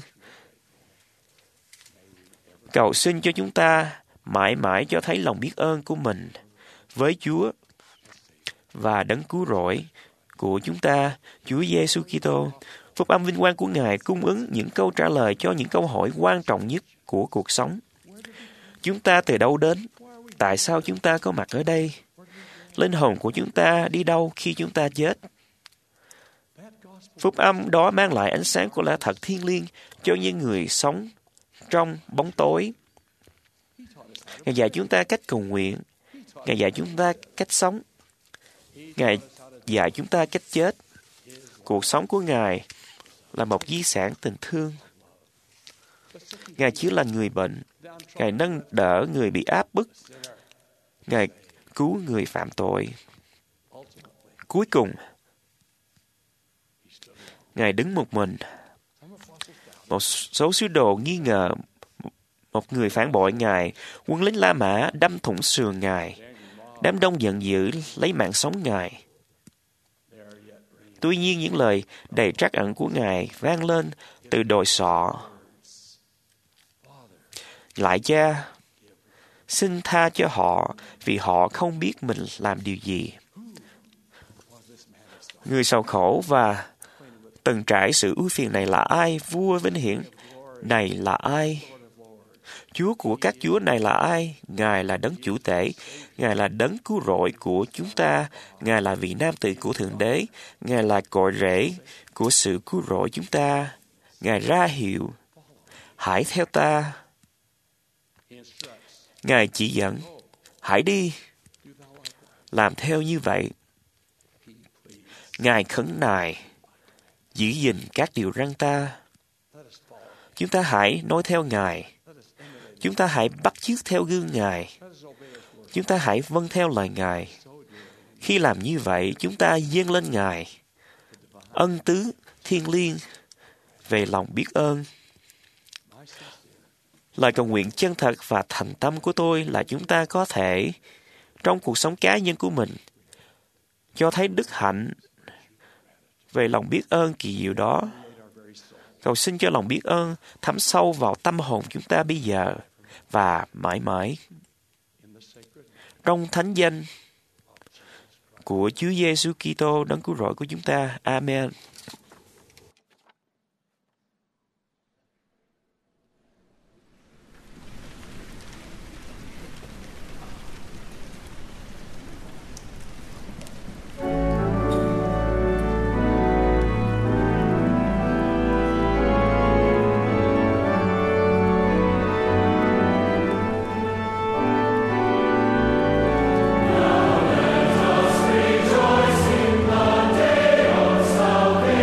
cầu xin cho chúng ta mãi mãi cho thấy lòng biết ơn của mình với Chúa và đấng cứu rỗi của chúng ta, Chúa Giêsu Kitô. Phúc âm vinh quang của Ngài cung ứng những câu trả lời cho những câu hỏi quan trọng nhất của cuộc sống. Chúng ta từ đâu đến? Tại sao chúng ta có mặt ở đây? Linh hồn của chúng ta đi đâu khi chúng ta chết? Phúc âm đó mang lại ánh sáng của lẽ thật thiêng liêng cho những người sống trong bóng tối. Ngài dạy chúng ta cách cầu nguyện. Ngài dạy chúng ta cách sống. Ngài dạy chúng ta cách chết. Cuộc sống của Ngài là một di sản tình thương. Ngài chữa lành người bệnh. Ngài nâng đỡ người bị áp bức. Ngài cứu người phạm tội. Cuối cùng, Ngài đứng một mình. Một số sứ đồ nghi ngờ một người phản bội Ngài. Quân lính La Mã đâm thủng sườn Ngài. Đám đông giận dữ lấy mạng sống Ngài. Tuy nhiên những lời đầy trắc ẩn của Ngài vang lên từ đồi sọ. Lại Cha, xin tha cho họ vì họ không biết mình làm điều gì. Người sầu khổ và từng trải sự ưu phiền này là ai? Vua vinh hiển này là ai? Chúa của các chúa này là ai? Ngài là đấng chủ tể. Ngài là đấng cứu rỗi của chúng ta. Ngài là vị nam tử của Thượng Đế. Ngài là cội rễ của sự cứu rỗi chúng ta. Ngài ra hiệu, hãy theo ta. Ngài chỉ dẫn, hãy đi. Làm theo như vậy. Ngài khấn nài, giữ gìn các điều răn ta. Chúng ta hãy nói theo Ngài. Chúng ta hãy bắt chước theo gương Ngài. Chúng ta hãy vâng theo lời Ngài. Khi làm như vậy, chúng ta dâng lên Ngài ân tứ thiêng liêng về lòng biết ơn. Lời cầu nguyện chân thật và thành tâm của tôi là chúng ta có thể, trong cuộc sống cá nhân của mình, cho thấy đức hạnh về lòng biết ơn kỳ diệu đó. Cầu xin cho lòng biết ơn thấm sâu vào tâm hồn chúng ta bây giờ và mãi mãi. Trong thánh danh của Chúa Giêsu Kitô đấng cứu rỗi của chúng ta. Amen. Salvation.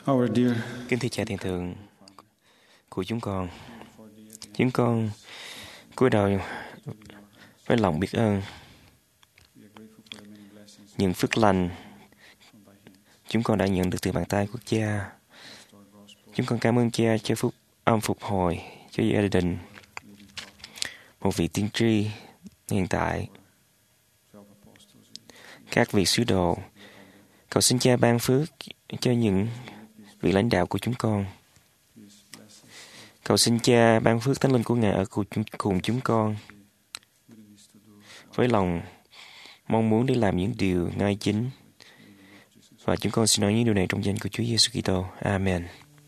Our dear Kính thưa Cha Thiên Thượng của chúng con, chúng con cúi đầu với lòng biết ơn những phước lành chúng con đã nhận được từ bàn tay của Cha. Chúng con cảm ơn Cha cho phúc âm phục hồi cho gia đình, một vị tiên tri hiện tại, các vị sứ đồ. Cầu xin Cha ban phước cho những vị lãnh đạo của chúng con. Cầu xin Cha ban phước Thánh Linh của Ngài ở cùng chúng con, với lòng mong muốn để làm những điều ngay chính. Và chúng con xin nói những điều này trong danh của Chúa Giêsu Kitô. Amen.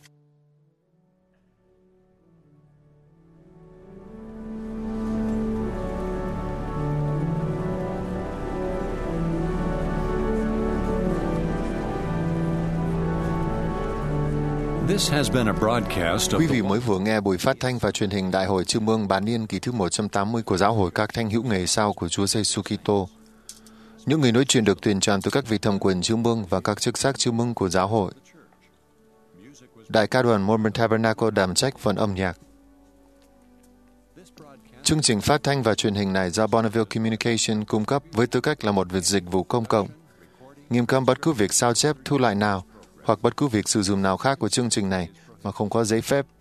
This has been a broadcast of Quý the vị mới vừa nghe buổi phát thanh và truyền hình Đại hội Chương mương Bán niên kỳ thứ một trăm tám mươi của Giáo hội các Thánh hữu ngày sau của Chúa Giêsu Kitô. Những người nói chuyện được tuyên tròn từ các vị thẩm quyền Chương mương và các chức sắc Chương mương của Giáo hội. Đại ca đoàn Mormon Tabernacle đảm trách phần âm nhạc. Chương trình phát thanh và truyền hình này do Bonneville Communication cung cấp với tư cách là một việc dịch vụ công cộng. Nghiêm cấm bất cứ việc sao chép, thu lại nào hoặc bất cứ việc sử dụng nào khác của chương trình này mà không có giấy phép